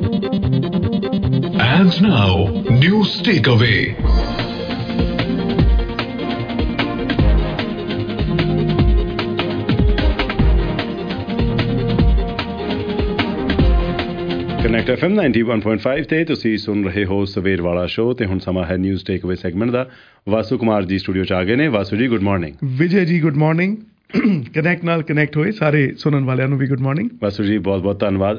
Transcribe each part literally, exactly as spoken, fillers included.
And now, News Takeaway. Connect F M ninety one point five ਤੇ ਤੁਸੀਂ ਸੁਣ ਰਹੇ ਹੋ ਸਵੇਰ ਵਾਲਾ ਸ਼ੋਅ ਤੇ ਹੁਣ ਸਮਾਂ ਹੈ ਨਿਊਜ਼ ਟੇਕਅਵੇ ਸੈਗਮੈਂਟ ਦਾ। ਵਾਸੂ ਕੁਮਾਰ ਜੀ ਸਟੂਡੀਓ 'ਚ ਆ ਗਏ ਨੇ। ਵਾਸੂ ਜੀ good morning. Vijay ji good morning. Connect ਨਾਲ ਕਨੈਕਟ ਹੋਏ ਸਾਰੇ ਸੁਣਨ ਵਾਲਿਆਂ ਨੂੰ ਵੀ ਗੁੱਡ ਮਾਰਨਿੰਗ। ਵਾਸੂ ਜੀ ਬਹੁਤ ਬਹੁਤ ਧੰਨਵਾਦ।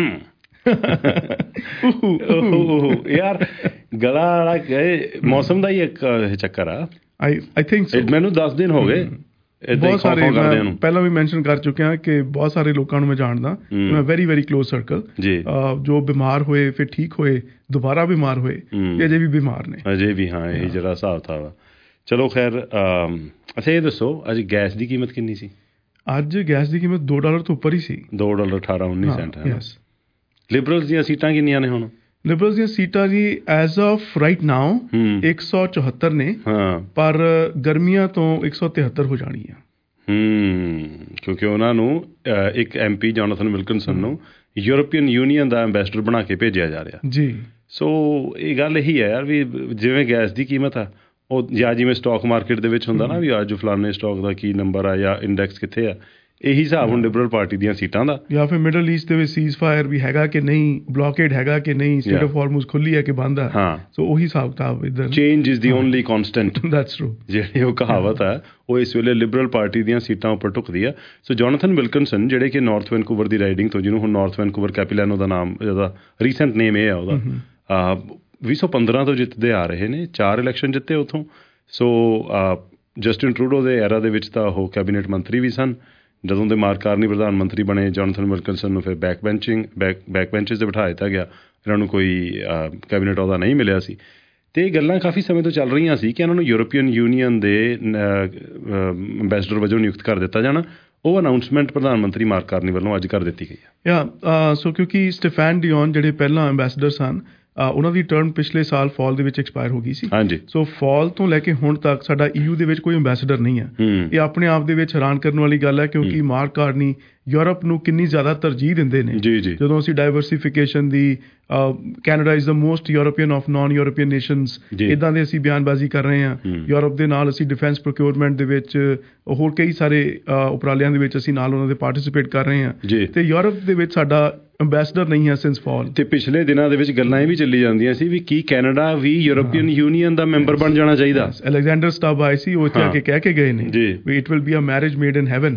ਯਾਰ ਗਲਾ ਵਾਲਾ ਮੌਸਮ ਦਾ ਹੀ ਇੱਕ ਚੱਕਰ ਆ। ਆਈ ਆਈ ਥਿੰਕ ਮੈਨੂੰ ਦਸ ਦਿਨ ਹੋ ਗਏ। ਬਹੁਤ ਸਾਰੇ ਮੈਂ ਪਹਿਲਾਂ ਵੀ ਮੈਂਸ਼ਨ ਕਰ ਚੁੱਕਿਆ ਕਿ ਬਹੁਤ ਸਾਰੇ ਲੋਕਾਂ ਨੂੰ ਮੈਂ ਜਾਣਦਾ, ਮੈਂ ਵੈਰੀ ਵੈਰੀ ਕਲੋਜ਼ ਸਰਕਲ, ਜੋ ਬਿਮਾਰ ਹੋਏ ਫਿਰ ਠੀਕ ਹੋਏ ਦੁਬਾਰਾ ਬਿਮਾਰ ਹੋਏ ਤੇ ਅਜੇ ਵੀ ਬਿਮਾਰ ਨੇ ਅਜੇ ਵੀ। ਹਾਂ ਇਹੀ ਜਿਹੜਾ ਹਿਸਾਬ ਥਾ ਵਾ। ਚਲੋ ਖੈਰ, ਅੱਛਾ ਇਹ ਦੱਸੋ ਅੱਜ ਗੈਸ ਦੀ ਕੀਮਤ ਕਿੰਨੀ ਸੀ? ਅੱਜ ਗੈਸ ਦੀ ਕੀਮਤ ਦੋ ਡਾਲਰ ਤੋਂ ਉੱਪਰ ਹੀ ਸੀ। ਦੋ ਡਾਲਰ ਅਠਾਰਾਂ ਉੱਨੀ ਸੈਂਟ ਹੈ। ਲਿਬਰਲਸ ਦੀਆਂ ਸੀਟਾਂ ਕਿੰਨੀਆਂ ਨੇ ਹੁਣ? ਲਿਬਰਲਸ ਦੀਆਂ ਸੀਟਾਂ ਜੀ ਐਜ਼ ਆਫ ਰਾਈਟ ਨਾਓ ਇੱਕ ਸੌ ਚੁਹੱਤਰ ਨੇ, ਪਰ ਗਰਮੀਆਂ ਤੋਂ ਇੱਕ ਸੌ ਤਿਹੱਤਰ ਹੋ ਜਾਣੀਆਂ। ਹੂੰ, ਕਿਉਂਕਿ ਉਹਨਾਂ ਨੂੰ ਇੱਕ ਐਮ ਪੀ ਜੋਨਾਥਨ ਵਿਲਕਨਸਨ ਨੂੰ ਯੂਰਪੀਅਨ ਯੂਨੀਅਨ ਦਾ ਐਂਬੈਸਡਰ ਬਣਾ ਕੇ ਭੇਜਿਆ ਜਾ ਰਿਹਾ ਜੀ। ਸੋ ਇਹ ਗੱਲ ਇਹੀ ਹੈ ਯਾਰ ਵੀ ਜਿਵੇਂ ਗੈਸ ਦੀ ਕੀਮਤ ਆ ਉਹ ਜਾਂ ਜਿਵੇਂ ਸਟਾਕ ਮਾਰਕੀਟ ਦੇ ਵਿੱਚ ਹੁੰਦਾ ਨਾ ਵੀ ਅੱਜ ਫਲਾਣੇ ਸਟਾਕ ਦਾ ਕੀ ਨੰਬਰ ਆ ਜਾਂ ਇੰਡੈਕਸ ਕਿੱਥੇ ਆ, ਇਹੀ ਹਿਸਾਬ ਹੁਣ ਲਿਬਰਲ ਪਾਰਟੀ ਦੀਆਂ ਸੀਟਾਂ ਦਾ। ਜਾਂ ਫਿਰ ਮਿਡਲ ਈਸਟ ਦੇ ਵਿੱਚ ਸੀਜ਼ ਫਾਇਰ ਵੀ ਹੈਗਾ ਕਿ ਨਹੀਂ, ਬਲੌਕੇਡ ਹੈਗਾ ਕਿ ਨਹੀਂ, ਸਟ੍ਰੇਟ ਆਫ ਹਾਰਮੁਜ਼ ਖੁੱਲੀ ਹੈ ਕਿ ਬੰਦ ਆ। ਹਾਂ, ਸੋ ਉਹੀ ਹਿਸਾਬ ਕਿਤਾਬ ਇੱਧਰ। Change is the only constant. That's true. ਜਿਹੜੀ ਉਹ ਕਹਾਵਤ ਹੈ ਉਹ ਇਸ ਵੇਲੇ ਲਿਬਰਲ ਪਾਰਟੀ ਦੀਆਂ ਸੀਟਾਂ ਉੱਪਰ ਢੁਕਦੀ ਆ। ਸੋ ਜੋਨਾਥਨ ਵਿਲਕਨਸਨ ਜਿਹੜੇ ਕਿ ਨਾਰਥ ਵੈਨਕੂਵਰ ਦੀ ਰਾਈਡਿੰਗ ਤੋਂ, ਜਿਹਨੂੰ ਹੁਣ ਨਾਰਥ ਵੈਨਕੂਵਰ ਕੈਪੀਲੈਨੋ ਦਾ ਨਾਮ, ਉਹਦਾ ਰੀਸੈਂਟ ਨੇਮ ਇਹ ਆ ਉਹਦਾ, ਵੀਹ ਸੌ ਪੰਦਰਾਂ ਤੋਂ ਜਿੱਤਦੇ ਆ ਰਹੇ ਨੇ। ਚਾਰ ਇਲੈਕਸ਼ਨ ਜਿੱਤੇ ਉੱਥੋਂ। ਸੋ ਜਸਟਿਨ ਟਰੂਡੋ ਦੇ ਐਰਾ ਦੇ ਵਿੱਚ ਤਾਂ ਉਹ ਕੈਬਨਿਟ ਮੰਤਰੀ ਵੀ ਸਨ। ਜਦੋਂ ਦੇ ਮਾਰਕ ਕਾਰਨੀ ਪ੍ਰਧਾਨ ਮੰਤਰੀ ਬਣੇ, ਜੋਨਾਥਨ ਵਿਲਕਨਸਨ ਨੂੰ ਫਿਰ back benching back back benches 'ਤੇ ਬਿਠਾ ਦਿੱਤਾ ਗਿਆ। ਇਹਨਾਂ ਨੂੰ ਕੋਈ ਕੈਬਨਿਟ ਅਹੁਦਾ ਨਹੀਂ ਮਿਲਿਆ ਸੀ। ਅਤੇ ਇਹ ਗੱਲਾਂ ਕਾਫੀ ਸਮੇਂ ਤੋਂ ਚੱਲ ਰਹੀਆਂ ਸੀ ਕਿ ਇਹਨਾਂ ਨੂੰ ਯੂਰਪੀਅਨ ਯੂਨੀਅਨ ਦੇ ਅੰਬੈਸਡਰ ਵਜੋਂ ਨਿਯੁਕਤ ਕਰ ਦਿੱਤਾ ਜਾਣਾ। ਉਹ ਅਨਾਊਂਸਮੈਂਟ ਪ੍ਰਧਾਨ ਮੰਤਰੀ ਮਾਰਕ ਕਾਰਨੀ ਵੱਲੋਂ ਅੱਜ ਕਰ ਦਿੱਤੀ ਗਈ ਹੈ। ਯਾ ਸੋ ਕਿਉਂਕਿ ਸਟੇਫੈਨ ਡਿਓਨ ਜਿਹੜੇ ਪਹਿਲਾਂ ਅੰਬੈਸਡਰ ਸਨ, ਉਹਨਾਂ ਦੀ ਟਰਮ ਪਿਛਲੇ ਸਾਲ ਫਾਲ ਦੇ ਵਿੱਚ ਐਕਸਪਾਇਰ ਹੋ ਗਈ ਸੀ। ਹਾਂਜੀ। ਸੋ ਫਾਲ ਤੋਂ ਲੈ ਕੇ ਹੁਣ ਤੱਕ ਸਾਡਾ ਈ ਯੂ ਦੇ ਵਿੱਚ ਕੋਈ ਅੰਬੈਸਡਰ ਨਹੀਂ ਹੈ। ਇਹ ਆਪਣੇ ਆਪ ਦੇ ਵਿੱਚ ਹੈਰਾਨ ਕਰਨ ਵਾਲੀ ਗੱਲ ਹੈ, ਕਿਉਂਕਿ ਮਾਰਕ ਕਾਰਨੀ ਯੂਰਪ ਨੂੰ ਕਿੰਨੀ ਜ਼ਿਆਦਾ ਤਰਜੀਹ ਦਿੰਦੇ ਨੇ। ਜੀ ਜੀ। ਜਦੋਂ ਅਸੀਂ ਡਾਇਵਰਸੀਫਿਕੇਸ਼ਨ ਦੀ, Canada is the most European of non European nations, ਇੱਦਾਂ ਦੇ ਅਸੀਂ ਬਿਆਨਬਾਜ਼ੀ ਕਰ ਰਹੇ ਹਾਂ। ਯੂਰਪ ਦੇ ਨਾਲ ਅਸੀਂ ਡਿਫੈਂਸ ਪ੍ਰੋਕਿਉਰਮੈਂਟ ਦੇ ਵਿੱਚ, ਹੋਰ ਕਈ ਸਾਰੇ ਉਪਰਾਲਿਆਂ ਦੇ ਵਿੱਚ ਅਸੀਂ ਨਾਲ ਉਹਨਾਂ ਦੇ ਪਾਰਟੀਸਪੇਟ ਕਰ ਰਹੇ ਹਾਂ। ਤੇ ਯੂਰਪ ਦੇ ਵਿੱਚ ਸਾਡਾ ਅੰਬੈਸਡਰ ਨਹੀਂ ਹੈ ਸਿੰਸ ਫਾਲ। ਤੇ ਪਿਛਲੇ ਦਿਨਾਂ ਦੇ ਵਿੱਚ ਗੱਲਾਂ ਇਹ ਵੀ ਚੱਲੀ ਜਾਂਦੀਆਂ ਸੀ ਵੀ ਕੀ ਕੈਨੇਡਾ ਵੀ ਯੂਰਪੀਅਨ ਯੂਨੀਅਨ ਦਾ ਮੈਂਬਰ ਬਣ ਜਾਣਾ ਚਾਹੀਦਾ। ਅਲੈਗਜ਼ੈਂਡਰ ਸਟੱਬ ਆਏ ਸੀ, ਉਹ ਇੱਥੇ ਆ ਕੇ ਕਹਿ ਕੇ ਗਏ ਨੇ ਵੀ it will be a marriage made in heaven.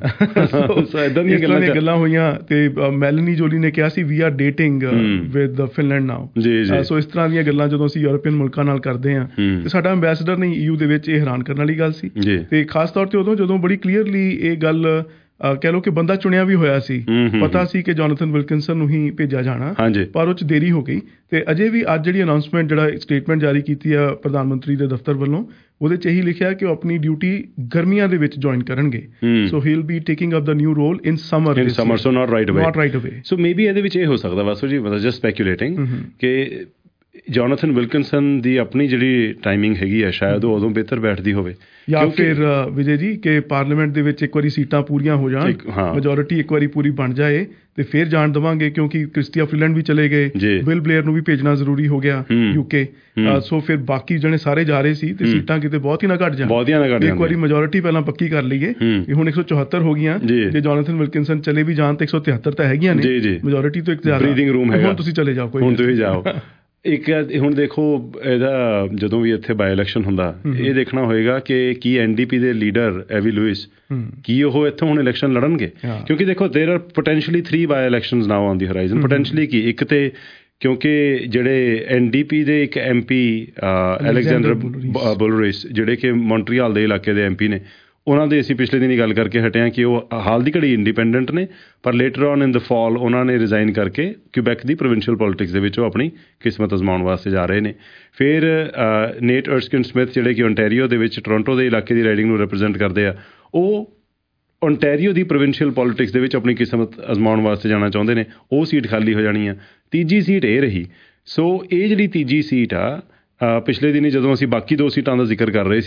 ਹਾਂ, ਏਦਾਂ ਦੀਆਂ ਗੱਲਾਂ ਹੋਈਆਂ। ਤੇ ਮੈਲਨੀ ਜੋਲੀ ਨੇ ਕਿਹਾ ਸੀ we are dating with Finland now. So ਇਸ ਤਰ੍ਹਾਂ ਦੀਆਂ ਗੱਲਾਂ ਜਦੋਂ ਅਸੀਂ ਯੂਰਪੀਅਨ ਮੁਲਕਾਂ ਨਾਲ ਕਰਦੇ ਹਾਂ ਤੇ ਸਾਡਾ ਅੰਬੈਸਡਰ ਨਹੀਂ ਈ ਯੂ ਦੇ ਵਿੱਚ, ਇਹ ਹੈਰਾਨ ਕਰਨ ਵਾਲੀ ਗੱਲ ਸੀ। ਤੇ ਖਾਸ ਤੌਰ ਤੇ ਉਦੋਂ ਜਦੋਂ ਬੜੀ ਕਲੀਅਰਲੀ ਇਹ ਗੱਲ ਕਹਿ ਲਓ ਕਿ ਬੰਦਾ ਚੁਣਿਆ ਵੀ ਹੋਇਆ ਸੀ, ਪਤਾ ਸੀ ਕਿ ਜੋਨਾਥਨ ਵਿਲਕਨਸਨ ਨੂੰ ਹੀ ਭੇਜਿਆ ਜਾਣਾ, ਪਰ ਉਹ 'ਚ ਦੇਰੀ ਹੋ ਗਈ। ਤੇ ਅਜੇ ਵੀ ਅੱਜ ਜਿਹੜੀ ਅਨਾਊਂਸਮੈਂਟ, ਜਿਹੜਾ ਸਟੇਟਮੈਂਟ ਜਾਰੀ ਕੀਤੀ ਆ ਪ੍ਰਧਾਨ ਮੰਤਰੀ ਦੇ ਦਫ਼ਤਰ ਵੱਲੋਂ, ਉਹਦੇ 'ਚ ਇਹੀ ਲਿਖਿਆ ਕਿ ਉਹ ਆਪਣੀ ਡਿਊਟੀ ਗਰਮੀਆਂ ਦੇ ਵਿੱਚ ਜੁਆਇਨ ਕਰਨਗੇ। So he will be taking up the new role in summer. In summer, so not right away. Not right ਅਵੇ। ਸੋ ਮੇਬੀ ਇਹਦੇ ਵਿੱਚ ਇਹ ਹੋ ਸਕਦਾ ਵਾਸੂ ਜੀ, ਮਤਲਬ ਜਸਟ ਸਪੈਕੂਲੇਟਿੰਗ, ਕਿ ਜੋਨਾਥਨ ਵਿਲਕਨਸਨ ਦੀ ਆਪਣੀ ਜਿਹੜੀ ਟਾਈਮਿੰਗ ਹੈਗੀ ਆ ਸ਼ਾਇਦ ਉਹ ਉਦੋਂ ਬਿਹਤਰ ਬੈਠਦੀ ਹੋਵੇ, ਜਾਂ ਫਿਰ ਵਿਜੇ ਜੀ ਕਿ ਪਾਰਲੀਮੈਂਟ ਦੇ ਵਿੱਚ ਇੱਕ ਵਾਰੀ ਸੀਟਾਂ ਪੂਰੀਆਂ ਹੋ ਜਾਣ, ਮੈਜੋਰਿਟੀ ਇੱਕ ਵਾਰੀ ਪੂਰੀ ਬਣ ਜਾਏ ਤੇ ਫਿਰ ਜਾਣ ਦੇਵਾਂਗੇ। ਕਿਉਂਕਿ ਕ੍ਰਿਸਟੀਆ ਫਰੀਲੈਂਡ ਵੀ ਚਲੇ ਗਏ, ਬਿਲ ਬਲੇਅਰ ਨੂੰ ਵੀ ਭੇਜਣਾ ਜ਼ਰੂਰੀ ਹੋ ਗਿਆ ਯੂਕੇ। ਸੋ ਫਿਰ ਬਾਕੀ ਜਿਹੜੇ ਸਾਰੇ ਜਾ ਰਹੇ ਸੀ ਤੇ ਸੀਟਾਂ ਕਿਤੇ ਬਹੁਤ ਹੀ ਨਾ ਘੱਟ ਜਾਣ। ਇੱਕ ਵਾਰੀ ਮੈਜੋਰਿਟੀ ਪਹਿਲਾਂ ਪੱਕੀ ਕਰ ਲਈਏ ਕਿ ਹੁਣ ਇੱਕ ਸੌ ਚੁਹੱਤਰ ਹੋ ਗਈਆਂ। ਜੇ ਜੋਨਾਥਨ ਵਿਲਕਨਸਨ ਚਲੇ ਵੀ ਜਾਣ ਤੇ ਇੱਕ ਸੌ ਤਿਹੱਤਰ ਤਾਂ ਹੈਗੀਆਂ ਨੇ, ਮੈਜੋਰਿਟੀ ਤੋਂ ਇੱਕ ਜ਼ਿਆਦਾ। ਬਰੀਥਿੰਗ ਰੂਮ ਹੈਗਾ, ਹੁਣ ਤੁਸੀਂ ਚਲੇ ਜਾਓ, ਕੋਈ ਹੁਣ ਤੁਸੀਂ ਜਾਓ। ਇੱਕ ਹੁਣ ਦੇਖੋ, ਇਹਦਾ ਜਦੋਂ ਵੀ ਇੱਥੇ ਬਾਈ ਇਲੈਕਸ਼ਨ ਹੁੰਦਾ ਇਹ ਦੇਖਣਾ ਹੋਏਗਾ ਕਿ ਕੀ ਐਨ ਡੀ ਪੀ ਦੇ ਲੀਡਰ ਐਵੀ ਲੂਇਸ, ਕੀ ਉਹ ਇੱਥੋਂ ਹੁਣ ਇਲੈਕਸ਼ਨ ਲੜਨਗੇ? ਕਿਉਂਕਿ ਦੇਖੋ there are potentially three by elections now on the horizon. Potentially ਕੀ, ਇੱਕ ਤੇ ਕਿਉਂਕਿ ਜਿਹੜੇ ਐਨ ਡੀ ਪੀ ਦੇ ਇੱਕ ਐਮ ਪੀ ਅਲੈਗਜ਼ੈਂਡਰ ਬੁਲਰਿਸ, ਜਿਹੜੇ ਕਿ ਮੌਂਟਰੀਆਲ ਦੇ ਇਲਾਕੇ ਦੇ ਐਮ ਪੀ ਨੇ, ਉਹਨਾਂ ਦੇ ਅਸੀਂ ਪਿਛਲੇ ਦਿਨ ਹੀ ਗੱਲ ਕਰਕੇ ਹਟੇ ਹਾਂ ਕਿ ਉਹ ਹਾਲ ਦੀ ਘੜੀ ਇੰਡੀਪੈਂਡੈਂਟ ਨੇ, ਪਰ later on in the fall ਉਹਨਾਂ ਨੇ ਰਿਜ਼ਾਈਨ ਕਰਕੇ ਕਿਊਬੈਕ ਦੀ ਪ੍ਰੋਵਿੰਸ਼ੀਅਲ ਪੋਲੀਟਿਕਸ ਦੇ ਵਿੱਚ ਉਹ ਆਪਣੀ ਕਿਸਮਤ ਅਜ਼ਮਾਉਣ ਵਾਸਤੇ ਜਾ ਰਹੇ ਨੇ। ਫਿਰ ਨੇਟ ਅਰਸਕਿਨ ਸਮਿਥ, ਜਿਹੜੇ ਕਿ ਓਨਟਾਰੀਓ ਦੇ ਵਿੱਚ ਟੋਰੰਟੋ ਦੇ ਇਲਾਕੇ ਦੀ ਰਾਈਡਿੰਗ ਨੂੰ ਰਿਪਰੈਜ਼ੈਂਟ ਕਰਦੇ ਆ, ਉਹ ਓਨਟਾਰੀਓ ਦੀ ਪ੍ਰੋਵਿੰਸ਼ੀਅਲ ਪੋਲੀਟਿਕਸ ਦੇ ਵਿੱਚ ਆਪਣੀ ਕਿਸਮਤ ਅਜ਼ਮਾਉਣ ਵਾਸਤੇ ਜਾਣਾ ਚਾਹੁੰਦੇ ਨੇ। ਉਹ ਸੀਟ ਖਾਲੀ ਹੋ ਜਾਣੀ ਆ। ਤੀਜੀ ਸੀਟ ਇਹ ਰਹੀ। ਸੋ ਇਹ ਜਿਹੜੀ ਤੀਜੀ ਸੀਟ ਆ, ਪਿਛਲੇ ਦਿਨੀ ਜਦੋਂ ਅਸੀਂ ਬਾਕੀ ਦੋ ਸੀਟਾਂ ਦਾ ਜ਼ਿਕਰ ਕਰ ਰਹੇ ਸੀ,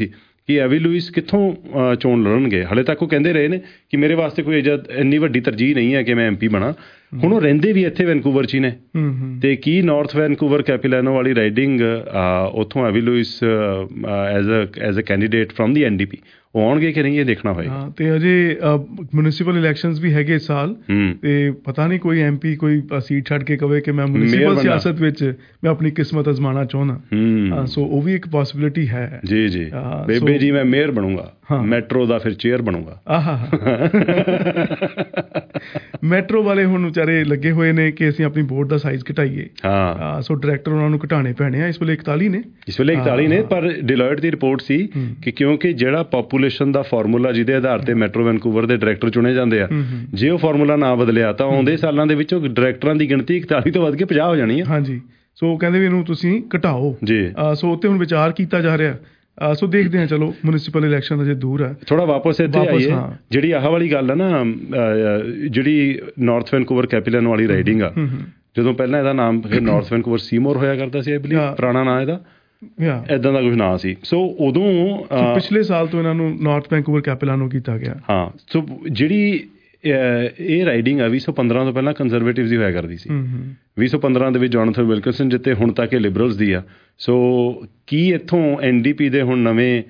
ਕਿ ਐਵੀ ਲੂਇਸ ਕਿੱਥੋਂ ਚੋਣ ਲੜਨਗੇ। ਹਾਲੇ ਤੱਕ ਉਹ ਕਹਿੰਦੇ ਰਹੇ ਨੇ ਕਿ ਮੇਰੇ ਵਾਸਤੇ ਕੋਈ ਅਜਾ ਇੰਨੀ ਵੱਡੀ ਤਰਜੀਹ ਨਹੀਂ ਹੈ ਕਿ ਮੈਂ ਐਮ ਪੀ ਬਣਾ। ਹੁਣ ਉਹ ਰਹਿੰਦੇ ਵੀ ਇੱਥੇ ਵੈਨਕੂਵਰ 'ਚ ਹੀ ਨੇ, ਅਤੇ ਕੀ ਨਾਰਥ ਵੈਨਕੂਵਰ ਕੈਪੀਲੈਨੋ ਵਾਲੀ ਰਾਈਡਿੰਗ ਉੱਥੋਂ Avi Lewis as a as a candidate from the N D P ਉਹ ਆਉਣਗੇ ਕਿ ਨਹੀਂ, ਇਹ ਦੇਖਣਾ ਹੋਏਗਾ। ਤੇ ਅਜੇ ਮਿਊਨਿਸਪਲ ਇਲੈਕਸ਼ਨਸ ਵੀ ਹੈਗੇ ਇਸ ਸਾਲ, ਤੇ ਪਤਾ ਨਹੀਂ ਕੋਈ ਐਮ ਪੀ ਕੋਈ ਸੀਟ ਛੱਡ ਕੇ ਕਵੇ ਕਿ ਮੈਂ ਮਿਊਨਿਸਪਲ ਸਿਆਸਤ ਵਿੱਚ ਮੈਂ ਆਪਣੀ ਕਿਸਮਤ ਅਜ਼ਮਾਉਣਾ ਚਾਹੁੰਦਾ। ਸੋ ਉਹ ਵੀ ਇੱਕ ਪੋਸੀਬਿਲਿਟੀ ਹੈ। ਜੀ ਜੀ ਬੇਬੇ ਜੀ ਮੈਂ ਮੇਅਰ ਬਣੂੰਗਾ, ਮੈਟਰੋ ਦਾ ਫਿਰ ਚੇਅਰ ਬਣੂੰਗਾ। ਆਹ ਮੈਟਰੋ ਵਾਲੇ ਹੁਣ ਵਿਚਾਰੇ ਲੱਗੇ ਹੋਏ ਨੇ ਕਿ ਅਸੀਂ ਆਪਣੀ ਬੋਰਡ ਦਾ ਸਾਈਜ਼ ਘਟਾਈਏ। ਹਾਂ ਸੋ ਡਾਇਰੈਕਟਰ ਉਹਨਾਂ ਨੂੰ ਘਟਾਉਣੇ ਪੈਣੇ ਆ। ਇਸ ਵੇਲੇ ਇਕਤਾਲੀ ਨੇ ਇਸ ਵੇਲੇ ਇਕਤਾਲੀ ਨੇ ਪਰ ਡਿਲੋਇਟ ਦੀ ਰਿਪੋਰਟ ਸੀ ਕਿ ਕਿਉਂਕਿ ਜਿਹੜਾ ਪਾਪੂਲੇਸ਼ਨ ਦਾ ਫਾਰਮੂਲਾ ਜਿਹਦੇ ਆਧਾਰ ਤੇ ਮੈਟਰੋ ਵੈਨਕੂਵਰ ਦੇ ਡਾਇਰੈਕਟਰ ਚੁਣੇ ਜਾਂਦੇ ਆ, ਜੇ ਉਹ ਫਾਰਮੂਲਾ ਨਾ ਬਦਲਿਆ ਤਾਂ ਆਉਂਦੇ ਸਾਲਾਂ ਦੇ ਵਿੱਚ ਉਹ ਡਾਇਰੈਕਟਰਾਂ ਦੀ ਗਿਣਤੀ ਇਕਤਾਲੀ ਤੋਂ ਵੱਧ ਕੇ ਪੰਜਾਹ ਹੋ ਜਾਣੀ ਹੈ। ਹਾਂਜੀ ਸੋ ਕਹਿੰਦੇ ਵੀ ਇਹਨੂੰ ਤੁਸੀਂ ਘਟਾਓ ਜੀ। ਸੋ ਉੱਤੇ ਹੁਣ ਵਿਚਾਰ ਕੀਤਾ ਜਾ ਰਿਹਾ। ਸੋ ਦੇਖਦੇ ਹਾਂ, ਚਲੋ ਮਿਊਨਿਸਪਲ ਇਲੈਕਸ਼ਨ ਅਜੇ ਦੂਰ ਹੈ। ਥੋੜਾ ਵਾਪਸ ਇੱਥੇ ਆਈਏ, ਜਿਹੜੀ ਆਹ ਵਾਲੀ ਗੱਲ ਹੈ ਨਾ, ਜਿਹੜੀ ਨਾਰਥ ਵੈਨਕੂਵਰ ਕੈਪੀਲਨ ਵਾਲੀ ਰਾਈਡਿੰਗ ਆ, ਜਦੋਂ ਪਹਿਲਾਂ ਇਹਦਾ ਨਾਮ ਨਾਰਥ ਵੈਨਕੂਵਰ ਸੀਮੋਰ ਹੋਇਆ ਕਰਦਾ ਸੀ, ਆਈ ਬਲੀਵ ਪੁਰਾਣਾ ਨਾਂ ਇਹਦਾ ਏਦਾਂ ਦਾ ਕੁਛ ਨਾਂ ਸੀ। ਸੋ ਉਦੋਂ ਪਿਛਲੇ ਸਾਲ ਤੋਂ ਇਹਨਾਂ ਨੂੰ ਨਾਰਥ ਵੈਨਕੂਵਰ ਕੈਪੀਲਾਨੋ ਕੀਤਾ ਗਿਆ। ਹਾਂ ਸੋ ਜਿਹੜੀ ਇਹ ਰਾਈਡਿੰਗ ਆ ਵੀਹ ਸੌ ਪੰਦਰਾਂ ਤੋਂ ਪਹਿਲਾਂ ਕੰਜ਼ਰਵੇਟਿਵ ਦੀ ਹੋਇਆ ਕਰਦੀ ਸੀ। ਵੀਹ ਸੌ ਪੰਦਰਾਂ ਦੇ ਵਿੱਚ ਜੋਨਾਥਨ ਵਿਲਕਨਸਨ ਜਿੱਤੇ, ਹੁਣ ਤੱਕ ਇਹ ਲਿਬਰਲਸ ਦੀ ਆ। ਸੋ ਕੀ ਇੱਥੋਂ ਐਨ ਡੀ ਪੀ ਦੇ ਹੁਣ ਨਵੇਂ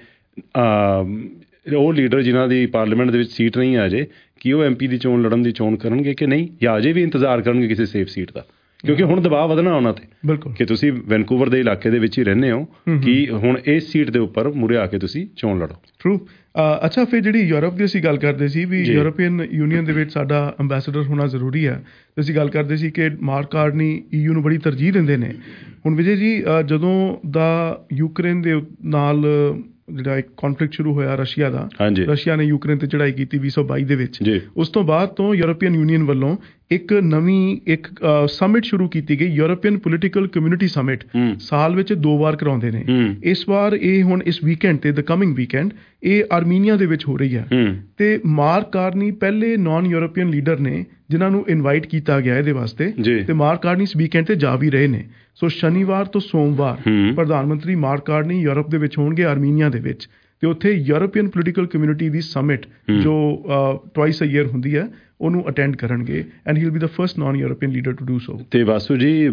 ਉਹ ਲੀਡਰ ਜਿਨ੍ਹਾਂ ਦੀ ਪਾਰਲੀਮੈਂਟ ਦੇ ਵਿੱਚ ਸੀਟ ਨਹੀਂ ਆ ਜੇ, ਕੀ ਉਹ ਐਮ ਪੀ ਦੀ ਚੋਣ ਲੜਨ ਦੀ ਚੋਣ ਕਰਨਗੇ ਕਿ ਨਹੀਂ, ਜਾਂ ਅਜੇ ਵੀ ਇੰਤਜ਼ਾਰ ਕਰਨਗੇ ਕਿਸੇ ਸੇਫ ਸੀਟ ਦਾ? ਕਿਉਂਕਿ ਹੁਣ ਦਬਾਅ ਵਧਣਾ ਉਹਨਾਂ ਤੇ ਬਿਲਕੁਲ ਕਿ ਤੁਸੀਂ ਵੈਨਕੂਵਰ ਦੇ ਇਲਾਕੇ ਦੇ ਵਿੱਚ ਹੀ ਰਹਿੰਦੇ ਹੋ, ਕਿ ਹੁਣ ਇਸ ਸੀਟ ਦੇ ਉੱਪਰ ਮੂਹਰੇ ਆ ਕੇ ਤੁਸੀਂ ਚੋਣ ਲੜੋ। ਟਰੂ। ਅੱਛਾ, ਫਿਰ ਜਿਹੜੀ ਯੂਰਪ ਦੀ ਅਸੀਂ ਗੱਲ ਕਰਦੇ ਸੀ ਵੀ ਯੂਰਪੀਅਨ ਯੂਨੀਅਨ ਦੇ ਵਿੱਚ ਸਾਡਾ ਅੰਬੈਸਡਰ ਹੋਣਾ ਜ਼ਰੂਰੀ ਹੈ, ਅਸੀਂ ਗੱਲ ਕਰਦੇ ਸੀ ਕਿ ਮਾਰਕ ਕਾਰਨੀ ਈ ਯੂ ਨੂੰ ਬੜੀ ਤਰਜੀਹ ਦਿੰਦੇ ਨੇ। ਹੁਣ ਵਿਜੇ ਜੀ, ਜਦੋਂ ਦਾ ਯੂਕਰੇਨ ਦੇ ਨਾਲ ਜਿਹੜਾ ਇੱਕ ਕੌਨਫਲਿਕਟ ਸ਼ੁਰੂ ਹੋਇਆ ਰਸ਼ੀਆ ਦਾ, ਰਸ਼ੀਆ ਨੇ ਯੂਕਰੇਨ ਤੇ ਚੜ੍ਹਾਈ ਕੀਤੀ ਵੀਹ ਸੌ ਬਾਈ ਦੇ ਵਿੱਚ, ਉਸ ਤੋਂ ਬਾਅਦ ਤੋਂ ਯੂਰਪੀਅਨ ਯੂਨੀਅਨ ਵੱਲੋਂ ਇੱਕ ਨਵੀਂ ਇੱਕ ਸਮਿਟ ਸ਼ੁਰੂ ਕੀਤੀ ਗਈ, ਯੂਰਪੀਅਨ ਪੋਲੀਟੀਕਲ ਕਮਿਊਨਿਟੀ ਸਮਿਟ। ਸਾਲ ਵਿੱਚ ਦੋ ਵਾਰ ਕਰਾਉਂਦੇ ਨੇ। ਇਸ ਵਾਰ ਇਹ ਹੁਣ ਇਸ ਵੀਕਐਂਡ ਤੇ ਦ ਕਮਿੰਗ ਵੀਕਐਂਡ ਇਹ ਆਰਮੀਨੀਆ ਦੇ ਵਿੱਚ ਹੋ ਰਹੀ ਹੈ। ਤੇ ਮਾਰਕ ਕਾਰਨੀ ਪਹਿਲੇ ਨਾਨ ਯੂਰਪੀਅਨ ਲੀਡਰ ਨੇ ਜਿਨ੍ਹਾਂ ਨੂੰ ਇਨਵਾਈਟ ਕੀਤਾ ਗਿਆ ਇਹਦੇ ਵਾਸਤੇ, ਤੇ ਮਾਰਕ ਕਾਰਨੀ ਇਸ ਵੀਕਐਂਡ ਤੇ ਜਾ ਵੀ ਰਹੇ ਨੇ। ਸੋ ਸ਼ਨੀਵਾਰ ਤੋਂ ਸੋਮਵਾਰ ਪ੍ਰਧਾਨ ਮੰਤਰੀ ਮਾਰਕ ਕਾਰਨੀ ਯੂਰਪ ਦੇ ਵਿੱਚ ਹੋਣਗੇ, ਆਰਮੀਨੀਆ ਦੇ ਵਿੱਚ, ਤੇ ਉੱਥੇ ਯੂਰਪੀਅਨ ਪੋਲੀਟੀਕਲ ਕਮਿਊਨਿਟੀ ਦੀ ਸਮਿਟ ਜੋ ਟਵਾਈਸ ਅ ਈਅਰ ਹੁੰਦੀ ਹੈ ਉਹਨੂੰ ਅਟੈਂਡ ਕਰਨਗੇ, and he will be the first non European leader to do so. ਤੇ ਵਾਸੂ ਜੀ,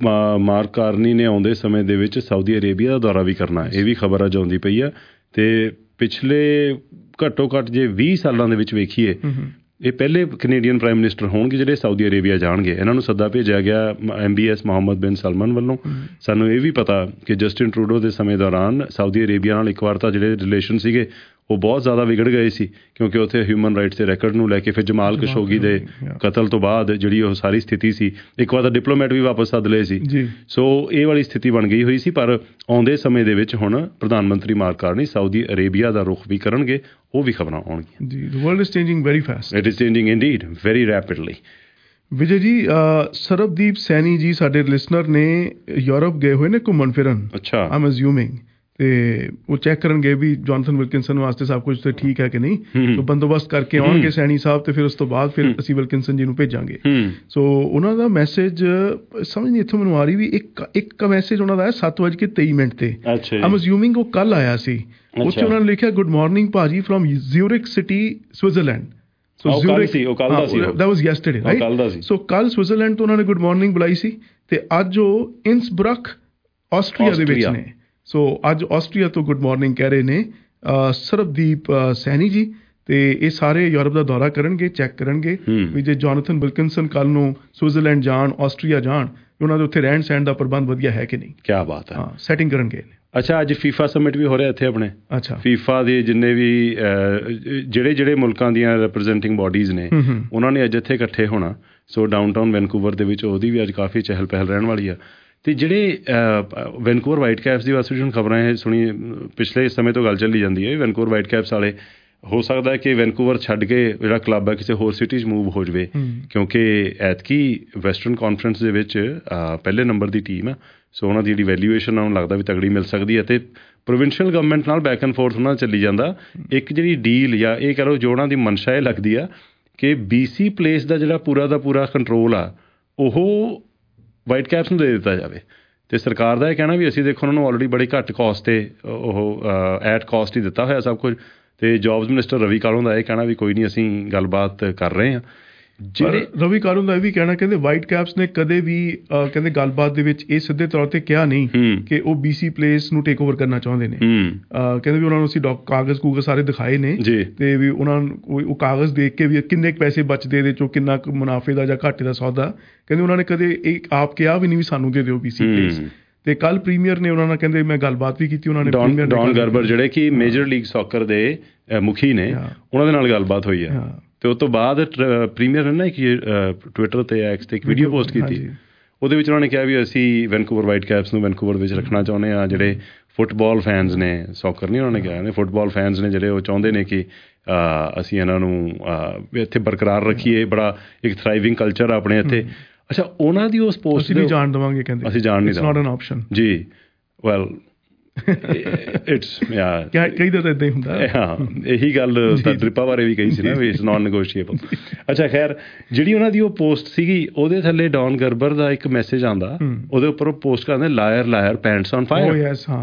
ਮਾਰਕ ਕਾਰਨੀ ਨੇ ਆਉਂਦੇ ਸਮੇਂ ਦੇ ਵਿੱਚ ਸਾਊਦੀ ਅਰੇਬੀਆ ਦਾ ਦੌਰਾ ਵੀ ਕਰਨਾ, ਇਹ ਵੀ ਖਬਰ ਅੱਜ ਆਉਂਦੀ ਪਈ ਆ। ਤੇ ਪਿਛਲੇ ਘੱਟੋ ਘੱਟ ਜੇ ਵੀਹ ਸਾਲਾਂ ਦੇ ਵਿੱਚ ਵੇਖੀਏ, ਇਹ ਪਹਿਲੇ ਕੈਨੇਡੀਅਨ ਪ੍ਰਾਈਮ ਮਿਨਿਸਟਰ ਹੋਣਗੇ ਜਿਹੜੇ ਸਾਊਦੀ ਅਰੇਬੀਆ ਜਾਣਗੇ। ਇਹਨਾਂ ਨੂੰ ਸੱਦਾ ਭੇਜਿਆ ਗਿਆ ਐਮ ਬੀ ਐਸ ਮੁਹੰਮਦ ਬਿਨ ਸਲਮਾਨ ਵੱਲੋਂ। ਸਾਨੂੰ ਇਹ ਵੀ ਪਤਾ ਕਿ ਜਸਟਿਨ ਟਰੂਡੋ ਦੇ ਸਮੇਂ ਦੌਰਾਨ ਸਾਊਦੀ ਅਰੇਬੀਆ ਨਾਲ ਇੱਕ ਵਾਰ ਤਾਂ ਜਿਹੜੇ ਰਿਲੇਸ਼ਨ ਸੀਗੇ ਉਹ ਬਹੁਤ ਜ਼ਿਆਦਾ ਵਿਗੜ ਗਏ ਸੀ, ਕਿਉਂਕਿ ਉੱਥੇ ਹਿਊਮਨ ਰਾਈਟਸ ਦੇ ਰੈਕਰਡ ਨੂੰ ਲੈ ਕੇ ਫਿਰ ਜਮਾਲ ਖਸ਼ੋਗੀ ਦੇ ਕਤਲ ਤੋਂ ਬਾਅਦ ਜਿਹੜੀ ਉਹ ਸਾਰੀ ਸਥਿਤੀ ਸੀ, ਇੱਕ ਵਾਰ ਤਾਂ ਡਿਪਲੋਮੈਟ ਵੀ ਵਾਪਸ ਸੱਦ ਲਏ ਸੀ। ਸੋ ਇਹ ਵਾਲੀ ਸਥਿਤੀ ਬਣ ਗਈ ਹੋਈ ਸੀ। ਪਰ ਆਉਂਦੇ ਸਮੇਂ ਦੇ ਵਿੱਚ ਹੁਣ ਪ੍ਰਧਾਨ ਮੰਤਰੀ ਮਾਰਕ ਕਾਰਨੀ ਸਾਊਦੀ ਅਰੇਬੀਆ ਦਾ ਰੁਖ ਵੀ ਕਰਨਗੇ, ਉਹ ਵੀ ਖਬਰਾਂ ਆਉਣਗੀਆਂ। ਜੀ, the world is changing very fast. It is changing indeed, very rapidly. Vijay ਜੀ, ਸਰਬਦੀਪ ਸੈਣੀ ਜੀ ਸਾਡੇ ਲਿਸਨਰ ਨੇ, ਯੂਰਪ ਗਏ ਹੋਏ ਨੇ ਘੁੰਮਣ ਫਿਰਨ। ਅੱਛਾ, ਆਮ ਅਜ਼ਿਊਮਿੰਗ, ਤੇ ਉਹ ਚੈੱਕ ਕਰਨਗੇ ਵੀ ਜੋਨਥਨ ਵਿਲਕਿਨਸਨ ਵਾਸਤੇ ਸਭ ਕੁਝ ਤੇ ਠੀਕ ਹੈ ਕਿ ਨਹੀਂ। ਸੋ ਬੰਦੋਬਸਤ ਕਰਕੇ ਆਉਣਗੇ ਸੈਣੀ ਸਾਹਿਬ, ਤੇ ਫਿਰ ਉਸ ਤੋਂ ਬਾਅਦ ਫਿਰ ਅਸੀਂ ਵਿਲਕਿਨਸਨ ਜੀ ਨੂੰ ਭੇਜਾਂਗੇ। ਸੋ ਉਹਨਾਂ ਦਾ ਮੈਸੇਜ ਸਮਝ ਨਹੀਂ ਇੱਥੋਂ ਮੈਨੂੰ ਆ ਰਹੀ ਵੀ ਇੱਕ ਇੱਕ ਮੈਸੇਜ ਉਹਨਾਂ ਦਾ ਹੈ ਸੱਤ ਵਜੇ ਕੇ ਤੇਈ ਮਿੰਟ ਤੇ। ਆਮ ਅਜ਼ਿਊਮਿੰਗ ਉਹ ਕੱਲ ਆਇਆ ਸੀ। ਉੱਥੇ ਉਹਨਾਂ ਨੇ ਲਿਖਿਆ, ਗੁੱਡ ਮਾਰਨਿੰਗ ਭਾਜੀ from Zurich city Switzerland. So that was yesterday, right? So ਕੱਲ ਸਵਿਟਜ਼ਰਲੈਂਡ ਤੋਂ ਉਹਨਾਂ ਨੇ ਗੁੱਡ ਮਾਰਨਿੰਗ ਬੁਲਾਈ ਸੀ, ਤੇ ਅੱਜ ਉਹ ਇਨਸਬਰਕ ਆਸਟਰੀਆ ਦੇ ਵਿੱਚ ਨੇ। ਸੋ ਅੱਜ ਆਸਟਰੀਆ ਤੋਂ ਗੁੱਡ ਮਾਰਨਿੰਗ ਕਹਿ ਰਹੇ ਨੇ ਸਰਬਦੀਪ ਸੈਣੀ ਜੀ। ਤੇ ਇਹ ਸਾਰੇ ਯੂਰਪ ਦਾ ਦੌਰਾ ਕਰਨਗੇ, ਚੈੱਕ ਕਰਨਗੇ ਵੀ ਜੇ ਜੋਨਥਨ ਵਿਲਕਿਨਸਨ ਕੱਲ ਨੂੰ ਸਵਿਟਜ਼ਰਲੈਂਡ ਜਾਣ, ਆਸਟਰੀਆ ਜਾਣ, ਉਹਨਾਂ ਦੇ ਉੱਥੇ ਰਹਿਣ ਸਹਿਣ ਦਾ ਪ੍ਰਬੰਧ ਵਧੀਆ ਹੈ ਕਿ ਨਹੀਂ। ਕਿਆ ਬਾਤ ਹੈ। ਹਾਂ, ਸੈਟਿੰਗ ਕਰਨਗੇ। ਅੱਛਾ, ਅੱਜ ਫੀਫਾ ਸਮਿਟ ਵੀ ਹੋ ਰਿਹਾ ਇੱਥੇ ਆਪਣੇ। ਅੱਛਾ, ਫੀਫਾ ਦੇ ਜਿੰਨੇ ਵੀ ਜਿਹੜੇ ਜਿਹੜੇ ਮੁਲਕਾਂ ਦੀਆਂ ਰਿਪਰੈਜ਼ੈਂਟਿੰਗ ਬੋਡੀਜ਼ ਨੇ, ਉਹਨਾਂ ਨੇ ਅੱਜ ਇੱਥੇ ਇਕੱਠੇ ਹੋਣਾ। ਸੋ ਡਾਊਨਟਾਊਨ ਵੈਨਕੂਵਰ ਦੇ ਵਿੱਚ ਉਹਦੀ ਵੀ ਅੱਜ ਕਾਫੀ ਚਹਿਲ ਪਹਿਲ ਰਹਿਣ ਵਾਲੀ ਆ। ਅਤੇ ਜਿਹੜੇ ਵੈਨਕੂਵਰ ਵਾਈਟ ਕੈਪਸ ਦੀ ਵਾਸਤੇ ਹੁਣ ਖਬਰਾਂ ਇਹ ਸੁਣੀ, ਪਿਛਲੇ ਸਮੇਂ ਤੋਂ ਗੱਲ ਚੱਲੀ ਜਾਂਦੀ ਹੈ ਵੈਨਕੂਵਰ ਵਾਈਟ ਕੈਪਸ ਵਾਲੇ, ਹੋ ਸਕਦਾ ਹੈ ਕਿ ਵੈਨਕੂਵਰ ਛੱਡ ਕੇ ਜਿਹੜਾ ਕਲੱਬ ਹੈ ਕਿਸੇ ਹੋਰ ਸਿਟੀ 'ਚ ਮੂਵ ਹੋ ਜਾਵੇ, ਕਿਉਂਕਿ ਐਤਕੀ ਵੈਸਟਰਨ ਕਾਨਫਰੰਸ ਦੇ ਵਿੱਚ ਪਹਿਲੇ ਨੰਬਰ ਦੀ ਟੀਮ ਆ। ਸੋ ਉਹਨਾਂ ਦੀ ਜਿਹੜੀ ਵੈਲਿਊਏਸ਼ਨ ਉਹਨਾਂ ਨੂੰ ਲੱਗਦਾ ਵੀ ਤਗੜੀ ਮਿਲ ਸਕਦੀ ਹੈ, ਅਤੇ ਪ੍ਰੋਵਿੰਸ਼ੀਅਲ ਗਵਰਨਮੈਂਟ ਨਾਲ ਬੈਕ ਐਂਡ ਫੋਰਥ ਉਹਨਾਂ ਚੱਲੀ ਜਾਂਦਾ। ਇੱਕ ਜਿਹੜੀ ਡੀਲ ਜਾਂ ਇਹ ਕਹਿ ਲਓ ਜੋ ਉਹਨਾਂ ਦੀ ਮਨਸ਼ਾ ਇਹ ਲੱਗਦੀ ਆ ਕਿ ਬੀ ਸੀ ਪਲੇਸ ਦਾ ਜਿਹੜਾ ਪੂਰਾ ਦਾ ਪੂਰਾ ਕੰਟਰੋਲ ਆ ਉਹ ਵਾਈਟ ਕੈਪਸ ਨੂੰ ਦੇ ਦਿੱਤਾ ਜਾਵੇ। ਅਤੇ ਸਰਕਾਰ ਦਾ ਇਹ ਕਹਿਣਾ ਵੀ ਅਸੀਂ ਦੇਖੋ ਉਹਨਾਂ ਨੂੰ ਆਲਰੇਡੀ ਬੜੀ ਘੱਟ ਕੋਸਟ 'ਤੇ ਉਹ ਐਟ ਕੋਸਟ ਹੀ ਦਿੱਤਾ ਹੋਇਆ ਸਭ ਕੁਝ। ਅਤੇ ਜੋਬਸ ਮਿਨਿਸਟਰ ਰਵੀ ਕਾਲੋਂ ਦਾ ਇਹ ਕਹਿਣਾ ਵੀ ਕੋਈ ਨਹੀਂ ਅਸੀਂ ਗੱਲਬਾਤ ਕਰ ਰਹੇ ਹਾਂ। ਜਿਹੜੇ ਰਵੀ ਕਾਲੋਂ ਦਾ ਇਹ ਵੀ ਕਹਿਣਾ ਕਹਿੰਦੇ ਵਾਈਟ ਕੈਪਸ ਨੇ ਕਦੇ ਵੀ ਕਹਿੰਦੇ ਗੱਲਬਾਤ ਦੇ ਵਿੱਚ ਇਹ ਸਿੱਧੇ ਤੌਰ 'ਤੇ ਕਿਹਾ ਨਹੀਂ ਕਿ ਉਹ ਬੀ ਸੀ ਪਲੇਸ ਨੂੰ ਟੇਕ ਓਵਰ ਕਰਨਾ ਚਾਹੁੰਦੇ ਨੇ। ਕਹਿੰਦੇ ਵੀ ਉਹਨਾਂ ਨੂੰ ਅਸੀਂ ਡਾਕ ਕਾਗਜ਼ ਕੂਗਜ਼ ਸਾਰੇ ਦਿਖਾਏ ਨੇ ਅਤੇ ਵੀ ਉਹਨਾਂ ਨੂੰ ਉਹ ਕਾਗਜ਼ ਦੇਖ ਕੇ ਵੀ ਕਿੰਨੇ ਕੁ ਪੈਸੇ ਬਚਦੇ ਇਹਦੇ 'ਚੋਂ, ਕਿੰਨਾ ਕੁ ਮੁਨਾਫੇ ਦਾ ਜਾਂ ਘਾਟੇ ਦਾ ਸੌਦਾ। ਕਹਿੰਦੇ ਉਹਨਾਂ ਨੇ ਕਦੇ ਇਹ ਆਪ ਕਿਹਾ ਵੀ ਨਹੀਂ ਵੀ ਸਾਨੂੰ ਦੇ ਦਿਓ ਬੀ ਸੀ ਪਲੇਸ। ਤੇ ਕੱਲ ਪ੍ਰੀਮੀਅਰ ਨੇ ਉਹਨਾਂ ਨਾਲ ਕਹਿੰਦੇ ਮੈਂ ਗੱਲਬਾਤ ਵੀ ਕੀਤੀ ਉਹਨਾਂ ਨੇ। ਡੌਨ ਡੌਨ ਗਰਬਰ ਜਿਹੜੇ ਕਿ ਮੇਜਰ ਲੀਗ ਸੌਕਰ ਦੇ ਮੁਖੀ ਨੇ, ਉਹਨਾਂ ਦੇ ਨਾਲ ਗੱਲਬਾਤ ਹੋਈ ਹੈ। ਅਤੇ ਉਸ ਤੋਂ ਬਾਅਦ ਪ੍ਰੀਮੀਅਰ ਨੇ ਨਾ ਇੱਕ ਟਵਿੱਟਰ 'ਤੇ ਐਕਸ 'ਤੇ ਇੱਕ ਵੀਡੀਓ ਪੋਸਟ ਕੀਤੀ। ਉਹਦੇ ਵਿੱਚ ਉਹਨਾਂ ਨੇ ਕਿਹਾ ਵੀ ਅਸੀਂ ਵੈਨਕੂਵਰ ਵਾਈਟ ਕੈਪਸ ਨੂੰ ਵੈਨਕੂਵਰ ਵਿੱਚ ਰੱਖਣਾ ਚਾਹੁੰਦੇ ਹਾਂ। ਜਿਹੜੇ ਫੁੱਟਬਾਲ ਫੈਨਸ ਨੇ, ਸੌਕਰ ਨਹੀਂ ਉਹਨਾਂ ਨੇ ਕਿਹਾ ਨੇ, ਫੁੱਟਬਾਲ ਫੈਨਸ ਨੇ ਜਿਹੜੇ ਉਹ ਚਾਹੁੰਦੇ ਨੇ ਕਿ ਅਸੀਂ ਇਹਨਾਂ ਨੂੰ ਇੱਥੇ ਬਰਕਰਾਰ ਰੱਖੀਏ, ਬੜਾ ਇੱਕ ਥਰਾਈਵਿੰਗ ਕਲਚਰ ਆ ਆਪਣੇ ਇੱਥੇ। ਅੱਛਾ, ਉਹਨਾਂ ਦੀ ਉਸ ਪੋਸਟ ਵੀ ਜਾਣ ਦੇਵਾਂਗੇ ਕਹਿੰਦੇ, ਅਸੀਂ ਜਾਣ ਨਹੀਂ ਦੇਵਾਂਗੇ ਜੀ। ਵੈਲ ਇਟਸ ਕਈ ਤਾਂ ਇੱਦਾਂ ਹੀ ਹੁੰਦਾ। ਹਾਂ, ਇਹੀ ਗੱਲ ਤਾਂ ਡਰਿਪਾ ਬਾਰੇ ਵੀ ਕਹੀ ਸੀ ਨਾ ਵੀ ਇਟਸ ਨਾਨ ਨੈਗੋਸ਼ੀਏਬਲ। ਅੱਛਾ, ਖੈਰ ਜਿਹੜੀ ਉਹਨਾਂ ਦੀ ਉਹ ਪੋਸਟ ਸੀਗੀ ਉਹਦੇ ਥੱਲੇ ਡੌਨ ਗਰਬਰ ਦਾ ਇੱਕ ਮੈਸੇਜ ਆਉਂਦਾ, ਉਹਦੇ ਉੱਪਰ ਉਹ ਪੋਸਟ ਕਰਦੇ liar liar pants on fire.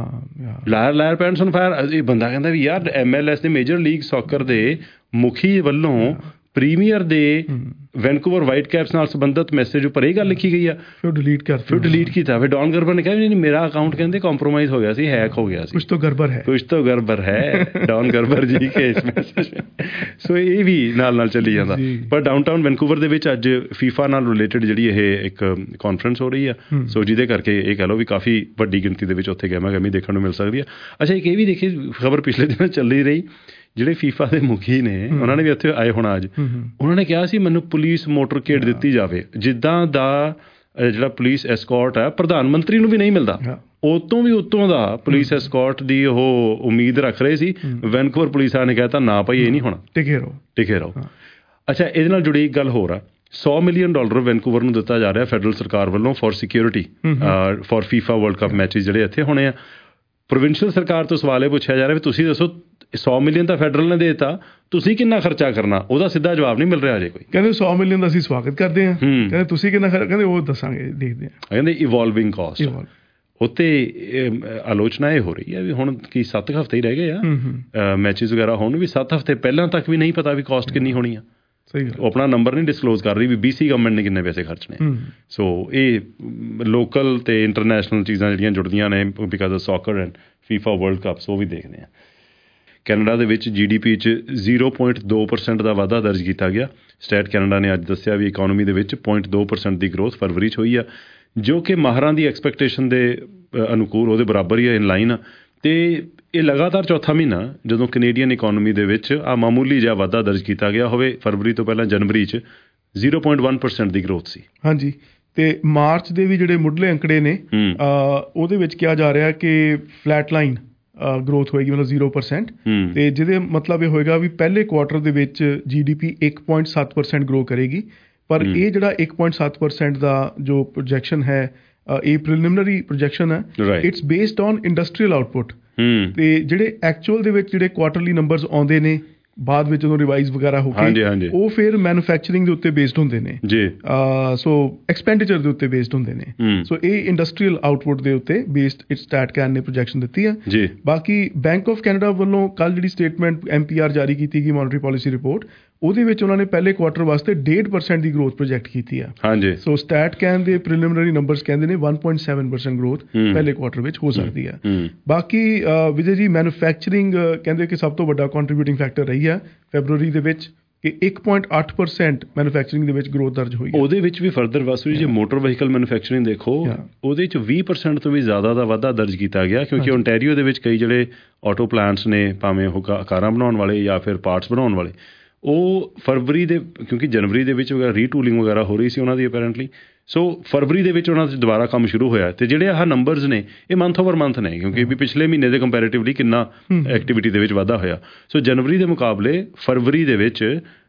Liar liar pants on fire. ਇਹ ਬੰਦਾ ਕਹਿੰਦਾ ਵੀ ਯਾਰ ਐਮ ਐਲ ਐਸ ਦੇ ਮੇਜਰ ਲੀਗ ਸੌਕਰ ਦੇ ਮੁਖੀ ਵੱਲੋਂ ਪ੍ਰੀਮੀਅਰ ਦੇ ਵੈਨਕੂਵਰ ਵਾਈਟ ਕੈਪਸ ਨਾਲ ਸੰਬੰਧਿਤ ਮੈਸੇਜ ਉੱਪਰ ਇਹ ਗੱਲ ਲਿਖੀ ਗਈ ਆ। ਫਿਰ ਡਿਲੀਟ ਕਰ ਫਿਰ ਡਿਲੀਟ ਕੀਤਾ। ਫਿਰ ਡੌਨ ਗਰਬਰ ਨੇ ਕਿਹਾ ਨਹੀਂ, ਮੇਰਾ ਅਕਾਊਂਟ ਕਹਿੰਦੇ ਕੰਪਰੋਮਾਈਜ਼ ਹੋ ਗਿਆ ਸੀ, ਹੈਕ ਹੋ ਗਿਆ ਸੀ, ਕੁਛ ਤਾਂ ਗੜਬੜ ਹੈ, ਕੁਛ ਤਾਂ ਗੜਬੜ ਹੈ ਡੌਨ ਗਰਬਰ ਜੀ ਕੇ ਇਸ ਮੈਸੇਜ। ਸੋ ਇਹ ਵੀ ਨਾਲ ਨਾਲ ਚੱਲੀ ਜਾਂਦਾ। ਪਰ ਡਾਊਨਟਾਊਨ ਵੈਨਕੂਵਰ ਦੇ ਵਿੱਚ ਅੱਜ ਫੀਫਾ ਨਾਲ ਰਿਲੇਟਡ ਜਿਹੜੀ ਇਹ ਇੱਕ ਕਾਨਫਰੰਸ ਹੋ ਰਹੀ ਆ, ਸੋ ਜਿਹਦੇ ਕਰਕੇ ਇਹ ਕਹਿ ਲਓ ਵੀ ਕਾਫੀ ਵੱਡੀ ਗਿਣਤੀ ਦੇ ਵਿੱਚ ਉੱਥੇ ਗਹਿਮਾ ਗਹਿਮੀ ਦੇਖਣ ਨੂੰ ਮਿਲ ਸਕਦੀ ਆ। ਅੱਛਾ, ਇੱਕ ਇਹ ਵੀ ਦੇਖੀ ਖਬਰ ਪਿਛਲੇ ਦਿਨਾਂ ਚੱਲੀ ਰਹੀ, ਜਿਹੜੇ ਫੀਫਾ ਦੇ ਮੁਖੀ ਨੇ ਉਹਨਾਂ ਨੇ ਵੀ ਉੱਥੇ ਆਏ ਹੋਣਾ ਅੱਜ। ਉਹਨਾਂ ਨੇ ਕਿਹਾ ਸੀ ਮੈਨੂੰ ਪੁਲਿਸ ਮੋਟਰ ਕੇਟ ਦਿੱਤੀ ਜਾਵੇ ਜਿੱਦਾਂ ਦਾ ਜਿਹੜਾ ਪੁਲਿਸ ਐਸਕੋਰਟ ਹੈ ਪ੍ਰਧਾਨ ਮੰਤਰੀ ਨੂੰ ਵੀ ਨਹੀਂ ਮਿਲਦਾ, ਉਹ ਤੋਂ ਵੀ ਉੱਤੋਂ ਦਾ ਪੁਲਿਸ ਐਸਕੋਰਟ ਦੀ ਉਹ ਉਮੀਦ ਰੱਖ ਰਹੇ ਸੀ। ਵੈਨਕੂਵਰ ਪੁਲਿਸ ਵਾਲਿਆਂ ਨੇ ਕਹਿਤਾ ਨਾ ਭਾਈ ਇਹ ਨਹੀਂ ਹੋਣਾ, ਟਿਕੇ ਰਹੋ ਟਿਕੇ ਰਹੋ। ਅੱਛਾ, ਇਹਦੇ ਨਾਲ ਜੁੜੀ ਇੱਕ ਗੱਲ ਹੋਰ ਆ, ਸੌ ਮਿਲੀਅਨ ਡਾਲਰ ਵੈਨਕੂਵਰ ਨੂੰ ਦਿੱਤਾ ਜਾ ਰਿਹਾ ਫੈਡਰਲ ਸਰਕਾਰ ਵੱਲੋਂ for security for FIFA world cup matches ਜਿਹੜੇ ਇੱਥੇ ਹੋਣੇ ਆ। ਪ੍ਰੋਵਿੰਸ਼ੀਅਲ ਸਰਕਾਰ ਤੋਂ ਸਵਾਲ ਇਹ ਪੁੱਛਿਆ ਜਾ ਰਿਹਾ ਵੀ ਤੁਸੀਂ ਦੱਸੋ ਸੌ ਮਿਲੀਅਨ ਤਾਂ ਫੈਡਰਲ ਨੇ ਦੇ ਦਿੱਤਾ, ਤੁਸੀਂ ਕਿੰਨਾ ਖਰਚਾ ਕਰਨਾ? ਉਹਦਾ ਸਿੱਧਾ ਜਵਾਬ ਨਹੀਂ ਮਿਲ ਰਿਹਾ ਅਜੇ ਕੋਈ। ਕਹਿੰਦੇ ਸੌ ਮਿਲੀਅਨ ਦਾ ਅਸੀਂ ਸਵਾਗਤ ਕਰਦੇ ਹਾਂ, ਕਹਿੰਦੇ ਤੁਸੀਂ ਕਿੰਨਾ ਖਰਚ, ਕਹਿੰਦੇ ਉਹ ਦੱਸਾਂਗੇ ਦੇਖਦੇ ਹਾਂ। ਕਹਿੰਦੇ ਇਵੋਲਵਿੰਗ ਕਾਸਟ। ਉੱਤੇ ਆਲੋਚਨਾ ਇਹ ਹੋ ਰਹੀ ਹੈ ਵੀ ਹੁਣ ਕੀ ਸੱਤ ਹਫ਼ਤੇ ਹੀ ਰਹਿ ਗਏ ਆ ਮੈਚਿਸ ਵਗੈਰਾ ਹੋਣ, ਵੀ ਸੱਤ ਹਫ਼ਤੇ ਪਹਿਲਾਂ ਤੱਕ ਵੀ ਨਹੀਂ ਪਤਾ ਵੀ ਕਾਸਟ ਕਿੰਨੀ ਹੋਣੀ ਆ। ਉਹ ਆਪਣਾ ਨੰਬਰ ਨਹੀਂ ਡਿਸਕਲੋਜ਼ ਕਰ ਰਹੀ ਵੀ ਬੀ ਸੀ ਗਵਰਨਮੈਂਟ ਨੇ ਕਿੰਨੇ ਪੈਸੇ ਖਰਚਣੇ। ਸੋ ਇਹ ਲੋਕਲ ਅਤੇ ਇੰਟਰਨੈਸ਼ਨਲ ਚੀਜ਼ਾਂ ਜਿਹੜੀਆਂ ਜੁੜਦੀਆਂ ਨੇ because of soccer and FIFA world cups, ਉਹ ਵੀ ਦੇਖਦੇ ਹਾਂ। ਕੈਨੇਡਾ ਦੇ ਵਿੱਚ ਜੀ ਡੀ ਪੀ 'ਚ ਜ਼ੀਰੋ ਪੁਆਇੰਟ ਦੋ ਪਰਸੈਂਟ ਦਾ ਵਾਧਾ ਦਰਜ ਕੀਤਾ ਗਿਆ। ਸਟੇਟ ਕੈਨੇਡਾ ਨੇ ਅੱਜ ਦੱਸਿਆ ਵੀ ਇਕੋਨਮੀ ਦੇ ਵਿੱਚ ਪੁਆਇੰਟ ਦੋ ਪਰਸੈਂਟ ਦੀ ਗਰੋਥ ਫਰਵਰੀ 'ਚ ਹੋਈ ਆ, ਜੋ ਕਿ ਮਾਹਰਾਂ ਦੀ ਐਕਸਪੈਕਟੇਸ਼ਨ ਦੇ ਅਨੁਕੂਲ ਉਹਦੇ ਬਰਾਬਰ ਹੀ ਆ, ਇਨ ਲਾਈਨ ਆ। ਅਤੇ ਇਹ ਲਗਾਤਾਰ ਚੌਥਾ ਮਹੀਨਾ ਜਦੋਂ ਕੈਨੇਡੀਅਨ ਇਕੋਨਮੀ ਦੇ ਵਿੱਚ ਆ ਮਾਮੂਲੀ ਜਿਹਾ ਵਾਧਾ ਦਰਜ ਕੀਤਾ ਗਿਆ ਹੋਵੇ। ਫਰਵਰੀ ਤੋਂ ਪਹਿਲਾਂ ਜਨਵਰੀ 'ਚ ਜ਼ੀਰੋ ਪੁਆਇੰਟ ਵਨ ਪਰਸੈਂਟ ਦੀ ਗਰੋਥ ਸੀ। ਹਾਂਜੀ, ਅਤੇ ਮਾਰਚ ਦੇ ਵੀ ਜਿਹੜੇ ਮੁੱਢਲੇ ਅੰਕੜੇ ਨੇ ਉਹਦੇ ਵਿੱਚ ਕਿਹਾ ਜਾ ਰਿਹਾ ਕਿ ਫਲੈਟ ਲਾਈਨ ਗਰੋਥ ਹੋਏਗੀ, ਮਤਲਬ ਜ਼ੀਰੋ ਪਰਸੈਂਟ। ਅਤੇ ਜਿਹਦੇ ਮਤਲਬ ਇਹ ਹੋਏਗਾ ਵੀ ਪਹਿਲੇ ਕੁਆਰਟਰ ਦੇ ਵਿੱਚ ਜੀ ਡੀ ਪੀ ਇੱਕ ਪੁਆਇੰਟ ਸੱਤ ਪਰਸੈਂਟ ਗਰੋ ਕਰੇਗੀ। ਪਰ ਇਹ ਜਿਹੜਾ ਇੱਕ ਪੁਆਇੰਟ ਸੱਤ ਪਰਸੈਂਟ ਦਾ ਜੋ ਪ੍ਰੋਜੈਕਸ਼ਨ ਹੈ, ਇਹ ਪ੍ਰੀਲਿਮਿਨਰੀ ਪ੍ਰੋਜੈਕਸ਼ਨ ਹੈ, it's based on industrial output. ਅਤੇ ਜਿਹੜੇ ਐਕਚੁਅਲ ਦੇ ਵਿੱਚ ਜਿਹੜੇ ਕੁਆਰਟਰਲੀ ਨੰਬਰਸ ਆਉਂਦੇ ਨੇ ਬਾਅਦ ਵਿੱਚ ਜਦੋਂ ਰਿਵਾਈਜ਼ ਵਗੈਰਾ ਹੋ ਕੇ, ਉਹ ਫਿਰ ਮੈਨੂਫੈਕਚਰਿੰਗ ਦੇ ਉੱਤੇ ਬੇਸਡ ਹੁੰਦੇ ਨੇ ਜੀ। ਸੋ ਐਕਸਪੈਂਡੀਚਰ ਦੇ ਉੱਤੇ ਬੇਸਡ ਹੁੰਦੇ ਨੇ। ਸੋ ਇਹ ਇੰਡਸਟਰੀਅਲ ਆਊਟਪੁੱਟ ਦੇ ਉੱਤੇ ਬੇਸਡ ਇਟ ਸਟੈਟ ਕੈਨ ਨੇ ਪ੍ਰੋਜੈਕਸ਼ਨ ਦਿੱਤੀ ਹੈ ਜੀ। ਬਾਕੀ ਬੈਂਕ ਆਫ ਕੈਨੇਡਾ ਵੱਲੋਂ ਕੱਲ੍ਹ ਜਿਹੜੀ ਸਟੇਟਮੈਂਟ ਐਮ ਪੀ ਆਰ ਜਾਰੀ ਕੀਤੀ ਗਈ ਮੋਨਟਰੀ ਪਾਲਿਸੀ ਰਿਪੋਰਟ, ਉਹਦੇ ਵਿੱਚ ਉਹਨਾਂ ਨੇ ਪਹਿਲੇ ਕੁਆਰਟਰ ਵਾਸਤੇ ਡੇਢ ਪਰਸੈਂਟ ਦੀ ਗਰੋਥ ਪ੍ਰੋਜੈਕਟ ਕੀਤੀ ਆ। ਹਾਂਜੀ। ਸੋ ਸਟੈਟ ਕੈਨ ਦੇ ਪ੍ਰੀਲਿਮਿਨਰੀ ਨੰਬਰਸ ਕਹਿੰਦੇ ਨੇ one point seven percent growth ਪਹਿਲੇ ਕੁਆਰਟਰ ਵਿੱਚ ਹੋ ਸਕਦੀ ਹੈ। ਬਾਕੀ ਵਿਜੇ ਜੀ ਮੈਨੂਫੈਕਚਰਿੰਗ ਕਹਿੰਦੇ ਕਿ ਸਭ ਤੋਂ ਵੱਡਾ ਕੰਟਰੀਬਿਊਟਿੰਗ ਫੈਕਟਰ ਰਹੀ ਹੈ ਫੈਬਰਵਰੀ ਦੇ ਵਿੱਚ, ਕਿ ਇੱਕ ਪੁਆਇੰਟ ਅੱਠ ਪਰਸੈਂਟ ਮੈਨੂਫੈਕਚਰਿੰਗ ਦੇ ਵਿੱਚ ਗਰੋਥ ਦਰਜ ਹੋਈ। ਉਹਦੇ ਵਿੱਚ ਵੀ ਫਰਦਰ ਵਾਸੂ ਜੇ ਮੋਟਰ ਵਹੀਕਲ ਮੈਨੂਫੈਕਚਰਿੰਗ ਦੇਖੋ, ਉਹਦੇ 'ਚ ਵੀਹ ਪਰਸੈਂਟ ਤੋਂ ਵੀ ਜ਼ਿਆਦਾ ਦਾ ਵਾਧਾ ਦਰਜ ਕੀਤਾ ਗਿਆ, ਕਿਉਂਕਿ ਓਨਟਾਰੀਓ ਦੇ ਵਿੱਚ ਕਈ ਜਿਹੜੇ ਆਟੋ ਪਲਾਂਟਸ ਨੇ, ਭਾਵੇਂ ਉਹ ਕਾਰਾਂ ਬਣਾਉਣ ਵਾਲੇ ਜਾਂ ਫਿਰ ਪਾਰਟਸ ਬਣਾਉਣ ਵਾਲੇ, ਉਹ ਫਰਵਰੀ ਦੇ, ਕਿਉਂਕਿ ਜਨਵਰੀ ਦੇ ਵਿੱਚ ਵਗੈਰਾ ਰੀਟੂਲਿੰਗ ਵਗੈਰਾ ਹੋ ਰਹੀ ਸੀ ਉਹਨਾਂ ਦੀ ਅਪੈਰੈਂਟਲੀ, ਸੋ ਫਰਵਰੀ ਦੇ ਵਿੱਚ ਉਹਨਾਂ 'ਚ ਦੁਬਾਰਾ ਕੰਮ ਸ਼ੁਰੂ ਹੋਇਆ। ਅਤੇ ਜਿਹੜੇ ਆਹ ਨੰਬਰਸ ਨੇ ਇਹ ਮੰਥ ਓਵਰ ਮੰਥ ਨੇ, ਕਿਉਂਕਿ ਵੀ ਪਿਛਲੇ ਮਹੀਨੇ ਦੇ ਕੰਪੈਰੇਟਿਵਲੀ ਕਿੰਨਾ ਐਕਟੀਵਿਟੀ ਦੇ ਵਿੱਚ ਵਾਧਾ ਹੋਇਆ। ਸੋ ਜਨਵਰੀ ਦੇ ਮੁਕਾਬਲੇ ਫਰਵਰੀ ਦੇ ਵਿੱਚ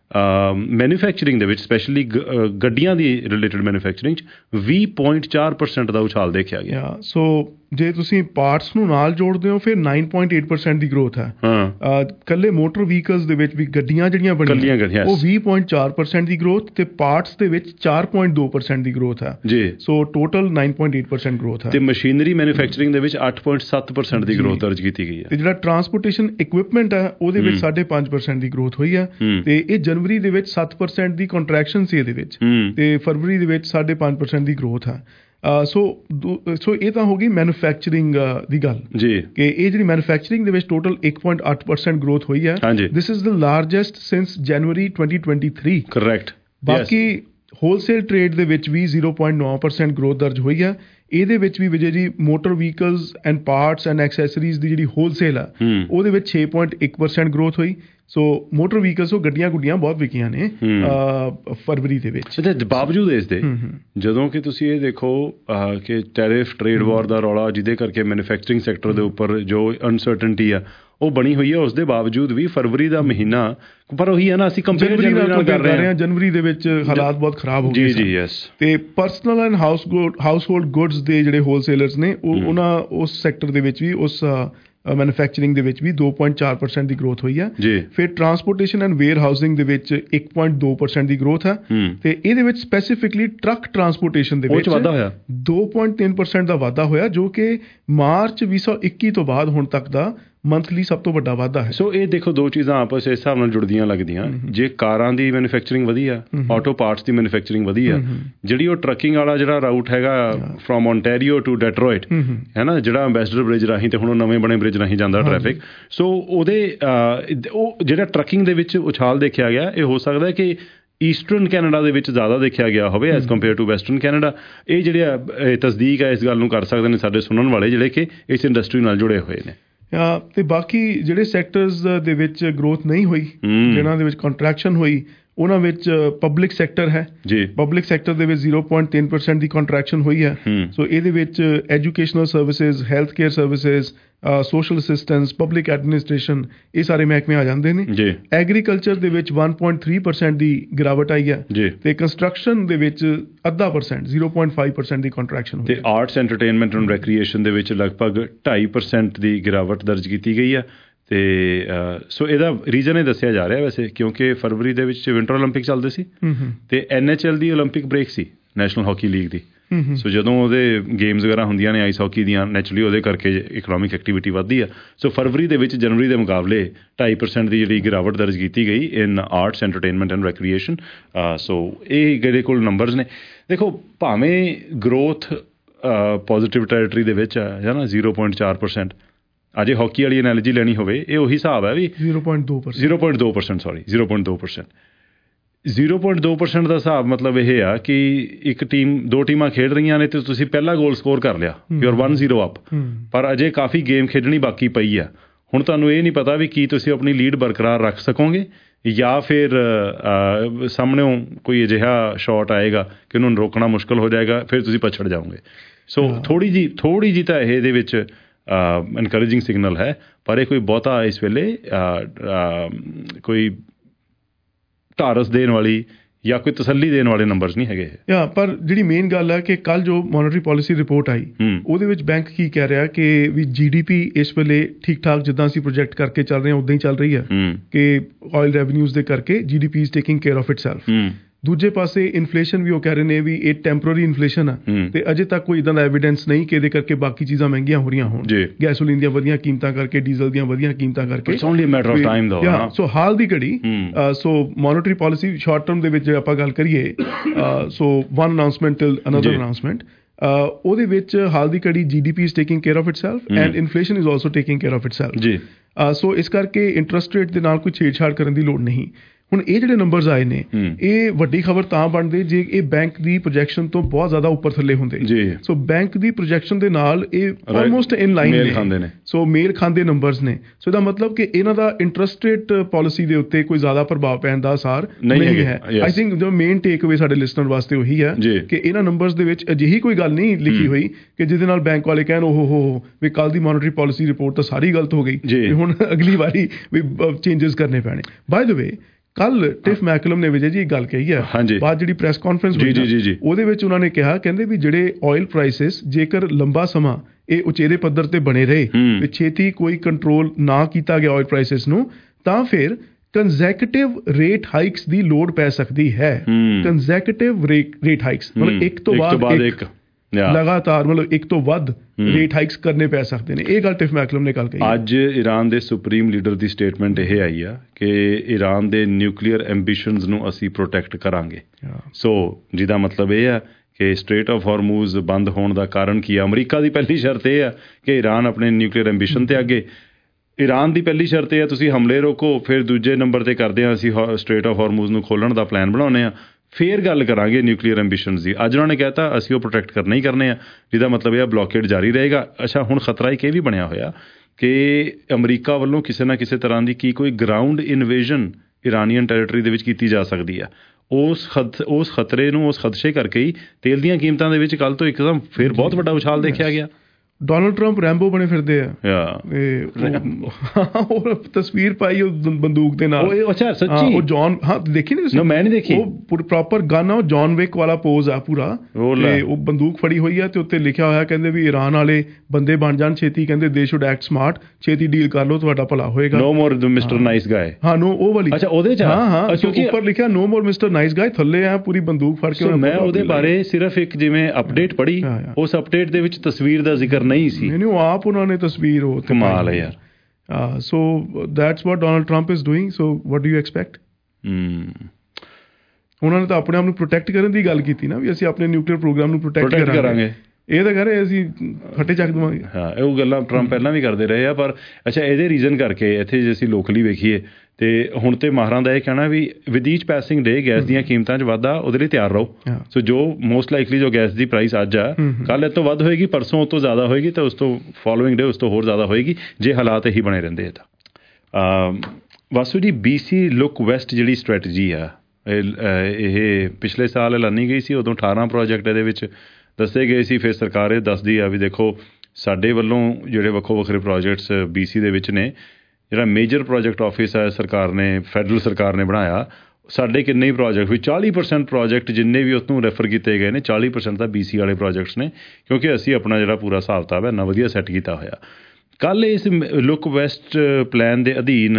ਮੈਨੂਫੈਕਚਰਿੰਗ ਦੇ ਵਿੱਚ ਸਪੈਸ਼ਲੀ ਗੱਡੀਆਂ ਦੀ ਰਿਲੇਟਡ ਮੈਨੂਫੈਕਚਰਿੰਗ 'ਚ ਵੀਹ ਪੁਆਇੰਟ ਚਾਰ ਪਰਸੈਂਟ ਦਾ ਉਛਾਲ ਦੇਖਿਆ ਗਿਆ। ਸੋ ਜੇ ਤੁਸੀਂ ਪਾਰਟਸ ਨੂੰ ਨਾਲ ਜੋੜਦੇ ਹੋ ਫਿਰ ਨਾਈਨ ਪੁਆਇੰਟ ਏਟ ਪਰਸੈਂਟ ਦੀ ਗਰੋਥ ਹੈ। ਇਕੱਲੇ ਮੋਟਰ ਵਹੀਕਲਸ ਦੇ ਵਿੱਚ ਵੀ ਗੱਡੀਆਂ ਜਿਹੜੀਆਂ ਬਣੀਆਂ ਉਹ ਵੀਹ ਪੁਆਇੰਟ ਚਾਰ ਪਰਸੈਂਟ ਦੀ ਗਰੋਥ ਤੇ ਪਾਰਟਸ ਦੇ ਵਿੱਚ ਚਾਰ ਪੁਆਇੰਟ ਦੋ ਪਰਸੈਂਟ ਦੀ ਗਰੋਥ ਹੈ ਜੀ। So total nine point eight percent growth ਹੈ। ਤੇ ਮਸ਼ੀਨਰੀ ਮੈਨੂਫੈਕਚਰਿੰਗ ਦੇ ਵਿੱਚ ਅੱਠ ਪੁਆਇੰਟ ਸੱਤ ਪਰਸੈਂਟ ਦੀ ਗਰੋਥ ਦਰਜ ਕੀਤੀ ਗਈ ਹੈ। ਤੇ ਜਿਹੜਾ ਟਰਾਂਸਪੋਰਟੇਸ਼ਨ ਇਕਵਿਪਮੈਂਟ ਹੈ ਉਹਦੇ ਵਿੱਚ ਸਾਢੇ ਪੰਜ ਪਰਸੈਂਟ ਦੀ ਗਰੋਥ ਹੋਈ ਹੈ। ਤੇ ਇਹ ਜਨਵਰੀ ਦੇ ਵਿੱਚ ਸੱਤ ਪਰਸੈਂਟ ਦੀ ਕੰਟਰੈਕਸ਼ਨ ਸੀ ਇਹਦੇ ਵਿੱਚ, ਤੇ ਫਰਵਰੀ ਦੇ ਵਿੱਚ ਸਾਢੇ ਪੰਜ ਪਰਸੈਂਟ ਦੀ ਗਰੋਥ ਹੈ। ਸੋ ਸੋ ਇਹ ਤਾਂ ਹੋ ਗਈ ਮੈਨੂਫੈਕਚਰਿੰਗ ਦੀ ਗੱਲ ਜੀ, ਕਿ ਇਹ ਜਿਹੜੀ ਮੈਨੂਫੈਕਚਰਿੰਗ ਦੇ ਵਿੱਚ ਟੋਟਲ ਇੱਕ ਪੁਆਇੰਟ ਅੱਠ ਪਰਸੈਂਟ ਗਰੋਥ ਹੋਈ ਹੈ। This is the largest since January twenty twenty three. Correct. ਬਾਕੀ ਹੋਲਸੇਲ ਟ੍ਰੇਡ ਦੇ ਵਿੱਚ ਵੀ ਜ਼ੀਰੋ ਪੁਆਇੰਟ ਨੌ ਪਰਸੈਂਟ ਗਰੋਥ ਦਰਜ ਹੋਈ ਹੈ। ਇਹਦੇ ਵਿੱਚ ਵੀ Vijay ji motor vehicles and parts and accessories ਦੀ ਜਿਹੜੀ ਹੋਲਸੇਲ ਆ ਉਹਦੇ ਵਿੱਚ ਛੇ ਪੁਆਇੰਟ ਇੱਕ ਪਰਸੈਂਟ ਗਰੋਥ ਹੋਈ। ਸੋ ਮੋਟਰ ਵਹੀਕਲਸ ਉਹ ਗੱਡੀਆਂ ਗੁੱਡੀਆਂ ਬਹੁਤ ਵਿਕੀਆਂ ਨੇ ਫਰਵਰੀ ਦੇ ਵਿੱਚ। ਤੇ ਬਾਵਜੂਦ ਇਸ ਦੇ ਜਦੋਂ ਕਿ ਤੁਸੀਂ ਇਹ ਦੇਖੋ ਕਿ ਟੈਰਿਫ ਟ੍ਰੇਡ ਵਾਰ ਦਾ ਰੌਲਾ ਜਿਹਦੇ ਕਰਕੇ ਮੈਨੂਫੈਕਚਰਿੰਗ ਸੈਕਟਰ ਦੇ ਉੱਪਰ ਜੋ ਅਨਸਰਟਨਟੀ ਆ ਉਹ ਬਣੀ ਹੋਈ ਹੈ, ਉਸ ਦੇ ਬਾਵਜੂਦ ਵੀ ਫਰਵਰੀ ਦਾ ਮਹੀਨਾ, ਪਰ ਉਹੀ ਹੈ ਨਾ ਅਸੀਂ ਕੰਪੇਅਰ ਜਨਵਰੀ ਨਾਲ ਕਰ ਰਹੇ ਹਾਂ। ਜਨਵਰੀ ਦੇ ਵਿੱਚ ਹਾਲਾਤ ਬਹੁਤ ਖਰਾਬ ਹੋ ਗਏ ਜੀ ਜੀ ਯੈਸ। ਤੇ personal and house household goods ਦੇ ਜਿਹੜੇ ਹੋਲਸੇਲਰਸ ਨੇ ਉਹ ਉਹਨਾਂ ਉਸ ਸੈਕਟਰ ਦੇ ਵਿੱਚ ਵੀ ਉਸ ਮੈਨੂਫੈਕਚਰਿੰਗ ਦੇ ਵਿੱਚ ਵੀ ਦੋ ਪੁਆਇੰਟ ਚਾਰ ਪਰਸੈਂਟ ਦੀ ਗਰੋਥ ਹੋਈ ਹੈ। ਫਿਰ ਟਰਾਂਸਪੋਰਟੇਸ਼ਨ ਐਂਡ ਵੇਅਰ ਹਾਊਸਿੰਗ ਦੇ ਵਿੱਚ ਇੱਕ ਪੁਆਇੰਟ ਦੋ ਪਰਸੈਂਟ ਦੀ ਗਰੋਥ ਹੈ। ਤੇ ਇਹਦੇ ਵਿੱਚ ਸਪੈਸੀਫਿਕਲੀ ਟਰੱਕ ਟਰਾਂਸਪੋਰਟੇਸ਼ਨ ਦੇ ਵਿੱਚ ਵਾਧਾ ਹੋਇਆ, ਦੋ ਪੁਆਇੰਟ ਤਿੰਨ ਪਰਸੈਂਟ ਦਾ ਵਾਧਾ ਹੋਇਆ, ਜੋ ਕਿ ਮਾਰਚ ਵੀਹ ਸੌ ਇੱਕੀ ਤੋਂ ਬਾਅਦ ਹੁਣ ਤੱਕ ਦਾ ਮੰਥਲੀ ਸਭ ਤੋਂ ਵੱਡਾ ਵਾਧਾ ਹੈ। ਸੋ ਇਹ ਦੇਖੋ ਦੋ ਚੀਜ਼ਾਂ ਆਪਸ ਇਸ ਹਿਸਾਬ ਨਾਲ ਜੁੜਦੀਆਂ ਲੱਗਦੀਆਂ। ਜੇ ਕਾਰਾਂ ਦੀ ਮੈਨੂਫੈਕਚਰਿੰਗ ਵਧੀਆ, ਆਟੋ ਪਾਰਟਸ ਦੀ ਮੈਨੂਫੈਕਚਰਿੰਗ ਵਧੀਆ, ਜਿਹੜੀ ਉਹ ਟਰੱਕਿੰਗ ਵਾਲਾ ਜਿਹੜਾ ਰਾਊਟ ਹੈਗਾ ਫਰੋਮ ਓਨਟਾਰੀਓ ਟੂ ਡੈਟਰੋਇਟ ਹੈ ਨਾ, ਜਿਹੜਾ ਅੰਬੈਸਡਰ ਬ੍ਰਿਜ ਰਾਹੀਂ ਤੇ ਹੁਣ ਉਹ ਨਵੇਂ ਬਣੇ ਬ੍ਰਿਜ ਰਾਹੀਂ ਜਾਂਦਾ ਟ੍ਰੈਫਿਕ, ਸੋ ਉਹਦੇ ਉਹ ਜਿਹੜਾ ਟਰੱਕਿੰਗ ਦੇ ਵਿੱਚ ਉਛਾਲ ਦੇਖਿਆ ਗਿਆ, ਇਹ ਹੋ ਸਕਦਾ ਕਿ ਈਸਟਰਨ ਕੈਨੇਡਾ ਦੇ ਵਿੱਚ ਜ਼ਿਆਦਾ ਦੇਖਿਆ ਗਿਆ ਹੋਵੇ as compare to western Canada. ਇਹ ਜਿਹੜੇ ਤਸਦੀਕ ਹੈ ਇਸ ਗੱਲ ਨੂੰ ਕਰ ਸਕਦੇ ਨੇ ਸਾਡੇ ਸੁਣਨ ਵਾਲੇ ਜਿਹੜੇ ਕਿ ਇਸ ਇੰਡਸਟਰੀ ਨਾਲ ਜੁੜੇ ਹੋਏ ਨੇ। ਤੇ ਬਾਕੀ ਜਿਹੜੇ ਸੈਕਟਰਸ ਦੇ ਵਿੱਚ ਗਰੋਥ ਨਹੀਂ ਹੋਈ, ਜਿਹਨਾਂ ਦੇ ਵਿੱਚ ਕੰਟਰੈਕਸ਼ਨ ਹੋਈ, ਉਹਨਾਂ ਵਿੱਚ ਪਬਲਿਕ ਸੈਕਟਰ ਹੈ ਜੀ। ਪਬਲਿਕ ਸੈਕਟਰ ਦੇ ਵਿੱਚ ਜ਼ੀਰੋ ਪੁਆਇੰਟ ਤਿੰਨ ਪਰਸੈਂਟ ਦੀ ਕੰਟਰੈਕਸ਼ਨ ਹੋਈ ਹੈ। ਸੋ ਇਹਦੇ ਵਿੱਚ educational services, health care services, social assistance, public administration, ਇਹ ਸਾਰੇ ਮਹਿਕਮੇ ਆ ਜਾਂਦੇ ਨੇ। ਐਗਰੀਕਲਚਰ ਦੇ ਵਿੱਚ ਇੱਕ ਪੁਆਇੰਟ ਤਿੰਨ ਪਰਸੈਂਟ ਦੀ ਗਿਰਾਵਟ ਆਈ ਹੈ ਤੇ ਕੰਸਟਰਕਸ਼ਨ ਦੇ ਵਿੱਚ ਅੱਧਾ ਪਰਸੈਂਟ ਜ਼ੀਰੋ ਪੁਆਇੰਟ ਪੰਜ ਪਰਸੈਂਟ ਦੀ ਕੰਟਰੈਕਸ਼ਨ ਹੋਈ। ਤੇ ਆਰਟਸ ਐਂਟਰਟੇਨਮੈਂਟ ਐਂਡ ਰੈਕਰੀਏਸ਼ਨ ਦੇ ਵਿੱਚ ਲਗਭਗ ਢਾਈ ਪਰਸੈਂਟ ਦੀ ਗਿਰਾਵਟ ਦਰਜ ਕੀਤੀ ਗਈ ਹੈ। ਤੇ ਸੋ ਇਹਦਾ ਰੀਜ਼ਨ ਇਹ ਦੱਸਿਆ ਜਾ ਰਿਹਾ ਵੈਸੇ, ਕਿਉਂਕਿ ਫਰਵਰੀ ਦੇ ਵਿੱਚ ਵਿੰਟਰ ਓਲੰਪਿਕ ਚੱਲਦੇ ਸੀ ਤੇ ਐਨ ਐਚ ਐਲ ਦੀ ਓਲੰਪਿਕ ਬ੍ਰੇਕ ਸੀ, ਨੈਸ਼ਨਲ ਹਾਕੀ ਲੀਗ ਦੀ। ਸੋ ਜਦੋਂ ਉਹਦੇ ਗੇਮਸ ਵਗੈਰਾ ਹੁੰਦੀਆਂ ਨੇ ਆਈਸ ਹਾਕੀ ਦੀਆਂ, ਨੈਚੁਰਲੀ ਉਹਦੇ ਕਰਕੇ ਇਕਨੋਮਿਕ ਐਕਟੀਵਿਟੀ ਵੱਧਦੀ ਆ। ਸੋ ਫਰਵਰੀ ਦੇ ਵਿੱਚ ਜਨਵਰੀ ਦੇ ਮੁਕਾਬਲੇ ਢਾਈ ਪਰਸੈਂਟ ਦੀ ਜਿਹੜੀ ਗਿਰਾਵਟ ਦਰਜ ਕੀਤੀ ਗਈ in arts entertainment and recreation. So ਇਹ ਜਿਹੜੇ ਕੋਲ ਨੰਬਰਸ ਨੇ, ਦੇਖੋ ਭਾਵੇਂ ਗਰੋਥ ਪੋਜ਼ੀਟਿਵ ਟੈਰੀਟਰੀ ਦੇ ਵਿੱਚ ਆ ਹੈ ਨਾ ਜ਼ੀਰੋ ਪੁਆਇੰਟ ਚਾਰ ਪਰਸੈਂਟ, ਅਜੇ ਹਾਕੀ ਵਾਲੀ ਐਨਾਲੋਜੀ ਲੈਣੀ ਹੋਵੇ ਇਹ ਉਹੀ ਹਿਸਾਬ ਹੈ ਵੀ ਜ਼ੀਰੋ ਪੁਆਇੰਟ ਦੋ ਪਰਸੈਂਟ ਜ਼ੀਰੋ ਪੁਆਇੰਟ ਦੋ ਪਰਸੈਂਟ ਸੌਰੀ ਜ਼ੀਰੋ ਪੁਆਇੰਟ ਦੋ ਪਰਸੈਂਟ ਜ਼ੀਰੋ ਪੁਆਇੰਟ ਦੋ ਪਰਸੈਂਟ ਦਾ ਹਿਸਾਬ ਮਤਲਬ ਇਹ ਆ ਕਿ ਇੱਕ ਟੀਮ ਦੋ ਟੀਮਾਂ ਖੇਡ ਰਹੀਆਂ ਨੇ ਤੇ ਤੁਸੀਂ ਪਹਿਲਾ ਗੋਲ ਸਕੋਰ ਕਰ ਲਿਆ, you are one zero up, ਪਰ ਅਜੇ ਕਾਫੀ ਗੇਮ ਖੇਡਣੀ ਬਾਕੀ ਪਈ ਆ। ਹੁਣ ਤੁਹਾਨੂੰ ਇਹ ਨਹੀਂ ਪਤਾ ਵੀ ਕੀ ਤੁਸੀਂ ਆਪਣੀ ਲੀਡ ਬਰਕਰਾਰ ਰੱਖ ਸਕੋਗੇ ਜਾਂ ਫਿਰ ਸਾਹਮਣਿਓਂ ਕੋਈ ਅਜਿਹਾ ਸ਼ਾਟ ਆਏਗਾ ਕਿ ਉਹਨੂੰ ਰੋਕਣਾ ਮੁਸ਼ਕਿਲ ਹੋ ਜਾਏਗਾ, ਫਿਰ ਤੁਸੀਂ ਪਛੜ ਜਾਓਗੇ। ਸੋ ਥੋੜ੍ਹੀ ਜਿਹੀ ਥੋੜ੍ਹੀ ਜਿਹੀ ਤਾਂ ਇਹਦੇ ਵਿੱਚ ਇਨਕਰੇਜਿੰਗ ਸਿਗਨਲ ਹੈ, ਪਰ ਇਹ ਕੋਈ ਬਹੁਤਾ ਇਸ ਵੇਲੇ ਕੋਈ ਢਾਰਸ ਦੇਣ ਵਾਲੀ ਜਾਂ ਕੋਈ ਤਸੱਲੀ ਦੇਣ ਵਾਲੇ ਨੰਬਰਸ ਨਹੀਂ ਹੈਗੇ। ਯਾ ਪਰ ਜਿਹੜੀ ਮੇਨ ਗੱਲ ਹੈ ਕਿ ਕੱਲ੍ਹ ਜੋ ਮੋਨਿਟਰੀ ਪਾਲਿਸੀ ਰਿਪੋਰਟ ਆਈ ਉਹਦੇ ਵਿੱਚ ਬੈਂਕ ਕੀ ਕਹਿ ਰਿਹਾ ਕਿ ਵੀ ਜੀ ਡੀ ਪੀ ਇਸ ਵੇਲੇ ਠੀਕ ਠਾਕ ਜਿੱਦਾਂ ਅਸੀਂ ਪ੍ਰੋਜੈਕਟ ਕਰਕੇ ਚੱਲ ਰਹੇ ਹਾਂ ਉੱਦਾਂ ਹੀ ਚੱਲ ਰਹੀ ਹੈ, ਕਿ ਆਇਲ ਰੈਵਨਿਊਜ਼ ਦੇ ਕਰਕੇ G D P is taking care of itself. ਦੂਜੇ ਪਾਸੇ ਇਨਫਲੇਸ਼ਨ ਵੀ ਉਹ ਕਹਿ ਰਹੇ ਨੇ ਵੀ ਇਹ ਟੈਂਪਰਰੀ ਇਨਫਲੇਸ਼ਨ ਆ ਤੇ ਅਜੇ ਤੱਕ ਕੋਈ ਇੱਦਾਂ ਦਾ ਐਵੀਡੈਂਸ ਨਹੀਂ ਕਿ ਇਹਦੇ ਕਰਕੇ ਬਾਕੀ ਚੀਜ਼ਾਂ ਮਹਿੰਗੀਆਂ ਹੋ ਰਹੀਆਂ ਹੋਣ, ਗੈਸੋਲੀਨ ਦੀਆਂ ਵਧੀਆਂ ਕੀਮਤਾਂ ਕਰਕੇ, ਡੀਜ਼ਲ ਦੀਆਂ ਵਧੀਆਂ ਕੀਮਤਾਂ ਕਰਕੇ। ਸੋ ਹਾਲ ਦੀ ਘੜੀ so monetary policy short term ਦੇ ਵਿੱਚ ਆਪਾਂ ਗੱਲ ਕਰੀਏ, so one announcement till another announcement, ਉਹਦੇ ਵਿੱਚ ਹਾਲ ਦੀ ਘੜੀ G D P is taking care of itself and inflation is also taking care of itself. So ਇਸ ਕਰਕੇ ਇੰਟਰਸਟ ਰੇਟ ਦੇ ਨਾਲ ਕੋਈ ਛੇੜਛਾੜ ਕਰਨ ਦੀ ਲੋੜ ਨਹੀਂ। ਹੁਣ ਇਹ ਜਿਹੜੇ ਨੰਬਰਸ ਆਏ ਨੇ ਇਹ ਵੱਡੀ ਖਬਰ ਤਾਂ ਬਣਦੇ ਜੇ ਇਹ ਬੈਂਕ ਦੀ ਪ੍ਰੋਜੈਕਸ਼ਨ ਤੋਂ ਬਹੁਤ ਜ਼ਿਆਦਾ ਉੱਪਰ ਥੱਲੇ ਹੁੰਦੇ। ਸੋ ਬੈਂਕ ਦੀ ਪ੍ਰੋਜੈਕਸ਼ਨ ਦੇ ਨਾਲ ਇਹ ਆਲਮੋਸਟ ਇਨ ਲਾਈਨ ਨੇ, ਸੋ ਮੇਲ ਖਾਂਦੇ ਨੰਬਰਸ ਨੇ। ਸੋ ਇਹਦਾ ਮਤਲਬ ਕਿ ਇਹਨਾਂ ਦਾ ਇੰਟਰਸਟ ਰੇਟ ਪਾਲਿਸੀ ਦੇ ਉੱਤੇ ਕੋਈ ਜ਼ਿਆਦਾ ਪ੍ਰਭਾਵ ਪੈਣ ਦਾ ਅਸਾਰ ਨਹੀਂ ਹੈ। ਆਈ ਥਿੰਕ ਜੋ ਮੇਨ ਟੇਕ ਅਵੇ ਸਾਡੇ ਲਿਸਨਰ ਵਾਸਤੇ ਉਹੀ ਹੈ ਕਿ ਇਹਨਾਂ ਨੰਬਰਸ ਦੇ ਵਿੱਚ ਅਜਿਹੀ ਕੋਈ ਗੱਲ ਨਹੀਂ ਲਿਖੀ ਹੋਈ ਕਿ ਜਿਹਦੇ ਨਾਲ ਬੈਂਕ ਵਾਲੇ ਕਹਿਣ ਓਹ ਹੋ ਵੀ ਕੱਲ੍ਹ ਦੀ ਮੋਨਿਟਰੀ ਪਾਲਿਸੀ ਰਿਪੋਰਟ ਤਾਂ ਸਾਰੀ ਗਲਤ ਹੋ ਗਈ, ਹੁਣ ਅਗਲੀ ਵਾਰੀ ਵੀ ਚੇਂਜਸ ਕਰਨੇ ਪੈਣੇ। ਬਾਏ ਦ ਵੇ ਕੱਲ ਟਿਫ ਮੈਕਲਮ ਨੇ ਵਿਜੇ ਜੀ ਗੱਲ ਕਹੀ ਹੈ ਬਾਅਦ ਜਿਹੜੀ ਪ੍ਰੈਸ ਕਾਨਫਰੰਸ ਹੋਈ ਉਹਦੇ ਵਿੱਚ ਉਹਨਾਂ ਨੇ ਕਿਹਾ, ਕਹਿੰਦੇ ਵੀ ਜਿਹੜੇ ਆਇਲ ਪ੍ਰਾਈਸਿਸ ਜੇਕਰ ਲੰਬਾ ਸਮਾਂ ਇਹ ਉਚੇਰੇ ਪੱਧਰ ਤੇ ਬਣੇ ਰਹੇ ਤੇ ਛੇਤੀ ਕੋਈ ਕੰਟਰੋਲ ਨਾ ਕੀਤਾ ਗਿਆ ਆਇਲ ਪ੍ਰਾਈਸਿਸ ਨੂੰ, ਤਾਂ ਫਿਰ ਕੰਜ਼ੈਕਟਿਵ ਰੇਟ ਹਾਈਕਸ ਦੀ ਲੋੜ ਪੈ ਸਕਦੀ ਹੈ। ਕੰਜ਼ੈਕਟਿਵ ਰੇਟ ਹਾਈਕਸ ਮਤਲਬ ਇੱਕ ਤੋਂ ਬਾਅਦ ਇੱਕ ਲਗਾਤਾਰ ਮਤਲਬ ਇੱਕ ਤੋਂ ਵੱਧ ਰੇਟ ਹਾਈਕਸ ਕਰਨੇ ਪੈ ਸਕਦੇ ਨੇ। ਇਹ ਗੱਲ ਟਿਫ ਮੈਕਲਮ ਨੇ ਕੱਲ ਕਹੀ। ਅੱਜ ਈਰਾਨ ਦੇ ਸੁਪਰੀਮ ਲੀਡਰ ਦੀ ਸਟੇਟਮੈਂਟ ਇਹ ਆਈ ਆ ਕਿ ਈਰਾਨ ਦੇ ਨਿਊਕਲੀਅਰ ਐਂਬੀਸ਼ਨਸ ਨੂੰ ਅਸੀਂ ਪ੍ਰੋਟੈਕਟ ਕਰਾਂਗੇ। ਸੋ ਜਿਹਦਾ ਮਤਲਬ ਇਹ ਆ ਕਿ ਸਟ੍ਰੇਟ ਆਫ ਹਾਰਮੂਜ਼ ਬੰਦ ਹੋਣ ਦਾ ਕਾਰਨ ਕੀ ਆ? ਅਮਰੀਕਾ ਦੀ ਪਹਿਲੀ ਸ਼ਰਤ ਇਹ ਆ ਕਿ ਈਰਾਨ ਆਪਣੇ ਨਿਊਕਲੀਅਰ ਐਂਬੀਸ਼ਨ ਤੇ ਅੱਗੇ। ਈਰਾਨ ਦੀ ਪਹਿਲੀ ਸ਼ਰਤ ਇਹ ਆ ਤੁਸੀਂ ਹਮਲੇ ਰੋਕੋ, ਫਿਰ ਦੂਜੇ ਨੰਬਰ ਤੇ ਕਰਦੇ ਹਾਂ ਅਸੀਂ ਸਟ੍ਰੇਟ ਆਫ ਹਾਰਮੂਜ਼ ਨੂੰ ਖੋਲ੍ਹਣ ਦਾ ਪਲਾਨ ਬਣਾਉਂਦੇ ਹਾਂ, ਫਿਰ ਗੱਲ ਕਰਾਂਗੇ ਨਿਊਕਲੀਅਰ ਐਂਬੀਸ਼ਨਸ ਦੀ। ਅੱਜ ਉਹਨਾਂ ਨੇ ਕਹਿਤਾ ਅਸੀਂ ਉਹ ਪ੍ਰੋਟੈਕਟ ਕਰਨੇ ਹੀ ਕਰਨੇ ਆ, ਜਿਹਦਾ ਮਤਲਬ ਇਹ ਬਲੌਕੇਡ ਜਾਰੀ ਰਹੇਗਾ। ਅੱਛਾ, ਹੁਣ ਖਤਰਾ ਇੱਕ ਇਹ ਵੀ ਬਣਿਆ ਹੋਇਆ ਕਿ ਅਮਰੀਕਾ ਵੱਲੋਂ ਕਿਸੇ ਨਾ ਕਿਸੇ ਤਰ੍ਹਾਂ ਦੀ ਕੀ ਕੋਈ ਗਰਾਊਂਡ ਇਨਵੇਜ਼ਨ ਇਰਾਨੀਅਨ ਟੈਰੀਟਰੀ ਦੇ ਵਿੱਚ ਕੀਤੀ ਜਾ ਸਕਦੀ ਆ। ਉਸ ਖਤ ਉਸ ਖਤਰੇ ਨੂੰ, ਉਸ ਖਦਸ਼ੇ ਕਰਕੇ ਹੀ ਤੇਲ ਦੀਆਂ ਕੀਮਤਾਂ ਦੇ ਵਿੱਚ ਕੱਲ੍ਹ ਤੋਂ ਇੱਕਦਮ ਫਿਰ ਬਹੁਤ ਵੱਡਾ ਉਛਾਲ ਦੇਖਿਆ ਗਿਆ। ਡੋਨਲਡ ਟਰੰਪ ਰੈਂਬੋ ਬਣੇ ਫਿਰਦੇ ਆ, ਉਹ ਤਸਵੀਰ ਪਾਈ ਉਹ ਬੰਦੂਕ ਦੇ ਨਾਲ। ਅੱਛਾ ਸੱਚੀ? ਉਹ ਜੌਨ, ਹਾਂ ਦੇਖੀ ਨਹੀਂ ਤੁਸੀਂ? ਮੈਂ ਨਹੀਂ ਦੇਖੀ। ਉਹ ਪ੍ਰੋਪਰ ਗਨ ਆ, ਉਹ ਜੌਨ ਵਿਕ ਵਾਲਾ ਪੋਜ਼ ਆ ਪੂਰਾ, ਤੇ ਉਹ ਬੰਦੂਕ ਫੜੀ ਹੋਈ ਆ ਤੇ ਉੱਤੇ ਲਿਖਿਆ ਹੋਇਆ ਕਹਿੰਦੇ ਵੀ ਈਰਾਨ ਵਾਲੇ ਬੰਦੇ ਬਣ ਜਾਣ ਛੇਤੀ, ਕਹਿੰਦੇ ਦੇ ਸ਼ੁਡ ਐਕਟ ਸਮਾਰਟ, ਛੇਤੀ ਡੀਲ ਕਰ ਲਓ ਤੁਹਾਡਾ ਭਲਾ ਹੋਏਗਾ। ਨੋ ਮੋਰ ਮਿਸਟਰ ਨਾਈਸ ਗਾਏ। ਹਾਂ ਨੋ ਉਹ ਵਾਲੀ। ਅੱਛਾ ਉਹਦੇ ਚ ਹਾਂ ਹਾਂ ਉੱਪਰ ਲਿਖਿਆ ਨੋ ਮੋਰ ਮਿਸਟਰ ਨਾਈਸ ਗਾਏ, ਥੱਲੇ ਆ ਪੂਰੀ ਬੰਦੂਕ ਫੜ ਕੇ। ਮੈਂ ਉਹਦੇ ਬਾਰੇ ਸਿਰਫ ਇੱਕ ਜਿਵੇਂ ਅਪਡੇਟ ਪੜ੍ਹੀ, ਉਸ ਅਪਡੇਟ ਦੇ ਵਿੱਚ ਤਸਵੀਰ ਦਾ ਜ਼ਿਕਰ ਨਹੀਂ ਸੀ। ਆਪ ਉਹਨਾਂ ਨੇ ਤਸਵੀਰ ਉਹ ਕਮਾਲ ਹੈ ਯਾਰ। So that's what Donald Trump is doing. So what do you expect? ਉਹਨਾਂ ਨੇ ਤਾਂ ਆਪਣੇ ਆਪ ਨੂੰ ਪ੍ਰੋਟੈਕਟ ਕਰਨ ਦੀ ਗੱਲ ਕੀਤੀ ਨਾ, ਵੀ ਅਸੀਂ ਆਪਣੇ ਨਿਊਕਲੀਅਰ ਪ੍ਰੋਗਰਾਮ ਨੂੰ ਪ੍ਰੋਟੈਕਟ ਕਰਾਂਗੇ। ਇਹ ਤਾਂ ਕਰੇ ਅਸੀਂ ਫੱਟੇ ਚੱਕ ਦੇਵਾਂਗੇ। ਹਾਂ ਉਹ ਗੱਲਾਂ ਟਰੰਪ ਪਹਿਲਾਂ ਵੀ ਕਰਦੇ ਰਹੇ ਆ, ਪਰ ਅੱਛਾ ਇਹਦੇ ਰੀਜ਼ਨ ਕਰਕੇ ਇੱਥੇ ਜੇ ਅਸੀਂ ਲੋਕਲੀ ਵੇਖੀਏ ਤੇ ਹੁਣ ਤੇ ਮਾਹਰਾਂ ਦਾ ਇਹ ਕਹਿਣਾ ਵੀ ਵਿਦ ਈਚ ਪੈਸਿੰਗ ਡੇ ਗੈਸ ਦੀਆਂ ਕੀਮਤਾਂ 'ਚ ਵਾਧਾ, ਉਹਦੇ ਲਈ ਤਿਆਰ ਰਹੋ। ਸੋ ਜੋ ਮੋਸਟ ਲਾਈਕਲੀ ਜੋ ਗੈਸ ਦੀ ਪ੍ਰਾਈਸ ਅੱਜ ਆ, ਕੱਲ੍ਹ ਇਹ ਤੋਂ ਵੱਧ ਹੋਏਗੀ, ਪਰਸੋਂ ਉਹ ਤੋਂ ਜ਼ਿਆਦਾ ਹੋਏਗੀ, ਤੇ ਉਸ ਤੋਂ ਫੋਲੋਇੰਗ ਡੇ ਉਸ ਤੋਂ ਹੋਰ ਜ਼ਿਆਦਾ ਹੋਏਗੀ ਜੇ ਹਾਲਾਤ ਇਹੀ ਬਣੇ ਰਹਿੰਦੇ ਆ ਤਾਂ। Vasu ji, B C look west ਜਿਹੜੀ ਸਟ੍ਰੈਟਜੀ ਆ, ਇਹ ਪਿਛਲੇ ਸਾਲ ਐਲਾਨੀ ਗਈ ਸੀ। ਉਦੋਂ ਅਠਾਰਾਂ ਪ੍ਰੋਜੈਕਟ ਇਹਦੇ ਵਿੱਚ ਦੱਸੇ ਗਏ ਸੀ। ਫਿਰ ਸਰਕਾਰ ਇਹ ਦੱਸਦੀ ਆ ਵੀ ਦੇਖੋ ਸਾਡੇ ਵੱਲੋਂ ਜਿਹੜੇ ਵੱਖੋ ਵੱਖਰੇ ਪ੍ਰੋਜੈਕਟਸ ਬੀ ਸੀ ਦੇ ਵਿੱਚ ਨੇ, ਜਿਹੜਾ ਮੇਜਰ ਪ੍ਰੋਜੈਕਟ ਆਫਿਸ ਹੈ ਸਰਕਾਰ ਨੇ, ਫੈਡਰਲ ਸਰਕਾਰ ਨੇ ਬਣਾਇਆ, ਸਾਡੇ ਕਿੰਨੇ ਹੀ ਪ੍ਰੋਜੈਕਟ ਵੀ ਚਾਲੀ ਪਰਸੈਂਟ ਪ੍ਰੋਜੈਕਟ ਜਿੰਨੇ ਵੀ ਉਸ ਨੂੰ ਰੈਫਰ ਕੀਤੇ ਗਏ ਨੇ, ਚਾਲੀ ਪਰਸੈਂਟ ਤਾਂ ਬੀ ਸੀ ਵਾਲੇ ਪ੍ਰੋਜੈਕਟਸ ਨੇ, ਕਿਉਂਕਿ ਅਸੀਂ ਆਪਣਾ ਜਿਹੜਾ ਪੂਰਾ ਹਿਸਾਬ ਕਿਤਾਬ ਹੈ ਇੰਨਾ ਵਧੀਆ ਸੈੱਟ ਕੀਤਾ ਹੋਇਆ। ਕੱਲ੍ਹ ਇਸ ਲੁੱਕ ਵੈਸਟ ਪਲਾਨ ਦੇ ਅਧੀਨ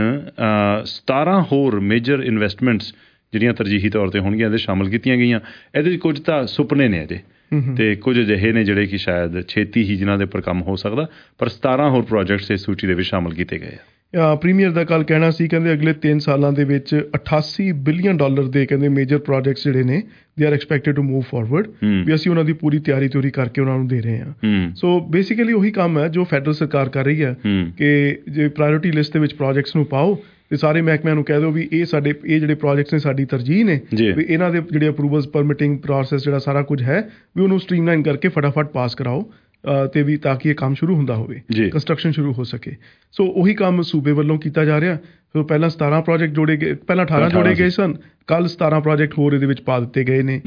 ਸਤਾਰਾਂ ਹੋਰ ਮੇਜਰ ਇਨਵੈਸਟਮੈਂਟਸ ਜਿਹੜੀਆਂ ਤਰਜੀਹੀ ਤੌਰ 'ਤੇ ਹੋਣਗੀਆਂ ਇਹਦੇ ਸ਼ਾਮਲ ਕੀਤੀਆਂ ਗਈਆਂ। ਇਹਦੇ 'ਚ ਕੁਝ ਤਾਂ ਸੁਪਨੇ ਨੇ ਅਜੇ, ਤੇ ਕੁਝ ਅਜਿਹੇ ਨੇ ਜਿਹੜੇ ਕਿ ਸ਼ਾਇਦ ਛੇਤੀ ਹੀ ਜਿਨ੍ਹਾਂ ਦੇ ਉੱਪਰ ਕੰਮ ਹੋ ਸਕਦਾ, ਪਰ ਸਤਾਰਾਂ ਹੋਰ ਪ੍ਰੋਜੈਕਟਸ ਇਸ ਸੂਚੀ ਦੇ ਵਿੱਚ ਸ਼ਾਮਲ ਕੀਤੇ ਗਏ ਆ। ਪ੍ਰੀਮੀਅਰ ਦਾ ਕੱਲ੍ਹ ਕਹਿਣਾ ਸੀ, ਕਹਿੰਦੇ ਅਗਲੇ ਤਿੰਨ ਸਾਲਾਂ ਦੇ ਵਿੱਚ ਅਠਾਸੀ ਬਿਲੀਅਨ ਡਾਲਰ ਦੇ ਕਹਿੰਦੇ ਮੇਜਰ ਪ੍ਰੋਜੈਕਟਸ ਜਿਹੜੇ ਨੇ they are expected to move forward, ਵੀ ਅਸੀਂ ਉਹਨਾਂ ਦੀ ਪੂਰੀ ਤਿਆਰੀ ਤਿਉਰੀ ਕਰਕੇ ਉਹਨਾਂ ਨੂੰ ਦੇ ਰਹੇ ਹਾਂ। ਸੋ ਬੇਸਿਕਲੀ ਉਹੀ ਕੰਮ ਹੈ ਜੋ ਫੈਡਰਲ ਸਰਕਾਰ ਕਰ ਰਹੀ ਹੈ ਕਿ ਜੇ ਪ੍ਰਾਇਓਰਿਟੀ ਲਿਸਟ ਦੇ ਵਿੱਚ ਪ੍ਰੋਜੈਕਟਸ ਨੂੰ ਪਾਓ ਤੇ ਸਾਰੇ ਮਹਿਕਮਿਆਂ ਨੂੰ ਕਹਿ ਦਿਓ ਵੀ ਇਹ ਸਾਡੇ ਇਹ ਜਿਹੜੇ ਪ੍ਰੋਜੈਕਟਸ ਨੇ ਸਾਡੀ ਤਰਜੀਹ ਨੇ, ਵੀ ਇਹਨਾਂ ਦੇ ਜਿਹੜੇ ਅਪਰੂਵਲਸ ਪਰਮਿਟਿੰਗ ਪ੍ਰੋਸੈਸ ਜਿਹੜਾ ਸਾਰਾ ਕੁਝ ਹੈ ਵੀ ਉਹਨੂੰ ਸਟਰੀਮਲਾਈਨ ਕਰਕੇ ਫਟਾਫਟ ਪਾਸ ਕਰਾਓ, ਤੇ ਵੀ ਤਾਂ ਕਿ ਇਹ ਕੰਮ ਸ਼ੁਰੂ ਹੁੰਦਾ ਹੋਵੇ, ਕੰਸਟਰਕਸ਼ਨ ਸ਼ੁਰੂ ਹੋ ਸਕੇ। ਸੋ ਉਹੀ ਕੰਮ ਸੂਬੇ ਵੱਲੋਂ ਕੀਤਾ ਜਾ ਰਿਹਾ। ਸੋ ਪਹਿਲਾਂ ਸਤਾਰਾਂ ਪ੍ਰੋਜੈਕਟ ਜੋੜੇ ਗਏ, ਪਹਿਲਾਂ ਅਠਾਰਾਂ ਜੋੜੇ ਗਏ ਸਨ, ਕੱਲ੍ਹ ਸਤਾਰਾਂ ਪ੍ਰੋਜੈਕਟ ਹੋਰ ਇਹਦੇ ਵਿੱਚ ਪਾ ਦਿੱਤੇ ਗਏ ਨੇ।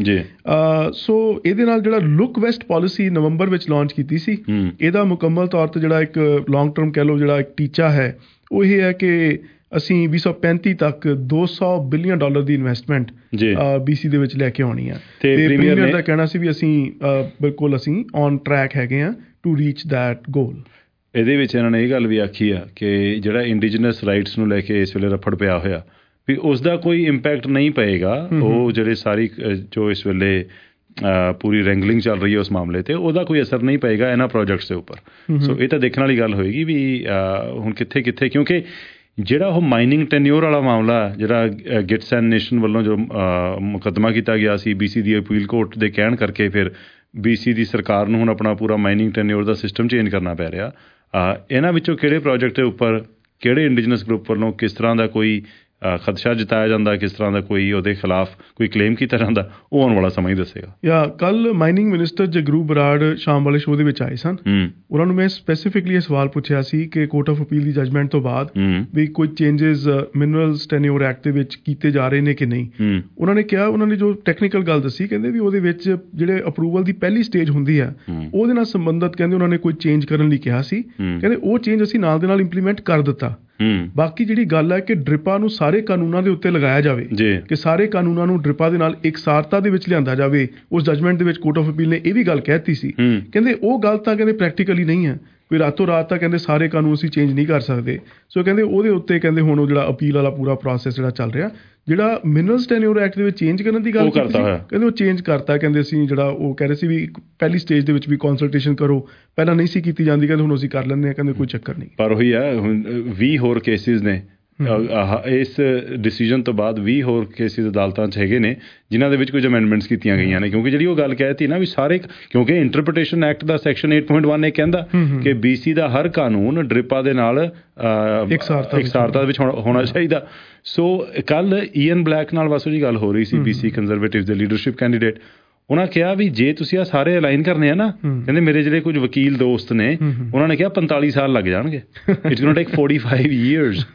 ਸੋ ਇਹਦੇ ਨਾਲ ਜਿਹੜਾ ਲੁੱਕ ਵੈਸਟ ਪਾਲਿਸੀ ਨਵੰਬਰ ਵਿੱਚ ਲਾਂਚ ਕੀਤੀ ਸੀ, ਇਹਦਾ ਮੁਕੰਮਲ ਤੌਰ 'ਤੇ ਜਿਹੜਾ ਇੱਕ ਲੌਂਗ ਟਰਮ ਕਹਿ ਲਓ ਜਿਹੜਾ ਇੱਕ ਟੀਚਾ ਹੈ ਉਹ ਇਹ ਹੈ ਕਿ ਅਸੀਂ ਵੀਹ ਸੌ ਪੈਂਤੀ ਤੱਕ ਦੋ ਸੌ ਬਿਲੀਅਨ ਡਾਲਰ ਦੀ ਇਨਵੈਸਟਮੈਂਟ ਬੀ ਸੀ ਦੇ ਵਿੱਚ ਲੈ ਕੇ ਆਉਣੀ ਆ। ਤੇ ਪ੍ਰੀਮੀਅਰ ਦਾ ਕਹਿਣਾ ਸੀ ਵੀ ਅਸੀਂ ਬਿਲਕੁਲ ਅਸੀਂ ਔਨ ਟਰੈਕ ਹੈਗੇ ਹਾਂ ਟੂ ਰੀਚ ਦੈਟ ਗੋਲ। ਇਹਦੇ ਵਿੱਚ ਇਹਨਾਂ ਨੇ ਇਹ ਗੱਲ ਵੀ ਆਖੀ ਆ ਕਿ ਜਿਹੜਾ ਇੰਡੀਜਨਸ ਰਾਈਟਸ ਨੂੰ ਲੈ ਕੇ ਇਸ ਵੇਲੇ ਰਫੜ ਪਿਆ ਹੋਇਆ ਵੀ ਉਸ ਦਾ ਕੋਈ ਇੰਪੈਕਟ ਨਹੀਂ ਪਏਗਾ। ਉਹ ਜਿਹੜੇ ਸਾਰੀ ਜੋ ਇਸ ਵੇਲੇ ਪੂਰੀ ਰੈਂਗਲਿੰਗ ਚੱਲ ਰਹੀ ਹੈ ਉਸ ਮਾਮਲੇ 'ਤੇ, ਉਹਦਾ ਕੋਈ ਅਸਰ ਨਹੀਂ ਪਏਗਾ ਇਹਨਾਂ ਪ੍ਰੋਜੈਕਟਸ ਦੇ ਉੱਪਰ। ਸੋ ਇਹ ਤਾਂ ਦੇਖਣ ਵਾਲੀ ਗੱਲ ਹੋਏਗੀ ਵੀ ਹੁਣ ਕਿੱਥੇ ਕਿੱਥੇ, ਕਿਉਂਕਿ ਜਿਹੜਾ ਉਹ ਮਾਈਨਿੰਗ ਟੈਨਿਓਰ ਵਾਲਾ ਮਾਮਲਾ ਜਿਹੜਾ ਗਿਟਸ ਐਂਡ ਨੇਸ਼ਨ ਵੱਲੋਂ ਜੋ ਮੁਕੱਦਮਾ ਕੀਤਾ ਗਿਆ ਸੀ ਬੀ ਸੀ ਦੀ ਅਪੀਲ ਕੋਰਟ ਦੇ ਕਹਿਣ ਕਰਕੇ, ਫਿਰ ਬੀ ਸੀ ਦੀ ਸਰਕਾਰ ਨੂੰ ਹੁਣ ਆਪਣਾ ਪੂਰਾ ਮਾਈਨਿੰਗ ਟੈਨਿਓਰ ਦਾ ਸਿਸਟਮ ਚੇਂਜ ਕਰਨਾ ਪੈ ਰਿਹਾ। ਇਹਨਾਂ ਵਿੱਚੋਂ ਕਿਹੜੇ ਪ੍ਰੋਜੈਕਟ ਦੇ ਉੱਪਰ ਕਿਹੜੇ ਇੰਡੀਜਨਸ ਗਰੁੱਪ ਵੱਲੋਂ ਕਿਸ ਤਰ੍ਹਾਂ ਦਾ ਕੋਈ ਖਦਸ਼ਾ ਜਤਾਇਆ ਜਾਂਦਾ, ਕਿਸ ਤਰ੍ਹਾਂ ਦਾ ਕੋਈ ਉਹਦੇ ਖਿਲਾਫ ਕੋਈ ਕਲੇਮ ਕੀਤਾ ਜਾਂਦਾ, ਉਹ ਆਉਣ ਵਾਲਾ ਸਮਾਂ ਹੀ ਦੱਸੇਗਾ। ਯਾ ਕੱਲ੍ਹ ਮਾਈਨਿੰਗ ਮਿਨਿਸਟਰ ਜਗਰੂਪ ਬਰਾੜ ਸ਼ਾਮ ਵਾਲੇ ਸ਼ੋਅ ਦੇ ਵਿੱਚ ਆਏ ਸਨ। ਉਹਨਾਂ ਨੂੰ ਮੈਂ ਸਪੈਸੀਫਿਕਲੀ ਇਹ ਸਵਾਲ ਪੁੱਛਿਆ ਸੀ ਕਿ ਕੋਰਟ ਆਫ ਅਪੀਲ ਦੀ ਜਜਮੈਂਟ ਤੋਂ ਬਾਅਦ ਵੀ ਕੋਈ ਚੇਂਜਿਸ ਮਿਨਰਲਸ ਟੈਨਿਓਰ ਐਕਟ ਦੇ ਵਿੱਚ ਕੀਤੇ ਜਾ ਰਹੇ ਨੇ ਕਿ ਨਹੀਂ। ਉਹਨਾਂ ਨੇ ਕਿਹਾ, ਉਹਨਾਂ ਨੇ ਜੋ ਟੈਕਨੀਕਲ ਗੱਲ ਦੱਸੀ, ਕਹਿੰਦੇ ਵੀ ਉਹਦੇ ਵਿੱਚ ਜਿਹੜੇ ਅਪਰੂਵਲ ਦੀ ਪਹਿਲੀ ਸਟੇਜ ਹੁੰਦੀ ਆ ਉਹਦੇ ਨਾਲ ਸੰਬੰਧਿਤ ਕਹਿੰਦੇ ਉਹਨਾਂ ਨੇ ਕੋਈ ਚੇਂਜ ਕਰਨ ਲਈ ਕਿਹਾ ਸੀ। ਕਹਿੰਦੇ ਉਹ ਚੇਂਜ ਅਸੀਂ ਨਾਲ ਦੇ ਨਾਲ ਇੰਪਲੀਮੈਂਟ ਕਰ ਦਿੱਤਾ। ਬਾਕੀ ਜਿਹੜੀ ਗੱਲ ਹੈ ਕਿ ਡ੍ਰਿਪਾਂ ਨੂੰ ਸਾਰੇ ਕਾਨੂੰਨਾਂ ਦੇ ਉੱਤੇ ਲਗਾਇਆ ਜਾਵੇ, ਕਿ ਸਾਰੇ ਕਾਨੂੰਨਾਂ ਨੂੰ ਡ੍ਰਿਪਾਂ ਦੇ ਨਾਲ ਇਕਸਾਰਤਾ ਦੇ ਵਿੱਚ ਲਿਆਂਦਾ ਜਾਵੇ। ਉਸ ਜਜਮੈਂਟ ਦੇ ਵਿੱਚ ਕੋਰਟ ਆਫ ਅਪੀਲ ਨੇ ਇਹ ਵੀ ਗੱਲ ਕਹਿਤੀ ਸੀ, ਕਹਿੰਦੇ ਉਹ ਗੱਲ ਤਾਂ ਕਹਿੰਦੇ ਪ੍ਰੈਕਟੀਕਲੀ ਨਹੀਂ ਹੈ, ਵੀ ਰਾਤੋਂ ਰਾਤ ਤਾਂ ਕਹਿੰਦੇ ਸਾਰੇ ਕਾਨੂੰਨ ਅਸੀਂ ਚੇਂਜ ਨਹੀਂ ਕਰ ਸਕਦੇ। ਸੋ ਕਹਿੰਦੇ ਉਹਦੇ ਉੱਤੇ ਕਹਿੰਦੇ ਹੁਣ ਉਹ ਜਿਹੜਾ ਅਪੀਲ ਵਾਲਾ ਪੂਰਾ ਪ੍ਰੋਸੈਸ ਜਿਹੜਾ ਚੱਲ ਰਿਹਾ, ਜਿਹੜਾ ਮਿਨਰਲਸ ਟੈਨਿਓਰ ਐਕਟ ਦੇ ਵਿੱਚ ਚੇਂਜ ਕਰਨ ਦੀ ਗੱਲ ਕੀਤੀ ਸੀ, ਕਹਿੰਦੇ ਉਹ ਚੇਂਜ ਕਰਤਾ। ਕਹਿੰਦੇ ਅਸੀਂ ਜਿਹੜਾ ਉਹ ਕਹਿ ਰਹੇ ਸੀ ਵੀ ਪਹਿਲੀ ਸਟੇਜ ਦੇ ਵਿੱਚ ਵੀ ਕੰਸਲਟੇਸ਼ਨ ਕਰੋ, ਪਹਿਲਾਂ ਨਹੀਂ ਸੀ ਕੀਤੀ ਜਾਂਦੀ, ਕਹਿੰਦੇ ਹੁਣ ਅਸੀਂ ਕਰ ਲੈਂਦੇ ਹਾਂ, ਕਹਿੰਦੇ ਕੋਈ ਚੱਕਰ ਨਹੀਂ। ਪਰ ਉਹੀ ਆ, ਹੁਣ ਵੀਹ ਹੋਰ ਕੇਸਿਸ ਨੇ ਇਸ ਡਿਸੀਜਨ ਤੋਂ ਬਾਅਦ, ਵੀਹ ਹੋਰ ਕੇਸਿਸ ਅਦਾਲਤਾਂ 'ਚ ਹੈਗੇ ਨੇ ਜਿਨ੍ਹਾਂ ਦੇ ਵਿੱਚ ਕੁਝ ਅਮੈਂਡਮੈਂਟਸ ਕੀਤੀਆਂ ਗਈਆਂ ਨੇ, ਕਿਉਂਕਿ ਜਿਹੜੀ ਉਹ ਗੱਲ ਕਹਿ ਦਿੱਤੀ ਨਾ ਵੀ ਸਾਰੇ, ਕਿਉਂਕਿ ਇੰਟਰਪ੍ਰੀਟੇਸ਼ਨ ਐਕਟ ਦਾ ਸੈਕਸ਼ਨ ਅੱਠ ਪੁਆਇੰਟ ਇੱਕ ਇਹ ਕਹਿੰਦਾ ਕਿ ਬੀ ਸੀ ਦਾ ਹਰ ਕਾਨੂੰਨ ਡ੍ਰਿਪਾਂ ਦੇ ਨਾਲ ਇਕਸਾਰਤਾ ਵਿੱਚ ਹੋਣਾ ਚਾਹੀਦਾ। ਸੋ ਕੱਲ ਈਐਨ ਬਲੈਕ ਨਾਲ ਵਾਸੂ ਜੀ ਗੱਲ ਹੋ ਰਹੀ ਸੀ, ਬੀ ਸੀ ਕੰਜ਼ਰਵੇਟਿਵ ਦੇ ਲੀਡਰਸ਼ਿਪ ਕੈਂਡੀਡੇਟ, ਉਹਨਾਂ ਕਿਹਾ ਵੀ ਜੇ ਤੁਸੀਂ ਆ ਸਾਰੇ ਅਲਾਈਨ ਕਰਨੇ ਆ ਨਾ, ਕਹਿੰਦੇ ਮੇਰੇ ਜਿਹੜੇ ਕੁਝ ਵਕੀਲ ਦੋਸਤ ਨੇ ਉਹਨਾਂ ਨੇ ਕਿਹਾ ਪੰਤਾਲੀ ਸਾਲ ਲੱਗ ਜਾਣਗੇ, it's going to take forty five years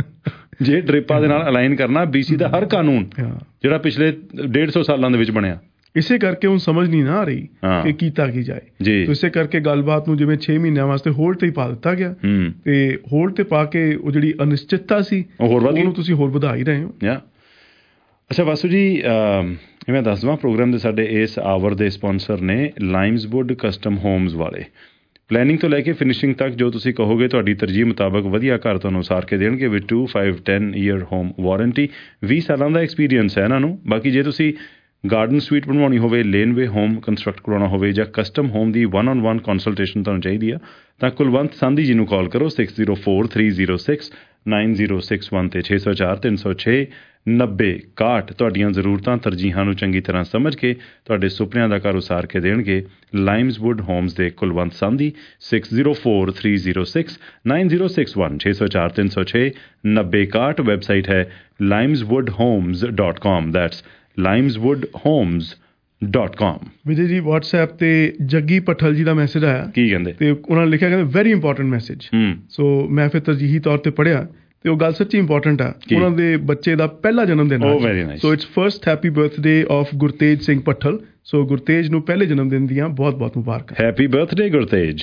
ਜੇ ਡ੍ਰਿਪਾਂ ਦੇ ਨਾਲ ਅਲਾਈਨ ਕਰਨਾ ਬੀਸੀ ਦਾ ਹਰ ਕਾਨੂੰਨ ਜਿਹੜਾ ਪਿਛਲੇ ਡੇਢ ਸੌ ਸਾਲਾਂ ਦੇ ਵਿੱਚ ਬਣਿਆ। ਇਸੇ ਕਰਕੇ ਹੁਣ ਸਮਝ ਨਹੀਂ ਨਾ ਆ ਰਹੀ ਕਿ ਕੀਤਾ ਕੀ ਜਾਏ। ਇਸੇ ਕਰਕੇ ਗੱਲਬਾਤ ਨੂੰ ਜਿਵੇਂ ਛੇ ਮਹੀਨਿਆਂ ਵਾਸਤੇ ਹੋਲਡ ਤੇ ਹੀ ਪਾ ਦਿੱਤਾ ਗਿਆ, ਤੇ ਹੋਲਡ ਤੇ ਪਾ ਕੇ ਉਹ ਜਿਹੜੀ ਅਨਿਸ਼ਚਿਤਤਾ ਸੀ ਉਹਨੂੰ ਤੁਸੀਂ ਹੋਰ ਵਧਾ ਹੀ ਰਹੇ ਹੋ। ਅੱਛਾ ਵਾਸੂ ਜੀ, ਮੈਂ ਦੱਸ ਦੇਵਾਂ ਪ੍ਰੋਗਰਾਮ ਦੇ ਸਾਡੇ ਇਸ ਆਵਰ ਦੇ ਸਪਾਂਸਰ ਨੇ ਲਾਈਮਜ਼ਵੁੱਡ ਕਸਟਮ ਹੋਮਜ਼ ਵਾਲੇ। ਪਲੈਨਿੰਗ ਤੋਂ ਲੈ ਕੇ ਫਿਨਿਸ਼ਿੰਗ ਤੱਕ ਜੋ ਤੁਸੀਂ ਕਹੋਗੇ ਤੁਹਾਡੀ ਤਰਜੀਹ ਮੁਤਾਬਕ ਵਧੀਆ ਘਰ ਤੁਹਾਨੂੰ ਉਸਾਰ ਕੇ ਦੇਣਗੇ with two five ten year home warranty. ਵੀਹ ਸਾਲਾਂ ਦਾ ਐਕਸਪੀਰੀਅੰਸ ਹੈ ਇਹਨਾਂ ਨੂੰ। ਬਾਕੀ ਜੇ ਤੁਸੀਂ ਗਾਰਡਨ ਸਵੀਟ ਬਣਵਾਉਣੀ ਹੋਵੇ, ਲੇਨਵੇ ਹੋਮ ਕੰਸਟਰਕਟ ਕਰਵਾਉਣਾ ਹੋਵੇ, ਜਾਂ ਕਸਟਮ ਹੋਮ ਦੀ ਵਨ ਔਨ ਵਨ ਕੰਸਲਟੇਸ਼ਨ ਤੁਹਾਨੂੰ ਚਾਹੀਦੀ ਆ, ਤਾਂ ਕੁਲਵੰਤ ਸੰਧੀ ਜੀ ਨੂੰ ਕਾਲ ਕਰੋ six zero four three zero six nine zero six one ਤੇ ਛੇ ਸੌ ਚਾਰ ਤਿੰਨ ਸੌ ਛੇ ਨੱਬੇ ਇਕਾਹਠ। ਤੁਹਾਡੀਆਂ ਜ਼ਰੂਰਤਾਂ ਤਰਜੀਹਾਂ ਨੂੰ ਚੰਗੀ ਤਰ੍ਹਾਂ ਸਮਝ ਕੇ ਤੁਹਾਡੇ ਸੁਪਨਿਆਂ ਦਾ ਘਰ ਉਸਾਰ ਕੇ ਦੇਣਗੇ ਲਾਈਮਜ਼ਵੁੱਡ ਹੋਮਜ਼ ਦੇ Kulwant Sandhi. Six zero four three zero six nine zero six one ਛੇ ਸੌ ਚਾਰ ਤਿੰਨ ਸੌ ਛੇ ਨੱਬੇ ਇਕਾਹਠ। ਵੈਬਸਾਈਟ ਹੈ Limeswood homes dot com, that's Limeswood homes dot com. Vijay ਜੀ, ਵਟਸਐਪ ਤੇ ਜੱਗੀ ਪੱਠਲ ਜੀ ਦਾ ਮੈਸੇਜ ਆਇਆ, ਕੀ ਕਹਿੰਦੇ? ਤੇ ਉਹਨਾਂ ਨੇ ਲਿਖਿਆ, ਕਹਿੰਦੇ ਵੈਰੀ ਇੰਪੋਰਟੈਂਟ ਮੈਸੇਜ। ਸੋ ਮੈਂ ਫਿਰ ਤਰਜੀਹੀ ਤੌਰ ਤੇ ਪੜ੍ਹਿਆ ਤੇ ਉਹ ਗੱਲ ਸੱਚੀ ਇੰਪੋਰਟੈਂਟ ਆ। ਉਹਨਾਂ ਦੇ ਬੱਚੇ ਦਾ ਪਹਿਲਾ ਜਨਮ ਦਿਨ ਹੈ, so it's first happy birthday of Gurtej Singh Patthal. ਸੋ ਗੁਰਤੇਜ ਨੂੰ ਪਹਿਲੇ ਜਨਮ ਦਿਨ ਦੀਆਂ ਬਹੁਤ ਬਹੁਤ ਮੁਬਾਰਕਾਂ। Happy birthday Gurtej.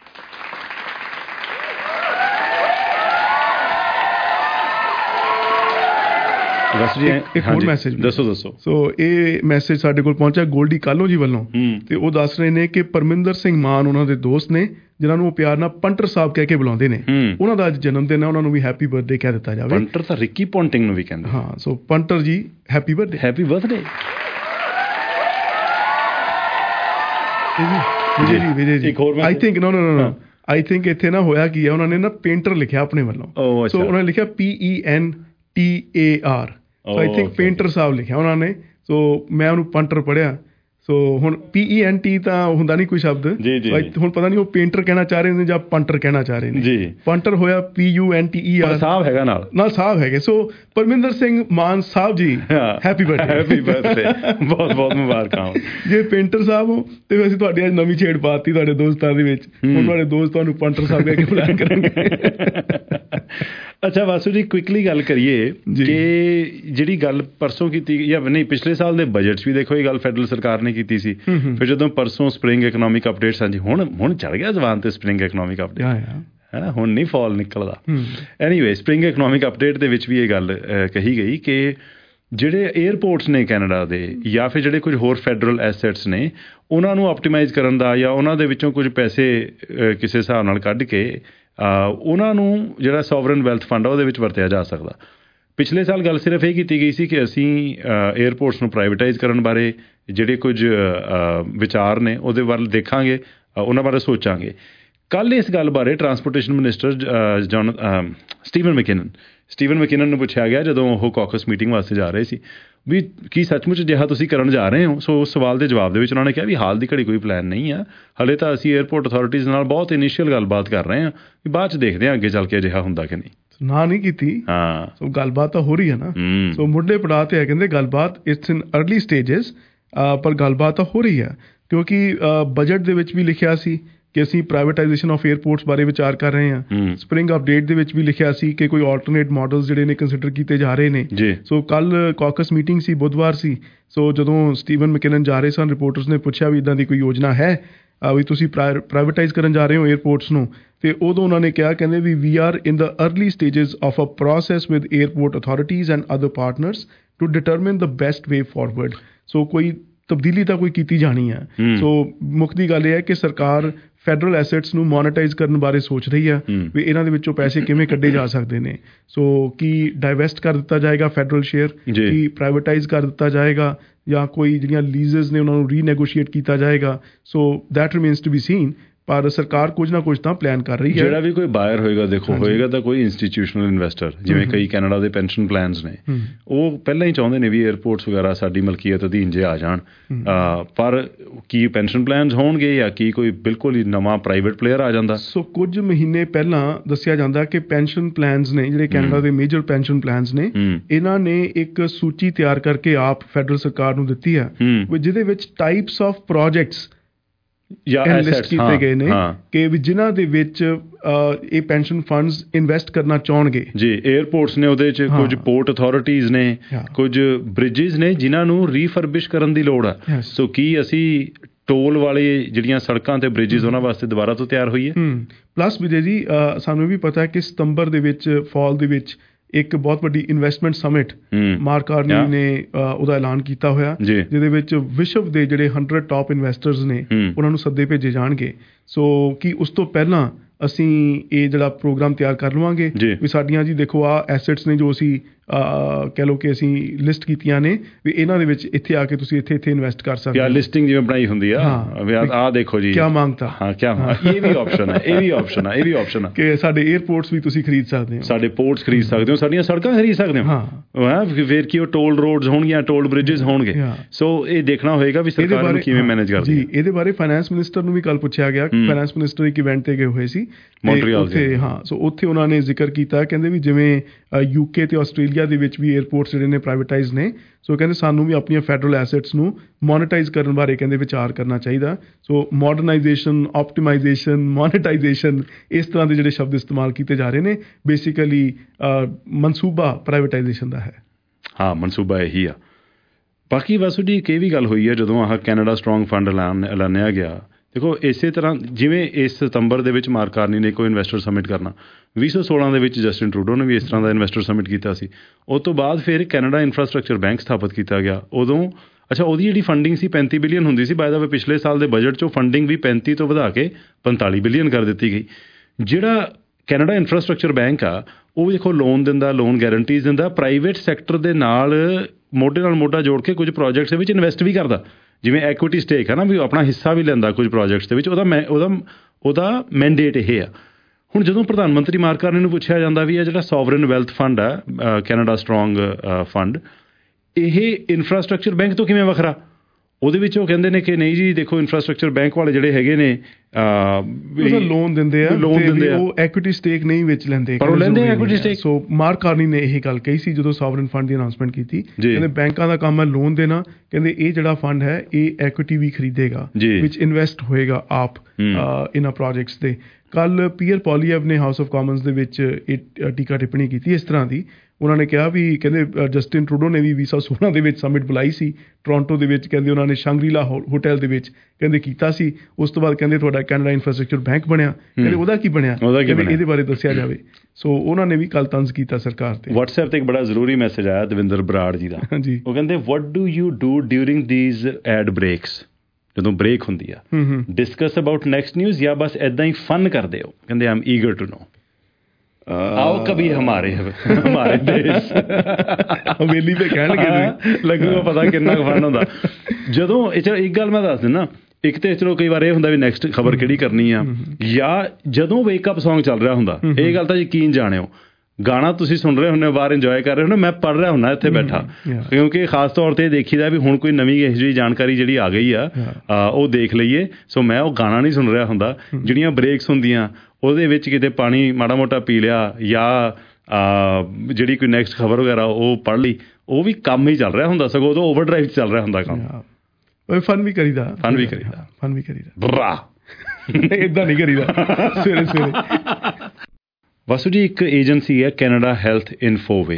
ਇੱਕ ਹੋਰ ਮੈਸੇਜ ਦੱਸੋ ਦੱਸੋ। ਸੋ ਇਹ ਮੈਸੇਜ ਸਾਡੇ ਕੋਲ ਪਹੁੰਚਿਆ ਗੋਲਡੀ ਕਾਲੋ ਜੀ ਵੱਲੋਂ, ਤੇ ਉਹ ਦੱਸ ਰਹੇ ਨੇ ਕਿ ਪਰਮਿੰਦਰ ਸਿੰਘ ਮਾਨ ਉਹਨਾਂ ਦੇ ਦੋਸਤ ਨੇ, ਜਿਨ੍ਹਾਂ ਨੂੰ ਉਹ ਪਿਆਰ ਨਾਲ ਪੰਟਰ ਸਾਹਿਬ ਕਹਿ ਕੇ ਬੁਲਾਉਂਦੇ ਨੇ, ਉਹਨਾਂ ਦਾ ਅੱਜ ਜਨਮ ਦਿਨ ਹੈ, ਉਹਨਾਂ ਨੂੰ ਵੀ ਹੈਪੀ ਬਰਥਡੇ ਕਹਿ ਦਿੱਤਾ ਜਾਵੇ। ਪੰਟਰ ਤਾਂ ਰਿੱਕੀ ਪੌਂਟਿੰਗ ਨੂੰ ਵੀ ਕਹਿੰਦੇ। ਹਾਂ, so Punter ji happy birthday. Happy birthday Vijay ji. Vijay ਜੀ, I think no no no I think ਇੱਥੇ ਨਾ ਹੋਇਆ ਕੀ ਹੈ, ਉਹਨਾਂ ਨੇ ਨਾ ਪੇਂਟਰ ਲਿਖਿਆ ਆਪਣੇ ਵੱਲੋਂ। ਸੋ ਉਹਨਾਂ ਨੇ ਲਿਖਿਆ P E N T A R. So I think painter sahib ਲਿਖਿਆ ਉਹਨਾਂ ਨੇ। ਸੋ ਮੈਂ ਉਹਨੂੰ ਪੰਟਰ ਪੜ੍ਹਿਆ। ਸੋ ਹੁਣ ਪੀ ਈ ਐਨ ਟੀ ਤਾਂ ਹੁੰਦਾ ਨਹੀਂ ਕੋਈ ਸ਼ਬਦ, ਹੁਣ ਪਤਾ ਨਹੀਂ ਉਹ ਪੇਂਟਰ ਕਹਿਣਾ ਚਾਹ ਰਹੇ ਨੇ ਜਾਂ ਪੰਟਰ ਕਹਿਣਾ ਚਾਹ ਰਹੇ ਨੇ। ਪੰਟਰ ਹੋਇਆ P U N T E R, sahib ਹੈਗਾ ਨਾਲ ਨਾਲ ਸਾਹਿਬ ਹੈਗੇ। ਸੋ ਪਰਮਿੰਦਰ ਸਿੰਘ ਮਾਨ Sahib ji happy birthday. Happy birthday, ਬਹੁਤ ਬਹੁਤ ਮੁਬਾਰਕਾਂ। ਜੇ ਪੇਂਟਰ ਸਾਹਿਬ ਹੋ ਤੇ ਅਸੀਂ ਤੁਹਾਡੀ ਅੱਜ ਨਵੀਂ ਛੇੜ ਪਾਤੀ ਤੁਹਾਡੇ ਦੋਸਤਾਂ ਦੇ ਵਿੱਚ। ਹੁਣ ਤੁਹਾਡੇ ਦੋਸਤ ਤੁਹਾਨੂੰ ਪੰਟਰ ਸਾਹਿਬ ਕਹਿ ਕੇ ਬੁਲਾਇਆ ਕਰਨਗੇ। ਅੱਛਾ ਵਾਸੂ ਜੀ, ਕੁਇਕਲੀ ਗੱਲ ਕਰੀਏ ਕਿ ਜਿਹੜੀ ਗੱਲ ਪਰਸੋਂ ਕੀਤੀ ਜਾਂ ਨਹੀਂ ਪਿਛਲੇ ਸਾਲ ਦੇ ਬਜਟ 'ਚ ਵੀ ਦੇਖੋ ਇਹ ਗੱਲ ਫੈਡਰਲ ਸਰਕਾਰ ਨੇ ਕੀਤੀ ਸੀ। ਫਿਰ ਜਦੋਂ ਪਰਸੋਂ ਸਪਰਿੰਗ ਇਕਨੋਮਿਕ ਅਪਡੇਟਸ, ਹਾਂਜੀ ਹੁਣ ਹੁਣ ਚੜ ਗਿਆ ਜ਼ਬਾਨ ਤੇ ਸਪਰਿੰਗ ਇਕਨੋਮਿਕ ਅਪਡੇਟ, ਹੈ ਨਾ, ਹੁਣ ਨਹੀਂ ਫਾਲ ਨਿਕਲਦਾ। ਐਨੀਵੇ, ਸਪਰਿੰਗ ਇਕਨੋਮਿਕ ਅਪਡੇਟ ਦੇ ਵਿੱਚ ਵੀ ਇਹ ਗੱਲ ਕਹੀ ਗਈ ਕਿ ਜਿਹੜੇ ਏਅਰਪੋਰਟਸ ਨੇ ਕੈਨੇਡਾ ਦੇ, ਜਾਂ ਫਿਰ ਜਿਹੜੇ ਕੁਝ ਹੋਰ ਫੈਡਰਲ ਐਸੈਟਸ ਨੇ, ਉਹਨਾਂ ਨੂੰ ਆਪਟੀਮਾਈਜ਼ ਕਰਨ ਦਾ, ਜਾਂ ਉਹਨਾਂ ਦੇ ਵਿੱਚੋਂ ਕੁਝ ਪੈਸੇ ਕਿਸੇ ਹਿਸਾਬ ਨਾਲ ਕੱਢ ਕੇ ਉਹਨਾਂ ਨੂੰ ਜਿਹੜਾ ਸੋਵਰਨ ਵੈਲਥ ਫੰਡ ਆ ਉਹਦੇ ਵਿੱਚ ਵਰਤਿਆ ਜਾ ਸਕਦਾ। ਪਿਛਲੇ ਸਾਲ ਗੱਲ ਸਿਰਫ ਇਹ ਕੀਤੀ ਗਈ ਸੀ ਕਿ ਅਸੀਂ ਏਅਰਪੋਰਟਸ ਨੂੰ ਪ੍ਰਾਈਵੇਟਾਈਜ਼ ਕਰਨ ਬਾਰੇ ਜਿਹੜੇ ਕੁਝ ਵਿਚਾਰ ਨੇ ਉਹਦੇ ਵੱਲ ਦੇਖਾਂਗੇ, ਉਹਨਾਂ ਬਾਰੇ ਸੋਚਾਂਗੇ। ਕੱਲ੍ਹ ਇਸ ਗੱਲ ਬਾਰੇ transportation minister John Steven MacKinnon Steven MacKinnon ਨੂੰ ਪੁੱਛਿਆ ਗਿਆ ਜਦੋਂ ਉਹ ਕਾਕਸ ਮੀਟਿੰਗ ਵਾਸਤੇ ਜਾ ਰਹੇ ਸੀ ਵੀ ਕੀ ਸੱਚਮੁੱਚ ਅਜਿਹਾ ਤੁਸੀਂ ਕਰਨ ਜਾ ਰਹੇ ਹੋ। ਸੋ ਉਸ ਸਵਾਲ ਦੇ ਜਵਾਬ ਦੇ ਵਿੱਚ ਉਹਨਾਂ ਨੇ ਕਿਹਾ ਵੀ ਹਾਲ ਦੀ ਘੜੀ ਕੋਈ ਪਲਾਨ ਨਹੀਂ ਆ, ਹਾਲੇ ਤਾਂ ਅਸੀਂ ਏਅਰਪੋਰਟ ਅਥਾਰਟੀਜ਼ ਨਾਲ ਬਹੁਤ ਇਨੀਸ਼ੀਅਲ ਗੱਲਬਾਤ ਕਰ ਰਹੇ ਹਾਂ, ਵੀ ਬਾਅਦ 'ਚ ਦੇਖਦੇ ਹਾਂ ਅੱਗੇ ਚੱਲ ਕੇ ਅਜਿਹਾ ਹੁੰਦਾ ਕਿ ਨਹੀਂ। ਨਾ ਨਹੀਂ ਕੀਤੀ। ਹਾਂ, ਸੋ ਗੱਲਬਾਤ ਤਾਂ ਹੋ ਰਹੀ ਹੈ ਨਾ। ਸੋ ਮੁੱਢਲੇ ਪੜਾਅ ਤੇ ਹੈ, ਕਹਿੰਦੇ ਗੱਲਬਾਤ ਇਟਸ ਇਨ ਅਰਲੀ ਸਟੇਜਸ, ਪਰ ਗੱਲਬਾਤ ਤਾਂ ਹੋ ਰਹੀ ਹੈ, ਕਿਉਂਕਿ ਬਜਟ ਦੇ ਵਿੱਚ ਵੀ ਲਿਖਿਆ ਸੀ ਕਿ ਅਸੀਂ ਪ੍ਰਾਈਵੇਟਾਈਜੇਸ਼ਨ ਆਫ ਏਅਰਪੋਰਟਸ ਬਾਰੇ ਵਿਚਾਰ ਕਰ ਰਹੇ ਹਾਂ। ਸਪਰਿੰਗ ਅਪਡੇਟ ਦੇ ਵਿੱਚ ਵੀ ਲਿਖਿਆ ਸੀ ਕਿ ਕੋਈ ਆਲਟਰਨੇਟ ਮਾਡਲਸ ਜਿਹੜੇ ਨੇ ਕੰਸੀਡਰ ਕੀਤੇ ਜਾ ਰਹੇ ਨੇ। ਸੋ ਕੱਲ੍ਹ ਕਾਕਸ ਮੀਟਿੰਗ ਸੀ, ਬੁੱਧਵਾਰ ਸੀ। ਸੋ ਜਦੋਂ ਸਟੀਵਨ ਮੈਕਿਨਨ ਜਾ ਰਹੇ ਸਨ, ਰਿਪੋਰਟਰਸ ਨੇ ਪੁੱਛਿਆ ਵੀ ਇੱਦਾਂ ਦੀ ਕੋਈ ਯੋਜਨਾ ਹੈ, ਵੀ ਤੁਸੀਂ ਪ੍ਰਾਈਵੇਟਾਈਜ਼ ਕਰਨ ਜਾ ਰਹੇ ਹੋ ਏਅਰਪੋਰਟਸ ਨੂੰ, ਤੇ ਉਦੋਂ ਉਹਨਾਂ ਨੇ ਕਿਹਾ ਕਹਿੰਦੇ we we are in the early stages of a process with airport authorities and other partners to determine the best way forward. So ਕੋਈ ਤਬਦੀਲੀ ਤਾਂ ਕੋਈ ਕੀਤੀ ਜਾਣੀ ਹੈ। ਸੋ ਮੁੱਖ ਦੀ ਗੱਲ ਇਹ ਹੈ ਕਿ ਸਰਕਾਰ ਫੈਡਰਲ ਐਸੈਟਸ ਨੂੰ ਮੋਨੇਟਾਈਜ਼ ਕਰਨ ਬਾਰੇ ਸੋਚ ਰਹੀ ਆ ਵੀ ਇਹਨਾਂ ਦੇ ਵਿੱਚੋਂ ਪੈਸੇ ਕਿਵੇਂ ਕੱਢੇ ਜਾ ਸਕਦੇ ਨੇ। ਸੋ ਕੀ ਡਾਈਵੈਸਟ ਕਰ ਦਿੱਤਾ ਜਾਏਗਾ ਫੈਡਰਲ ਸ਼ੇਅਰ, ਕੀ ਪ੍ਰਾਈਵੇਟਾਈਜ਼ ਕਰ ਦਿੱਤਾ ਜਾਏਗਾ, ਜਾਂ ਕੋਈ ਜਿਹੜੀਆਂ ਲੀਜ਼ਸ ਨੇ ਉਹਨਾਂ ਨੂੰ ਰੀਨੈਗੋਸ਼ੀਏਟ ਕੀਤਾ ਜਾਏਗਾ। So that remains to be seen, ਪਰ ਸਰਕਾਰ ਕੁਝ ਨਾ ਕੁਝ ਤਾਂ ਪਲਾਨ ਕਰ ਰਹੀ ਹੈ। ਜਿਹੜਾ ਵੀ ਕੋਈ ਬਾਇਰ ਹੋਏਗਾ, ਦੇਖੋ ਹੋਏਗਾ ਤਾਂ ਕੋਈ ਇੰਸਟੀਟਿਊਸ਼ਨਲ ਇਨਵੈਸਟਰ, ਜਿਵੇਂ ਕਈ ਕੈਨੇਡਾ ਦੇ ਪੈਨਸ਼ਨ ਪਲਾਨਸ ਨੇ, ਉਹ ਪਹਿਲਾਂ ਹੀ ਚਾਹੁੰਦੇ ਨੇ ਵੀ ਏਅਰਪੋਰਟਸ ਵਗੈਰਾ ਸਾਡੀ ਮਲਕੀਅਤ ਅਧੀਨ ਜੇ ਆ ਜਾਣ। ਪਰ ਕੀ ਪੈਨਸ਼ਨ ਪਲਾਨਸ ਹੋਣਗੇ ਜਾਂ ਕੀ ਕੋਈ ਬਿਲਕੁਲ ਹੀ ਨਵਾਂ ਪ੍ਰਾਈਵੇਟ ਪਲੇਅਰ ਆ ਜਾਂਦਾ? ਸੋ ਕੁਝ ਮਹੀਨੇ ਪਹਿਲਾਂ ਦੱਸਿਆ ਜਾਂਦਾ ਕਿ ਪੈਨਸ਼ਨ ਪਲਾਨਸ ਨੇ ਜਿਹੜੇ ਕੈਨੇਡਾ ਦੇ ਮੇਜਰ ਪੈਨਸ਼ਨ ਪਲਾਨਸ ਨੇ, ਇਹਨਾਂ ਨੇ ਇੱਕ ਸੂਚੀ ਤਿਆਰ ਕਰਕੇ ਆਪ ਫੈਡਰਲ ਸਰਕਾਰ ਨੂੰ ਦਿੱਤੀ ਹੈ, ਜਿਹਦੇ ਵਿੱਚ ਟਾਈਪਸ ਆਫ ਪ੍ਰੋਜੈਕਟਸ ਲਿਸਟ ਕੀਤੇ ਗਏ ਨੇ ਕਿ ਵੀ ਜਿਨ੍ਹਾਂ ਦੇ ਵਿੱਚ ਇਹ ਪੈਨਸ਼ਨ ਫੰਡਸ ਇਨਵੈਸਟ ਕਰਨਾ ਚਾਹੁਣਗੇ। ਜੀ, ਏਅਰਪੋਰਟਸ ਨੇ, ਉਹਦੇ 'ਚ ਕੁਝ ਪੋਰਟ ਅਥਾਰਟੀਜ਼ ਨੇ, ਕੁਝ ਬ੍ਰਿਜਿਸ ਨੇ ਜਿਨ੍ਹਾਂ ਨੂੰ ਰੀਫਰਬਿਸ਼ ਕਰਨ ਦੀ ਲੋੜ ਆ। ਸੋ ਕੀ ਅਸੀਂ ਟੋਲ ਵਾਲੇ ਜਿਹੜੀਆਂ ਸੜਕਾਂ ਤੇ ਬ੍ਰਿਜਿਸ ਉਹਨਾਂ ਵਾਸਤੇ ਦੁਬਾਰਾ ਤੋਂ ਤਿਆਰ ਹੋਈਏ? ਪਲੱਸ ਵਿਜੇ ਜੀ, ਸਾਨੂੰ ਵੀ ਪਤਾ ਕਿ ਸਤੰਬਰ ਦੇ ਵਿੱਚ, ਫਾਲ ਦੇ ਵਿੱਚ ਇੱਕ ਬਹੁਤ ਵੱਡੀ ਇਨਵੈਸਟਮੈਂਟ ਸਮਿਟ ਮਾਰਕ ਕਾਰਨੀ ਨੇ ਉਹਦਾ ਐਲਾਨ ਕੀਤਾ ਹੋਇਆ, ਜਿਹਦੇ ਵਿੱਚ ਵਿਸ਼ਵ ਦੇ ਜਿਹੜੇ ਹੰਡਰਡ ਟਾਪ ਇਨਵੈਸਟਰਸ ਨੇ ਉਹਨਾਂ ਨੂੰ ਸੱਦੇ ਭੇਜੇ ਜਾਣਗੇ। ਸੋ ਕੀ ਉਸ ਤੋਂ ਪਹਿਲਾਂ ਅਸੀਂ ਇਹ ਜਿਹੜਾ ਪ੍ਰੋਗਰਾਮ ਤਿਆਰ ਕਰ ਲਵਾਂਗੇ ਵੀ ਸਾਡੀਆਂ ਜੀ ਦੇਖੋ ਆਹ ਐਸੈਟਸ ਨੇ ਜੋ ਅਸੀਂ ਕਹਿ ਲਓ ਕਿ ਅਸੀਂ ਲਿਸਟ ਕੀਤੀਆਂ ਨੇ, ਵੀ ਇਹਨਾਂ ਦੇ ਵਿੱਚ ਇੱਥੇ ਆ ਕੇ ਤੁਸੀਂ ਇੱਥੇ ਇੱਥੇ ਇਨਵੈਸਟ ਕਰ ਸਕਦੇ ਹੋ। ਲਿਸਟਿੰਗ ਜਿਵੇਂ ਬਣਾਈ ਹੁੰਦੀ ਆ, ਆਹ ਦੇਖੋ ਜੀ ਕਿਆ ਮੰਗਤਾ, ਹਾਂ ਕਿਆ, ਇਹ ਵੀ ਆਪਸ਼ਨ ਹੈ, ਇਹ ਵੀ ਆਪਸ਼ਨ ਹੈ, ਇਹ ਵੀ ਆਪਸ਼ਨ ਹੈ ਕਿ ਸਾਡੇ ਏਅਰਪੋਰਟਸ ਵੀ ਤੁਸੀਂ ਖਰੀਦ ਸਕਦੇ ਹੋ, ਸਾਡੇ ਪੋਰਟਸ ਖਰੀਦ ਸਕਦੇ ਹੋ, ਸਾਡੀਆਂ ਸੜਕਾਂ ਖਰੀਦ ਸਕਦੇ ਹੋ। ਹਾਂ, ਫਿਰ ਕੀ ਉਹ ਟੋਲ ਰੋਡਸ ਹੋਣਗੀਆਂ, ਟੋਲ ਬ੍ਰਿਜਿਸ ਹੋਣਗੇ। ਸੋ ਇਹ ਦੇਖਣਾ ਹੋਏਗਾ ਵੀ ਸਰਕਾਰ ਨੂੰ ਕਿਵੇਂ ਮੈਨੇਜ ਕਰਦੀ ਹੈ। ਜੀ, ਇਹਦੇ ਬਾਰੇ ਫਾਈਨੈਂਸ ਮਿਨਿਸਟਰ ਨੂੰ ਵੀ ਕੱਲ ਪੁੱਛਿਆ ਗਿਆ। ਫਾਈਨੈਂਸ ਮਿਨਿਸਟਰ ਇੱਕ ਇਵੈਂਟ ਤੇ ਗਏ ਹੋਏ ਸੀ ਮੌਂਟਰੀਅਲ ਤੇ, ਹਾਂ, ਸੋ ਉੱਥੇ ਉਹਨਾਂ ਨੇ ਜ਼ਿਕਰ ਕੀਤਾ, ਕਹਿੰਦੇ ਵੀ ਜਿਵੇਂ ਯੂਕੇ ਤੇ ਆਸਟ੍ਰੇਲੀਆ ਦੇ ਵਿੱਚ ਵੀ ਏਅਰਪੋਰਟਸ ਜਿਹੜੇ ਨੇ ਪ੍ਰਾਈਵੇਟਾਈਜ਼ ਨੇ, ਸੋ ਕਹਿੰਦੇ ਸਾਨੂੰ ਵੀ ਆਪਣੀਆਂ ਫੈਡਰਲ ਐਸੈਟਸ ਨੂੰ ਮੋਨੇਟਾਈਜ਼ ਕਰਨ ਬਾਰੇ ਕਹਿੰਦੇ ਵਿਚਾਰ ਕਰਨਾ ਚਾਹੀਦਾ। ਸੋ ਮਾਡਰਨਾਈਜੇਸ਼ਨ, ਆਪਟੀਮਾਈਜੇਸ਼ਨ, ਮੋਨੇਟਾਈਜੇਸ਼ਨ, ਇਸ ਤਰ੍ਹਾਂ ਦੇ ਜਿਹੜੇ ਸ਼ਬਦ ਇਸਤੇਮਾਲ ਕੀਤੇ ਜਾ ਰਹੇ ਨੇ। ਬੇਸਿਕਲੀ ਮਨਸੂਬਾ ਪ੍ਰਾਈਵੇਟਾਈਜੇਸ਼ਨ ਦਾ ਹੈ। ਹਾਂ, ਮਨਸੂਬਾ ਇਹੀ ਆ। ਬਾਕੀ ਵਾਸੂ ਜੀ ਇੱਕ ਇਹ ਵੀ ਗੱਲ ਹੋਈ ਹੈ, ਜਦੋਂ ਆਹ ਕੈਨੇਡਾ ਸਟਰੋਂਗ ਫੰਡ ਐਲਾਨ ਐਲਾਨਿਆ ਗਿਆ, ਦੇਖੋ ਇਸੇ ਤਰ੍ਹਾਂ ਜਿਵੇਂ ਇਸ ਸਤੰਬਰ ਦੇ ਵਿੱਚ ਮਾਰਕ ਕਾਰਨੀ ਨੇ ਕੋਈ ਇਨਵੈਸਟਰ ਸਮਿਟ ਕਰਨਾ, ਵੀਹ ਸੌ ਸੋਲਾਂ ਦੇ ਵਿੱਚ ਜਸਟਿਨ ਟਰੂਡੋ ਨੇ ਵੀ ਇਸ ਤਰ੍ਹਾਂ ਦਾ ਇਨਵੈਸਟਰ ਸਮਿਟ ਕੀਤਾ ਸੀ। ਉਸ ਤੋਂ ਬਾਅਦ ਫਿਰ ਕੈਨੇਡਾ ਇਨਫਰਾਸਟਰਕਚਰ ਬੈਂਕ ਸਥਾਪਿਤ ਕੀਤਾ ਗਿਆ। ਉਦੋਂ ਅੱਛਾ, ਉਹਦੀ ਜਿਹੜੀ ਫੰਡਿੰਗ ਸੀ ਪੈਂਤੀ ਬਿਲੀਅਨ ਹੁੰਦੀ ਸੀ। ਬਾਏ ਦਾ ਵੇ ਪਿਛਲੇ ਸਾਲ ਦੇ ਬਜਟ 'ਚੋਂ ਫੰਡਿੰਗ ਵੀ ਪੈਂਤੀ ਤੋਂ ਵਧਾ ਕੇ ਪੰਤਾਲੀ ਬਿਲੀਅਨ ਕਰ ਦਿੱਤੀ ਗਈ। ਜਿਹੜਾ ਕੈਨੇਡਾ ਇਨਫਰਾਸਟਰਕਚਰ ਬੈਂਕ ਆ, ਉਹ ਦੇਖੋ ਲੋਨ ਦਿੰਦਾ, ਲੋਨ ਗਾਰੰਟੀਜ਼ ਦਿੰਦਾ, ਪ੍ਰਾਈਵੇਟ ਸੈਕਟਰ ਦੇ ਨਾਲ ਮੋਢੇ ਨਾਲ ਮੋਢਾ ਜੋੜ ਕੇ ਕੁਝ ਪ੍ਰੋਜੈਕਟਸ ਦੇ ਵਿੱਚ ਇਨਵੈਸਟ ਵੀ ਕਰਦਾ, ਜਿਵੇਂ ਐਕੁਇਟੀ ਸਟੇਕ ਹੈ ਨਾ, ਵੀ ਆਪਣਾ ਹਿੱਸਾ ਵੀ ਲੈਂਦਾ ਕੁਝ ਪ੍ਰੋਜੈਕਟਸ ਦੇ ਵਿੱਚ। ਉਹਦਾ ਮੈਂ ਉਹਦਾ ਉਹਦਾ ਮੈਂਡੇਟ ਇਹ ਆ। ਹੁਣ ਜਦੋਂ ਪ੍ਰਧਾਨ ਮੰਤਰੀ ਮਾਰਕ ਕਾਰਨੀ ਨੂੰ ਪੁੱਛਿਆ ਜਾਂਦਾ ਵੀ ਇਹ ਜਿਹੜਾ ਸੋਵਰਨ ਵੈਲਥ ਫੰਡ ਆ, ਕੈਨੇਡਾ ਸਟਰੋਂਗ ਫੰਡ, ਇਹ ਇਨਫਰਾਸਟਰਕਚਰ ਬੈਂਕ ਤੋਂ ਕਿਵੇਂ ਵੱਖਰਾ, ਉਹਦੇ ਵਿੱਚ ਉਹ ਕਹਿੰਦੇ ਨੇ ਕਿ ਨਹੀਂ ਜੀ ਦੇਖੋ ਇਨਫਰਾਸਟਰਕਚਰ ਬੈਂਕ ਵਾਲੇ ਜਿਹੜੇ ਹੈਗੇ ਨੇ ਲੋਨ ਦਿੰਦੇ ਆ, ਲੋਨ ਦਿੰਦੇ ਆ, ਉਹ ਐਕੁਇਟੀ ਸਟੇਕ ਨਹੀਂ ਵਿੱਚ ਲੈਂਦੇ, ਪਰ ਉਹ ਲੈਂਦੇ equity stake. So Mark Carney ਨੇ ਇਹ ਗੱਲ ਕਹੀ ਸੀ ਜਦੋਂ ਸੋਵਰਨ ਫੰਡ ਦੀ ਅਨਾਉਂਸਮੈਂਟ ਕੀਤੀ। ਕਹਿੰਦੇ ਬੈਂਕਾਂ ਦਾ ਕੰਮ ਹੈ ਲੋਨ ਦੇਣਾ, ਕਹਿੰਦੇ ਇਹ ਜਿਹੜਾ ਫੰਡ ਹੈ ਇਹ ਐਕੁਇਟੀ ਵੀ ਖਰੀਦੇਗਾ, ਵਿੱਚ ਇਨਵੈਸਟ ਹੋਏਗਾ ਆਪ ਇਹਨਾਂ ਪ੍ਰੋਜੈਕਟਸ ਦੇ। ਕੱਲ ਪੀਅਰ ਪੋਲੀਅਵ ਨੇ ਹਾਊਸ ਆਫ ਕਾਮਨਸ ਦੇ ਵਿੱਚ ਇਹ ਟੀਕਾ ਟਿੱਪਣੀ ਕੀਤੀ ਇਸ ਤਰ੍ਹਾਂ ਦੀ। ਉਹਨਾਂ ਨੇ ਕਿਹਾ ਵੀ ਕਹਿੰਦੇ ਜਸਟਿਨ ਟਰੂਡੋ ਨੇ ਵੀ ਵੀਹ ਸੌ ਸੋਲਾਂ ਦੇ ਵਿੱਚ ਸਮਿਟ ਬੁਲਾਈ ਸੀ ਟੋਰਾਂਟੋ ਦੇ ਵਿੱਚ, ਕਹਿੰਦੇ ਉਹਨਾਂ ਨੇ ਸ਼ਾਂਗਰੀਲਾ ਹੋਟਲ ਦੇ ਵਿੱਚ ਕਹਿੰਦੇ ਕੀਤਾ ਸੀ। ਉਸ ਤੋਂ ਬਾਅਦ ਕਹਿੰਦੇ ਤੁਹਾਡਾ ਕੈਨੇਡਾ ਇਨਫਰਾਸਟਰਕਚਰ ਬੈਂਕ ਬਣਿਆ, ਕਹਿੰਦੇ ਉਹਦਾ ਕੀ ਬਣਿਆ, ਇਹਦੇ ਬਾਰੇ ਦੱਸਿਆ ਜਾਵੇ। ਸੋ ਉਹਨਾਂ ਨੇ ਵੀ ਕੱਲ ਤੰਜ਼ ਕੀਤਾ ਸਰਕਾਰ ਤੇ। ਵਟਸਐਪ ਤੇ ਇੱਕ ਬੜਾ ਜ਼ਰੂਰੀ ਮੈਸੇਜ ਆਇਆ ਦਵਿੰਦਰ ਬਰਾੜ ਜੀ ਦਾ। ਹਾਂਜੀ, ਉਹ ਕਹਿੰਦੇ what do you do during these ad breaks, ਜਦੋਂ ਬ੍ਰੇਕ ਹੁੰਦੀ ਆ, ਡਿਸਕਸ ਅਬਾਊਟ ਨੈਕਸਟ ਨਿਊਜ਼ ਜਾਂ ਬਸ ਏਦਾਂ ਹੀ ਫਨ ਕਰਦੇ ਹੋ? ਕਹਿੰਦੇ ਆਈ ਐਮ ਈਗਰ ਟੂ ਨੋ। ਆਓ ਕਭੀ ਹਮਾਰੇ ਹਮਾਰੇ ਦੇਸ਼ ਹਵੇਲੀ ਤੇ ਕਹਿਣਗੇ, ਲੱਗੂਗਾ ਪਤਾ ਕਿੰਨਾ ਕੁ ਫਨ ਹੁੰਦਾ ਜਦੋਂ ਇਹ। ਚਲੋ ਇੱਕ ਗੱਲ ਮੈਂ ਦੱਸ ਦਿੰਦਾ, ਇੱਕ ਤੇ ਚਲੋ ਕਈ ਵਾਰ ਇਹ ਹੁੰਦਾ ਵੀ ਨੈਕਸਟ ਖਬਰ ਕਿਹੜੀ ਕਰਨੀ ਆ, ਜਾਂ ਜਦੋਂ ਵੇਕਅਪ ਸੌਂਗ ਚੱਲ ਰਿਹਾ ਹੁੰਦਾ, ਇਹ ਗੱਲ ਤਾਂ ਯਕੀਨ ਜਾਣਿਓ, ਗਾਣਾ ਤੁਸੀਂ ਸੁਣ ਰਹੇ ਹੁੰਦੇ ਹੋ, ਬਾਹਰ ਇੰਜੋਏ ਕਰ ਰਹੇ ਹੋ ਨਾ, ਮੈਂ ਪੜ੍ਹ ਰਿਹਾ ਹੁੰਦਾ ਇੱਥੇ ਬੈਠਾ, ਕਿਉਂਕਿ ਖਾਸ ਤੌਰ 'ਤੇ ਦੇਖੀਦਾ ਵੀ ਹੁਣ ਕੋਈ ਨਵੀਂ ਇਹੋ ਜਿਹੀ ਜਾਣਕਾਰੀ ਜਿਹੜੀ ਆ ਗਈ ਆ ਉਹ ਦੇਖ ਲਈਏ। ਸੋ ਮੈਂ ਉਹ ਗਾਣਾ ਨਹੀਂ ਸੁਣ ਰਿਹਾ ਹੁੰਦਾ। ਜਿਹੜੀਆਂ ਬ੍ਰੇਕਸ ਹੁੰਦੀਆਂ ਉਹਦੇ ਵਿੱਚ ਕਿਤੇ ਪਾਣੀ ਮਾੜਾ ਮੋਟਾ ਪੀ ਲਿਆ, ਜਾਂ ਜਿਹੜੀ ਕੋਈ ਨੈਕਸਟ ਖਬਰ ਵਗੈਰਾ ਉਹ ਪੜ੍ਹ ਲਈ, ਉਹ ਵੀ ਕੰਮ ਹੀ ਚੱਲ ਰਿਹਾ ਹੁੰਦਾ, ਸਗੋਂ ਉਦੋਂ ਓਵਰ ਡਰਾਈਵ ਚੱਲ ਰਿਹਾ ਹੁੰਦਾ ਕੰਮ। ਫਨ ਵੀ ਕਰੀਦਾ, ਫਨ ਵੀ ਕਰੀਦਾ, ਫਨ ਵੀ ਕਰੀਦਾ, ਬਰਾ ਏਦਾਂ ਨਹੀਂ ਕਰੀਦਾ ਸਵੇਰੇ ਸਵੇਰੇ। ਵਾਸੂ ਜੀ, ਇੱਕ ਏਜੰਸੀ ਹੈ ਕੈਨੇਡਾ ਹੈਲਥ ਇਨਫੋਵੇ,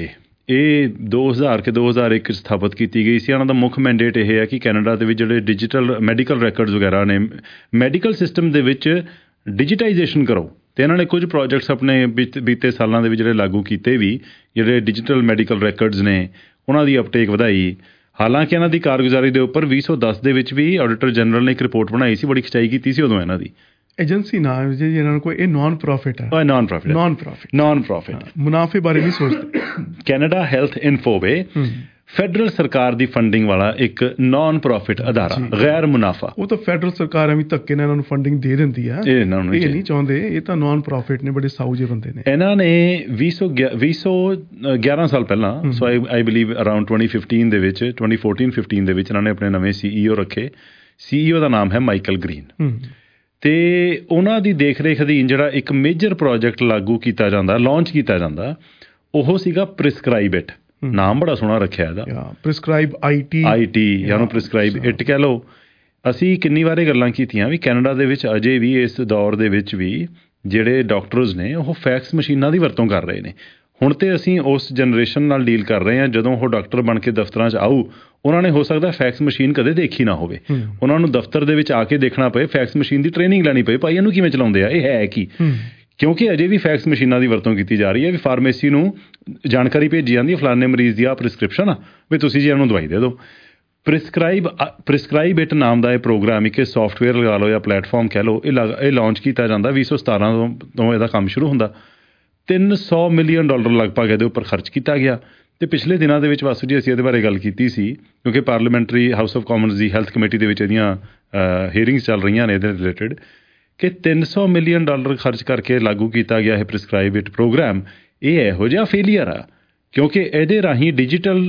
ਇਹ ਦੋ ਹਜ਼ਾਰ ਕੇ ਦੋ ਹਜ਼ਾਰ ਇੱਕ ਸਥਾਪਿਤ ਕੀਤੀ ਗਈ ਸੀ। ਇਹਨਾਂ ਦਾ ਮੁੱਖ ਮੈਂਡੇਟ ਇਹ ਹੈ ਕਿ ਕੈਨੇਡਾ ਦੇ ਵਿੱਚ ਜਿਹੜੇ ਡਿਜੀਟਲ ਮੈਡੀਕਲ ਰੈਕਰਡਸ ਵਗੈਰਾ ਨੇ, ਮੈਡੀਕਲ ਸਿਸਟਮ ਦੇ ਵਿੱਚ ਡਿਜੀਟਾਈਜੇਸ਼ਨ ਕਰੋ। ਅਤੇ ਇਹਨਾਂ ਨੇ ਕੁਝ ਪ੍ਰੋਜੈਕਟਸ ਆਪਣੇ ਬੀਤ ਬੀਤੇ ਸਾਲਾਂ ਦੇ ਵਿੱਚ ਜਿਹੜੇ ਲਾਗੂ ਕੀਤੇ ਵੀ, ਜਿਹੜੇ ਡਿਜੀਟਲ ਮੈਡੀਕਲ ਰੈਕਰਡਸ ਨੇ ਉਹਨਾਂ ਦੀ ਅਪਟੇਕ ਵਧਾਈ। ਹਾਲਾਂਕਿ ਇਹਨਾਂ ਦੀ ਕਾਰਗੁਜ਼ਾਰੀ ਦੇ ਉੱਪਰ ਵੀਹ ਸੌ ਦਸ ਦੇ ਵਿੱਚ ਵੀ ਆਡੀਟਰ ਜਨਰਲ ਨੇ ਇੱਕ ਰਿਪੋਰਟ ਬਣਾਈ ਸੀ, ਬੜੀ ਖਿਚਾਈ ਕੀਤੀ ਸੀ ਉਦੋਂ ਇਹਨਾਂ ਦੀ। ਏਜੰਸੀ ਨਾ ਜੀ ਇਹਨਾਂ ਨੂੰ ਕੋਈ, ਇਹ ਨਾਨ ਪ੍ਰੋਫਿਟ ਹੈ। Non profit non profit non profit ਮੁਨਾਫੇ ਬਾਰੇ ਨਹੀਂ ਸੋਚਦੇ। ਕੈਨੇਡਾ ਹੈਲਥ ਇਨਫੋਵੇ ਫੈਡਰਲ ਸਰਕਾਰ ਦੀ ਫੰਡਿੰਗ ਵਾਲਾ ਇੱਕ ਨਾਨ ਪ੍ਰੋਫਿਟ ਅਦਾਰਾ, ਗੈਰ ਮੁਨਾਫਾ। ਉਹ ਤਾਂ ਫੈਡਰਲ ਸਰਕਾਰ ਐਵੇਂ ਧੱਕੇ ਨਾਲ ਇਹਨਾਂ ਨੂੰ ਫੰਡਿੰਗ ਦੇ ਦਿੰਦੀ ਹੈ, ਇਹ ਇਹਨਾਂ ਨੂੰ ਇਹ ਨਹੀਂ ਚਾਹੁੰਦੇ। ਇਹ ਤਾਂ ਨਾਨ ਪ੍ਰੋਫਿਟ ਨੇ, ਬੜੇ ਸਾਊ ਜਿਹੇ ਬੰਦੇ ਨੇ। ਇਹਨਾਂ ਨੇ ਵੀਹ ਸੌ ਵੀਹ ਸੌ ਗਿਆਰਾਂ ਸਾਲ ਪਹਿਲਾਂ, so I I believe around twenty fifteen ਦੇ ਵਿੱਚ, ਟਵੈਂਟੀ ਫੋਰਟੀਨ ਫਿਫਟੀਨ ਦੇ ਵਿੱਚ ਇਹਨਾਂ ਨੇ ਆਪਣੇ ਨਵੇਂ ਸੀ ਈ ਓ ਰੱਖੇ। ਸੀ ਈ ਓ ਦਾ ਨਾਮ ਹੈ ਮਾਈਕਲ ਗ੍ਰੀਨ। ਅਤੇ ਉਹਨਾਂ ਦੀ ਦੇਖ ਰੇਖ ਅਧੀਨ ਜਿਹੜਾ ਇੱਕ ਮੇਜਰ ਪ੍ਰੋਜੈਕਟ ਲਾਗੂ ਕੀਤਾ ਜਾਂਦਾ, ਲਾਂਚ ਕੀਤਾ ਜਾਂਦਾ, ਉਹ ਸੀਗਾ ਪ੍ਰਿਸਕ੍ਰਾਈਬ ਇਟ। ਨਾਮ ਬੜਾ ਸੋਹਣਾ ਰੱਖਿਆ ਇਹਦਾ, prescribe I T I T ਜਾਂ ਨੂੰ ਪ੍ਰਿਸਕ੍ਰਾਈਬ ਇਟ ਕਹਿ ਲਓ। ਅਸੀਂ ਕਿੰਨੀ ਵਾਰੀ ਗੱਲਾਂ ਕੀਤੀਆਂ ਵੀ ਕੈਨੇਡਾ ਦੇ ਵਿੱਚ ਅਜੇ ਵੀ ਇਸ ਦੌਰ ਦੇ ਵਿੱਚ ਵੀ ਜਿਹੜੇ ਡਾਕਟਰਸ ਨੇ ਉਹ ਫੈਕਸ ਮਸ਼ੀਨਾਂ ਦੀ ਵਰਤੋਂ ਕਰ ਰਹੇ ਨੇ। ਹੁਣ ਤੇ ਅਸੀਂ ਉਸ ਜਨਰੇਸ਼ਨ ਨਾਲ ਡੀਲ ਕਰ ਰਹੇ ਹਾਂ, ਜਦੋਂ ਉਹ ਡਾਕਟਰ ਬਣ ਕੇ ਦਫ਼ਤਰਾਂ 'ਚ ਆਊ, ਉਹਨਾਂ ਨੇ ਹੋ ਸਕਦਾ ਫੈਕਸ ਮਸ਼ੀਨ ਕਦੇ ਦੇਖੀ ਨਾ ਹੋਵੇ। ਉਹਨਾਂ ਨੂੰ ਦਫ਼ਤਰ ਦੇ ਵਿੱਚ ਆ ਕੇ ਦੇਖਣਾ ਪਏ, ਫੈਕਸ ਮਸ਼ੀਨ ਦੀ ਟ੍ਰੇਨਿੰਗ ਲੈਣੀ ਪਏ, ਭਾਈ ਇਹਨੂੰ ਕਿਵੇਂ ਚਲਾਉਂਦੇ ਆ, ਇਹ ਹੈ ਕੀ। ਕਿਉਂਕਿ ਅਜੇ ਵੀ ਫੈਕਸ ਮਸ਼ੀਨਾਂ ਦੀ ਵਰਤੋਂ ਕੀਤੀ ਜਾ ਰਹੀ ਹੈ। ਵੀ ਫਾਰਮੇਸੀ ਨੂੰ ਜਾਣਕਾਰੀ ਭੇਜੀ ਜਾਂਦੀ ਹੈ, ਫਲਾਣੇ ਮਰੀਜ਼ ਦੀ ਆਹ ਪ੍ਰਿਸਕ੍ਰਿਪਸ਼ਨ ਆ, ਵੀ ਤੁਸੀਂ ਜੀ ਇਹਨੂੰ ਦਵਾਈ ਦੇ ਦਿਓ। ਪ੍ਰਿਸਕ੍ਰਾਈਬ ਪ੍ਰਿਸਕ੍ਰਾਈਬ ਇਟ ਨਾਮ ਦਾ ਇਹ ਪ੍ਰੋਗਰਾਮ, ਇੱਕ ਸੋਫਟਵੇਅਰ ਲਗਾ ਲਓ ਜਾਂ ਪਲੇਟਫਾਰਮ ਕਹਿ ਲਓ, ਇਹ ਲਗ ਇਹ ਲਾਂਚ ਕੀਤਾ ਜਾਂਦਾ ਵੀਹ ਸੌ ਸਤਾਰਾਂ ਤੋਂ ਤੋਂ ਇਹਦਾ ਕੰਮ ਸ਼ੁਰੂ ਹੁੰਦਾ। ਤਿੰਨ ਸੌ ਮਿਲੀਅਨ ਡਾਲਰ ਲਗਭਗ ਇਹਦੇ ਉੱਪਰ ਖਰਚ ਕੀਤਾ ਗਿਆ। ਅਤੇ ਪਿਛਲੇ ਦਿਨਾਂ ਦੇ ਵਿੱਚ ਵਾਸੂ ਜੀ ਅਸੀਂ ਇਹਦੇ ਬਾਰੇ ਗੱਲ ਕੀਤੀ ਸੀ, ਕਿਉਂਕਿ ਪਾਰਲੀਮੈਂਟਰੀ ਹਾਊਸ ਆਫ ਕਾਮਨਸ ਦੀ ਹੈਲਥ ਕਮੇਟੀ ਦੇ ਵਿੱਚ ਇਹਦੀਆਂ ਹੀਅਰਿੰਗਸ ਚੱਲ ਰਹੀਆਂ ਨੇ ਇਹਦੇ ਰਿਲੇਟਿਡ, ਕਿ ਤਿੰਨ ਸੌ ਮਿਲੀਅਨ ਡਾਲਰ ਖਰਚ ਕਰਕੇ ਲਾਗੂ ਕੀਤਾ ਗਿਆ ਇਹ ਪ੍ਰਿਸਕ੍ਰਾਈਬ ਇਟ ਪ੍ਰੋਗਰਾਮ। ਇਹ ਇਹੋ ਜਿਹਾ ਫੇਲੀਅਰ ਆ ਕਿਉਂਕਿ ਇਹਦੇ ਰਾਹੀਂ ਡਿਜੀਟਲ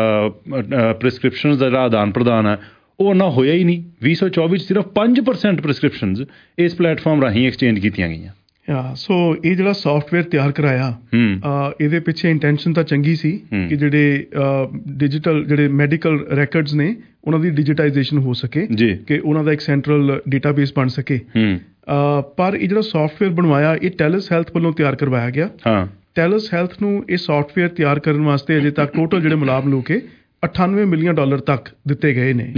ਪ੍ਰਿਸਕ੍ਰਿਪਸ਼ਨਸ ਦਾ ਜਿਹੜਾ ਆਦਾਨ ਪ੍ਰਦਾਨ ਹੈ ਉਹ ਇੰਨਾ ਹੋਇਆ ਹੀ ਨਹੀਂ। ਵੀਹ ਸੌ ਚੌਵੀ 'ਚ ਸਿਰਫ ਪੰਜ ਪਰਸੈਂਟ ਪ੍ਰਿਸਕ੍ਰਿਪਸ਼ਨਸ ਇਸ ਪਲੇਟਫਾਰਮ ਰਾਹੀਂ ਐਕਸਚੇਂਜ ਕੀਤੀਆਂ ਗਈਆਂ। ਸੋ ਇਹ ਜਿਹੜਾ ਸੋਫਟਵੇਅਰ ਤਿਆਰ ਕਰਾਇਆ, ਇਹਦੇ ਪਿੱਛੇ ਇੰਟੈਂਸ਼ਨ ਤਾਂ ਚੰਗੀ ਸੀ ਕਿ ਜਿਹੜੇ ਡਿਜੀਟਲ ਜਿਹੜੇ ਮੈਡੀਕਲ ਰੈਕਰਡਸ ਨੇ ਉਹਨਾਂ ਦੀ ਡਿਜੀਟਾਈਜੇਸ਼ਨ ਹੋ ਸਕੇ, ਕਿ ਉਹਨਾਂ ਦਾ ਇੱਕ ਸੈਂਟਰਲ ਡੇਟਾਬੇਸ ਬਣ ਸਕੇ। ਪਰ ਇਹ ਜਿਹੜਾ ਸੋਫਟਵੇਅਰ ਬਣਵਾਇਆ ਇਹ ਟੈਲਸ ਹੈਲਥ ਵੱਲੋਂ ਤਿਆਰ ਕਰਵਾਇਆ ਗਿਆ। ਟੈਲਸ ਹੈਲਥ ਨੂੰ ਇਹ ਸੋਫਟਵੇਅਰ ਤਿਆਰ ਕਰਨ ਵਾਸਤੇ ਅਜੇ ਤੱਕ ਟੋਟਲ ਜਿਹੜੇ ਮੁਲਾਜ਼ਮ ਲੋਕ ਅਠਾਨਵੇਂ ਮਿਲੀਅਨ ਡਾਲਰ ਤੱਕ ਦਿੱਤੇ ਗਏ ਨੇ।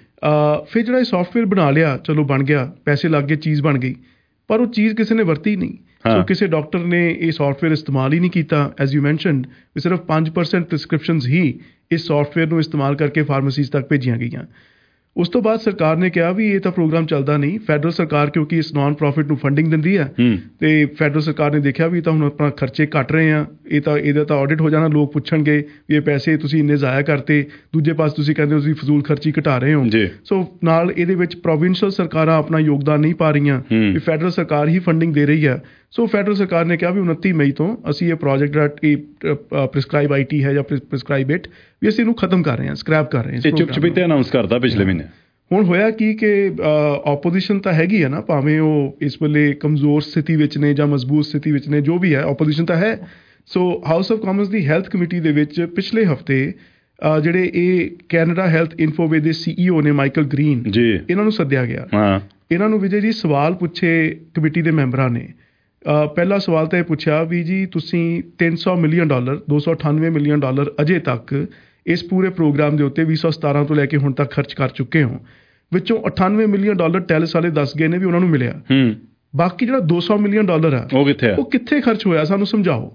ਫਿਰ ਜਿਹੜਾ ਇਹ ਸੋਫਟਵੇਅਰ ਬਣਾ ਲਿਆ, ਚਲੋ ਬਣ ਗਿਆ, ਪੈਸੇ ਲੱਗ ਗਏ, ਚੀਜ਼ ਬਣ ਗਈ, ਪਰ ਉਹ ਚੀਜ਼ ਕਿਸੇ ਨੇ ਵਰਤੀ ਨਹੀਂ। ਸੋ ਕਿਸੇ ਡਾਕਟਰ ਨੇ ਇਹ ਸੋਫਟਵੇਅਰ ਇਸਤੇਮਾਲ ਹੀ ਨਹੀਂ ਕੀਤਾ। ਐਜ਼ ਯੂ ਮੈਂਸ਼ਨਡ ਵੀ ਸਿਰਫ ਪੰਜ ਪਰਸੈਂਟ ਪ੍ਰਿਸਕ੍ਰਿਪਸ਼ਨਸ ਹੀ ਇਸ ਸੋਫਟਵੇਅਰ ਨੂੰ ਇਸਤੇਮਾਲ ਕਰਕੇ ਫਾਰਮੇਸੀਜ਼ ਤੱਕ ਭੇਜੀਆਂ ਗਈਆਂ। ਉਸ ਤੋਂ ਬਾਅਦ ਸਰਕਾਰ ਨੇ ਕਿਹਾ ਵੀ ਇਹ ਤਾਂ ਪ੍ਰੋਗਰਾਮ ਚੱਲਦਾ ਨਹੀਂ। ਫੈਡਰਲ ਸਰਕਾਰ ਕਿਉਂਕਿ ਇਸ ਨਾਨ ਪ੍ਰੋਫਿਟ ਨੂੰ ਫੰਡਿੰਗ ਦਿੰਦੀ ਹੈ, ਅਤੇ ਫੈਡਰਲ ਸਰਕਾਰ ਨੇ ਦੇਖਿਆ ਵੀ ਤਾਂ ਹੁਣ ਆਪਣਾ ਖਰਚੇ ਘੱਟ ਰਹੇ ਆ, ਇਹ ਤਾਂ ਇਹਦਾ ਤਾਂ ਆਡਿਟ ਹੋ ਜਾਣਾ, ਲੋਕ ਪੁੱਛਣਗੇ ਵੀ ਇਹ ਪੈਸੇ ਤੁਸੀਂ ਇੰਨੇ ਜ਼ਾਇਆ ਕਰਤੇ। ਦੂਜੇ ਪਾਸੇ ਤੁਸੀਂ ਕਹਿੰਦੇ ਹੋ ਤੁਸੀਂ ਫਜ਼ੂਲ ਖਰਚੀ ਘਟਾ ਰਹੇ ਹੋ। ਸੋ ਨਾਲ ਇਹਦੇ ਵਿੱਚ ਪ੍ਰੋਵਿੰਸ਼ਲ ਸਰਕਾਰਾਂ ਆਪਣਾ ਯੋਗਦਾਨ ਨਹੀਂ ਪਾ ਰਹੀਆਂ, ਵੀ ਫੈਡਰਲ ਸਰਕਾਰ ਹੀ ਫੰਡਿੰਗ ਦੇ ਰਹੀ ਹੈ। ਸੋ ਫੈਡਰਲ ਸਰਕਾਰ ਨੇ ਕਿਹਾ ਵੀ ਉਨੱਤੀ ਮਈ ਤੋਂ ਅਸੀਂ ਇਹ ਪ੍ਰੋਜੈਕਟ ਜਿਹੜਾ ਪ੍ਰਿਸਕ੍ਰਾਈਬ ਆਈ ਟੀ ਹੈ ਜਾਂ ਪ੍ਰਿਸਕ੍ਰਾਈਬ ਇਟ, ਵੀ ਅਸੀਂ ਇਹਨੂੰ ਖਤਮ ਕਰ ਰਹੇ ਹਾਂ, ਸਕ੍ਰੈਪ ਕਰ ਰਹੇ ਹਾਂ। ਚੁੱਪ ਚੁਪੀਤੇ ਅਨਾਊਂਸ ਕਰਤਾ ਪਿਛਲੇ ਮਹੀਨੇ। ਹੁਣ ਹੋਇਆ ਕੀ ਕਿ ਓਪੋਜੀਸ਼ਨ ਤਾਂ ਹੈਗੀ ਹੈ ਨਾ, ਭਾਵੇਂ ਉਹ ਇਸ ਵੇਲੇ ਕਮਜ਼ੋਰ ਸਥਿਤੀ ਵਿੱਚ ਨੇ ਜਾਂ ਮਜ਼ਬੂਤ ਸਥਿਤੀ ਵਿੱਚ ਨੇ, ਜੋ ਵੀ ਹੈ ਓਪੋਜੀਸ਼ਨ ਤਾਂ ਹੈ। ਸੋ ਹਾਊਸ ਆਫ ਕਾਮਨਸ ਦੀ ਹੈਲਥ ਕਮੇਟੀ ਦੇ ਵਿੱਚ ਪਿਛਲੇ ਹਫ਼ਤੇ ਜਿਹੜੇ ਇਹ ਕੈਨੇਡਾ ਹੈਲਥ ਇਨਫੋਵੇ ਦੇ ਸੀ ਈ ਓ ਨੇ ਮਾਈਕਲ ਗ੍ਰੀਨ, ਇਹਨਾਂ ਨੂੰ ਸੱਦਿਆ ਗਿਆ। ਇਹਨਾਂ ਨੂੰ ਵਿਜੇ ਜੀ ਸਵਾਲ ਪੁੱਛੇ ਕਮੇਟੀ ਦੇ ਮੈਂਬਰਾਂ ਨੇ। ਪਹਿਲਾ ਸਵਾਲ ਤਾਂ ਇਹ ਪੁੱਛਿਆ ਵੀ ਜੀ ਤੁਸੀਂ ਤਿੰਨ ਸੌ ਮਿਲੀਅਨ ਡਾਲਰ ਦੋ ਸੌ ਅਠਾਨਵੇਂ ਮਿਲੀਅਨ ਡਾਲਰ ਅਜੇ ਤੱਕ ਇਸ ਪੂਰੇ ਪ੍ਰੋਗਰਾਮ ਦੇ ਉੱਤੇ ਵੀਹ ਸੌ ਸਤਾਰਾਂ ਤੋਂ ਲੈ ਕੇ ਹੁਣ ਤੱਕ ਖਰਚ ਕਰ ਚੁੱਕੇ ਹੋ। ਵਿੱਚੋਂ ਅਠਾਨਵੇਂ ਮਿਲੀਅਨ ਡਾਲਰ ਟੈਲਸ ਵਾਲੇ ਦੱਸ ਗਏ ਨੇ ਵੀ ਉਹਨਾਂ ਨੂੰ ਮਿਲਿਆ। ਬਾਕੀ ਜਿਹੜਾ ਦੋ ਸੌ ਮਿਲੀਅਨ ਡਾਲਰ ਆ ਉਹ ਕਿੱਥੇ ਉਹ ਕਿੱਥੇ ਖਰਚ ਹੋਇਆ, ਸਾਨੂੰ ਸਮਝਾਓ।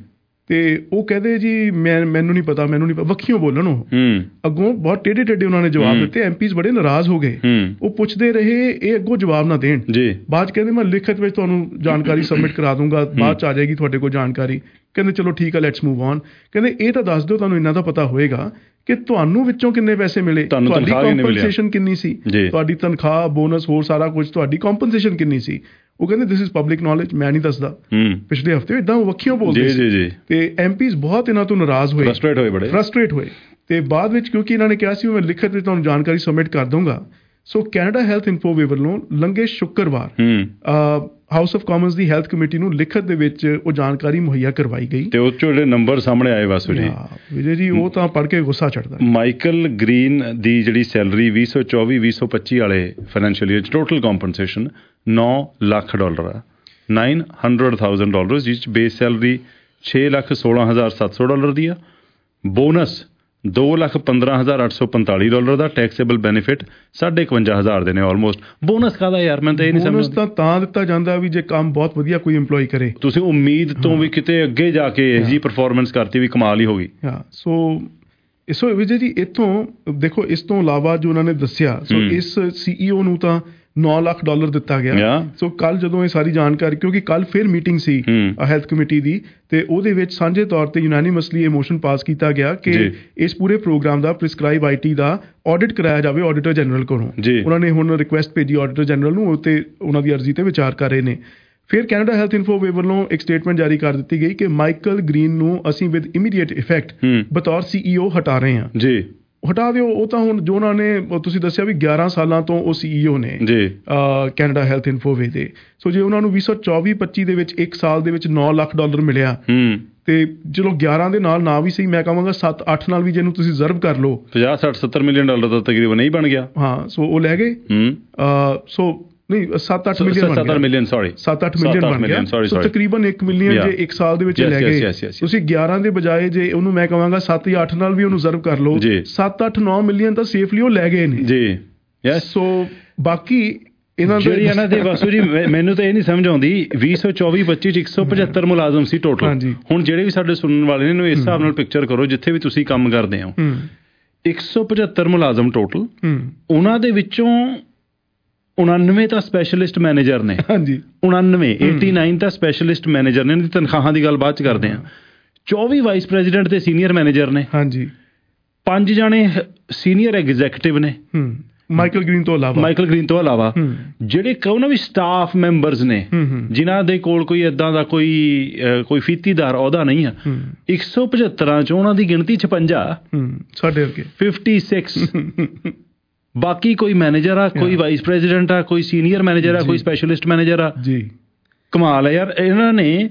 ਤੇ ਉਹ ਕਹਿੰਦੇ ਜੀ ਮੈਂ ਮੈਨੂੰ ਨਹੀਂ ਪਤਾ, ਮੈਨੂੰ ਨਹੀਂ ਪਤਾ, ਵੱਖੀਓ ਬੋਲਣ। ਉਹ ਅੱਗੋਂ ਬਹੁਤ ਟੇਢੇ ਟੇਢੇ ਉਹਨਾਂ ਨੇ ਜਵਾਬ ਦਿੱਤੇ। ਐਮ ਪੀਜ਼ ਬੜੇ ਨਾਰਾਜ਼ ਹੋ ਗਏ, ਉਹ ਪੁੱਛਦੇ ਰਹੇ, ਇਹ ਅੱਗੋਂ ਜਵਾਬ ਨਾ ਦੇਣ। ਬਾਅਦ 'ਚ ਕਹਿੰਦੇ ਮੈਂ ਲਿਖਤ ਵਿੱਚ ਤੁਹਾਨੂੰ ਜਾਣਕਾਰੀ ਸਬਮਿਟ ਕਰਾ ਦੂੰਗਾ, ਬਾਅਦ 'ਚ ਆ ਜਾਏਗੀ ਤੁਹਾਡੇ ਕੋਲ ਜਾਣਕਾਰੀ। ਕਹਿੰਦੇ ਚਲੋ ਠੀਕ ਆ, ਲੈਟਸ ਮੂਵ ਔਨ। ਕਹਿੰਦੇ ਇਹ ਤਾਂ ਦੱਸ ਦਿਓ, ਤੁਹਾਨੂੰ ਇੰਨਾ ਤਾਂ ਪਤਾ ਹੋਏਗਾ ਕਿ ਤੁਹਾਨੂੰ ਵਿੱਚੋਂ ਕਿੰਨੇ ਪੈਸੇ ਮਿਲੇ, ਤੁਹਾਡੀ ਕੰਪਨਸੇਸ਼ਨ ਕਿੰਨੀ ਸੀ, ਤੁਹਾਡੀ ਤਨਖਾਹ, ਬੋਨਸ, ਹੋਰ ਸਾਰਾ ਕੁਝ, ਤੁਹਾਡੀ ਕੰਪਨਸੇਸ਼ਨ ਕਿੰਨੀ ਸੀ। ਉਹ ਕਹਿੰਦੇ ਦਿਸ ਇਜ਼ ਪਬਲਿਕ ਨੌਲੇਜ, ਮੈਂ ਨਹੀਂ ਦੱਸਦਾ। ਪਿਛਲੇ ਹਫ਼ਤੇ ਇੱਦਾਂ ਵੱਖੀਆਂ ਬੋਲਦੇ ਸੀ ਤੇ ਐਮ ਪੀਜ਼ ਬਹੁਤ ਇਹਨਾਂ ਤੋਂ ਨਾਰਾਜ਼ ਹੋਏ, ਫਰਸਟ੍ਰੇਟ ਹੋਏ ਬੜੇ ਫਰਸਟ੍ਰੇਟ ਹੋਏ ਤੇ ਬਾਅਦ ਵਿੱਚ ਕਿਉਂਕਿ ਇਹਨਾਂ ਨੇ ਕਿਹਾ ਸੀ ਮੈਂ ਲਿਖਤ ਵਿੱਚ ਤੁਹਾਨੂੰ ਜਾਣਕਾਰੀ ਸਬਮਿਟ ਕਰ ਦਊਂਗਾ। ਸੋ ਕੈਨੇਡਾ ਹੈਲਥ ਇਨਫੋਵੇ ਵੱਲੋਂ ਲੰਘੇ ਸ਼ੁੱਕਰਵਾਰ ਹਾਊਸ ਆਫ ਕਾਮਨਸ ਦੀ ਹੈਲਥ ਕਮੇਟੀ ਨੂੰ ਲਿਖਤ ਦੇ ਵਿੱਚ ਉਹ ਜਾਣਕਾਰੀ ਮੁਹੱਈਆ ਕਰਵਾਈ ਗਈ ਤੇ ਉਹ ਚੋਂ ਜਿਹੜੇ ਨੰਬਰ ਸਾਹਮਣੇ ਆਏ ਵਾਸੂ ਜੀ ਵਿਜੇ ਜੀ ਉਹ ਤਾਂ ਪੜ੍ਹ ਕੇ ਗੁੱਸਾ ਚੜ੍ਹਦਾ। ਮਾਈਕਲ ਗ੍ਰੀਨ ਦੀ ਜਿਹੜੀ ਸੈਲਰੀ ਵੀਹ ਸੌ ਚੌਵੀ ਵੀਹ ਸੌ ਪੱਚੀ ਵਾਲੇ ਫਾਈਨੈਂਸ਼ੀਅਲ ਈਅਰ 'ਚ ਟੋਟਲ ਕੰਪਨਸੇਸ਼ਨ ਨੌ ਲੱਖ ਡਾਲਰ ਆ, ਨਾਈਨ ਹੰਡਰਡ ਥਾਊਜ਼ੈਂਡ ਡਾਲਰ, ਜਿਸ 'ਚ ਬੇਸ ਸੈਲਰੀ ਛੇ ਲੱਖ ਸੋਲਾਂ ਹਜ਼ਾਰ ਸੱਤ ਸੌ ਡਾਲਰ ਦੀ ਆ, ਬੋਨਸ ਦੋ ਲੱਖ ਪੰਦਰਾਂ ਹਜ਼ਾਰ ਅੱਠ ਸੌ ਪੰਤਾਲੀ ਡਾਲਰ ਦਾ, ਟੈਕਸੇਬਲ ਬੈਨੀਫਿਟ ਸਾਢੇ ਇਕਵੰਜਾ ਹਜ਼ਾਰ ਦੇ ਨੇ ਆਲਮੋਸਟ। ਬੋਨਸ ਕਾਹਦਾ ਯਾਰ, ਮੈਨੂੰ ਤਾਂ ਇਹ ਨਹੀਂ ਸਮਝ। ਬੋਨਸ ਤਾਂ ਤਾਂ ਦਿੱਤਾ ਜਾਂਦਾ ਵੀ ਜੇ ਕੰਮ ਬਹੁਤ ਵਧੀਆ ਕੋਈ EMPLOYE ਕਰੇ। ਤੁਸੀਂ ਉਮੀਦ ਤੋਂ ਵੀ ਕਿਤੇ ਅੱਗੇ ਜਾ ਕੇ ਇਹ ਜੀ ਪਰਫਾਰਮੈਂਸ ਕਰਤੀ ਵੀ ਕਮਾਲ ਹੀ ਹੋ ਗਈ। ਹਾਂ, ਸੋ ਸੋ ਵਿਜੇ ਜੀ ਇੱਥੋਂ ਦੇਖੋ, ਇਸ ਤੋਂ ਇਲਾਵਾ ਜੋ ਉਹਨਾਂ ਨੇ ਦੱਸਿਆ, ਸੋ ਇਸ ਸੀਈਓ ਨੂੰ ਤਾਂ ਨੌ ਲੱਖ ਡਾਲਰ ਦਿੱਤਾ ਗਿਆ। ਸੋ ਕੱਲ ਜਦੋਂ ਇਹ ਸਾਰੀ ਜਾਣਕਾਰੀ, ਕਿਉਂਕਿ ਕੱਲ ਫਿਰ ਮੀਟਿੰਗ ਸੀ ਹੈਲਥ ਕਮੇਟੀ ਦੀ, ਤੇ ਉਹਦੇ ਵਿੱਚ ਸਾਂਝੇ ਤੌਰ ਤੇ ਯੂਨੈਨਿਮਸਲੀ ਇਹ ਮੋਸ਼ਨ ਪਾਸ ਕੀਤਾ ਗਿਆ ਕਿ ਇਸ ਪੂਰੇ ਪ੍ਰੋਗਰਾਮ ਦਾ ਪ੍ਰਿਸਕ੍ਰਾਈਬ ਆਈਟੀ ਦਾ ਆਡਿਟ ਕਰਾਇਆ ਜਾਵੇ ਆਡੀਟਰ ਜਨਰਲ ਕੋਲੋਂ। ਉਹਨਾਂ ਨੇ ਹੁਣ ਰਿਕੁਐਸਟ ਭੇਜੀ ਆਡੀਟਰ ਜਨਰਲ ਨੂੰ, ਤੇ ਉਹਨਾਂ ਦੀ ਅਰਜ਼ੀ ਤੇ ਵਿਚਾਰ ਕਰ ਰਹੇ ਨੇ। ਫਿਰ ਕੈਨੇਡਾ ਹੈਲਥ ਇਨਫੋਵੇ ਵੱਲੋਂ ਇੱਕ ਸਟੇਟਮੈਂਟ ਜਾਰੀ ਕਰ ਦਿੱਤੀ ਗਈ ਕਿ ਮਾਈਕਲ ਗ੍ਰੀਨ ਨੂੰ ਅਸੀਂ ਵਿਦ ਇਮੀਡੀਏਟ ਇਫੈਕਟ ਬਤੌਰ ਸੀਈਓ ਹਟਾ ਰਹੇ ਹਾਂ। ਜੀ ਹਟਾ ਦਿਓ। ਉਹ ਤਾਂ ਹੁਣ ਜੋ ਉਹਨਾਂ ਨੇ ਤੁਸੀਂ ਦੱਸਿਆ ਵੀ ਗਿਆਰਾਂ ਸਾਲਾਂ ਤੋਂ ਉਹ ਸੀਈਓ ਨੇ ਜੀ ਕੈਨੇਡਾ ਹੈਲਥ ਇਨਫੋਵੇ ਦੇ। ਸੋ ਜੇ ਉਹਨਾਂ ਨੂੰ ਵੀਹ ਸੌ ਚੌਵੀ ਪੱਚੀ ਦੇ ਵਿੱਚ ਇੱਕ ਸਾਲ ਦੇ ਵਿੱਚ ਨੌ ਲੱਖ ਡਾਲਰ ਮਿਲਿਆ, ਤੇ ਚਲੋ ਗਿਆਰਾਂ ਦੇ ਨਾਲ ਨਾ ਵੀ ਸਹੀ, ਮੈਂ ਕਹਾਂਗਾ ਸੱਤ ਅੱਠ ਨਾਲ ਵੀ ਜਿਹਨੂੰ ਤੁਸੀਂ ਰਿਜ਼ਰਵ ਕਰ ਲਓ, ਪੰਜਾਹ ਸੱਠ ਸੱਤਰ ਮਿਲੀਅਨ ਡਾਲਰ ਦਾ ਤਕਰੀਬਨ ਨਹੀਂ ਬਣ ਗਿਆ। ਹਾਂ, ਸੋ ਉਹ ਲੈ ਗਏ। ਸੋ ਨਹੀਂ ਸੱਤ ਅੱਠ ਮਿਲੀਅਨ ਸੱਤ ਮਿਲੀਅਨ ਸੌਰੀ ਸੱਤ ਅੱਠ ਮਿਲੀਅਨ ਬਣ ਗਿਆ। ਸੋ ਤਕਰੀਬਨ ਇੱਕ ਮਿਲੀਅਨ ਜੇ ਇੱਕ ਸਾਲ ਦੇ ਵਿੱਚ ਲੈ ਗਏ, ਤੁਸੀਂ ਗਿਆਰਾਂ ਦੇ ਬਜਾਏ ਜੇ ਉਹਨੂੰ ਮੈਂ ਕਹਾਂਗਾ ਸੱਤ ਜਾਂ ਅੱਠ ਨਾਲ ਵੀ ਉਹਨੂੰ ਰਿਜ਼ਰਵ ਕਰ ਲਓ, ਸੱਤ ਅੱਠ ਨੌ ਮਿਲੀਅਨ ਤਾਂ ਸੇਫਲੀ ਉਹ ਲੈ ਗਏ ਨੇ ਜੀ। ਸੋ ਬਾਕੀ ਇਹਨਾਂ ਜਿਹੜੀ ਇਹਨਾਂ ਦੇ ਵਾਸੂ ਜੀ, ਮੈਨੂੰ ਤਾਂ ਇਹ ਨਹੀਂ ਸਮਝ ਆਉਂਦੀ, ਵੀਹ ਸੌ ਚੌਵੀ ਪੱਚੀ ਚ ਇੱਕ ਸੌ ਪਝੱਤਰ ਮੁਲਾਜ਼ਮ ਸੀ ਟੋਟਲ। ਹੁਣ ਜਿਹੜੇ ਵੀ ਸਾਡੇ ਸੁਣਨ ਵਾਲੇ ਨੇ ਇਹਨੂੰ ਇਸ ਹਿਸਾਬ ਨਾਲ ਪਿਕਚਰ ਕਰੋ, ਜਿੱਥੇ ਵੀ ਤੁਸੀਂ ਕੰਮ ਕਰਦੇ ਹੋ, ਇੱਕ ਸੌ ਪਝੱਤਰ ਮੁਲਾਜ਼ਮ ਟੋਟਲ, ਉਹਨਾਂ ਦੇ ਵਿੱਚੋਂ ਉਣਾਨਵੇਂ ਤਾਂ ਸਪੈਸ਼ਲਿਸਟ ਮੈਨੇਜਰ ਨੇ। ਹਾਂਜੀ, ਉਣਾਨਵੇਂ ਏਟੀ ਨਾਈਨ ਤਾਂ ਸਪੈਸ਼ਲਿਸਟ ਮੈਨੇਜਰ ਨੇ। ਇਹਨਾਂ ਦੀ ਤਨਖਾਹਾਂ ਦੀ ਗੱਲ ਬਾਅਦ ਚ ਕਰਦੇ ਹਾਂ। ਚੌਵੀ ਵਾਈਸ ਪ੍ਰੈਜ਼ੀਡੈਂਟ ਤੇ ਸੀਨੀਅਰ ਮੈਨੇਜਰ ਨੇ। ਹਾਂਜੀ, ਪੰਜ ਜਾਣੇ ਸੀਨੀਅਰ ਐਗਜ਼ੈਕਟਿਵ ਨੇ ਮਾਈਕਲ ਗ੍ਰੀਨ ਤੋਂ ਇਲਾਵਾ। ਮਾਈਕਲ ਗ੍ਰੀਨ ਤੋਂ ਇਲਾਵਾ ਜਿਹੜੇ ਕਹੋ ਨਾ ਵੀ ਸਟਾਫ ਮੈਂਬਰਸ ਨੇ, ਜਿਨ੍ਹਾਂ ਦੇ ਕੋਲ ਕੋਈ ਏਦਾਂ ਦਾ ਕੋਈ ਕੋਈ ਫੀਤੀਦਾਰ ਅਹੁਦਾ ਨਹੀਂ ਆ, ਇੱਕ ਸੌ ਪਝੱਤਰਾਂ ਚ ਉਹਨਾਂ ਦੀ ਗਿਣਤੀ ਛਪੰਜਾ, ਸਾਡੇ ਵਰਗੇ ਫਿਫਟੀ ਸਿਕਸ। ਬਾਕੀ ਕੋਈ ਮੈਨੇਜਰ ਆ, ਕੋਈ ਵਾਈਸ ਪ੍ਰੈਜ਼ੀਡੈਂਟ ਆ, ਕੋਈ ਸੀਨੀਅਰ ਮੈਨੇਜਰ ਆ, ਕੋਈ ਸਪੈਸ਼ਲਿਸਟ ਮੈਨੇਜਰ ਆ ਜੀ। ਕਮਾਲ ਹੈ ਯਾਰ। ਇਹਨਾਂ ਨੇ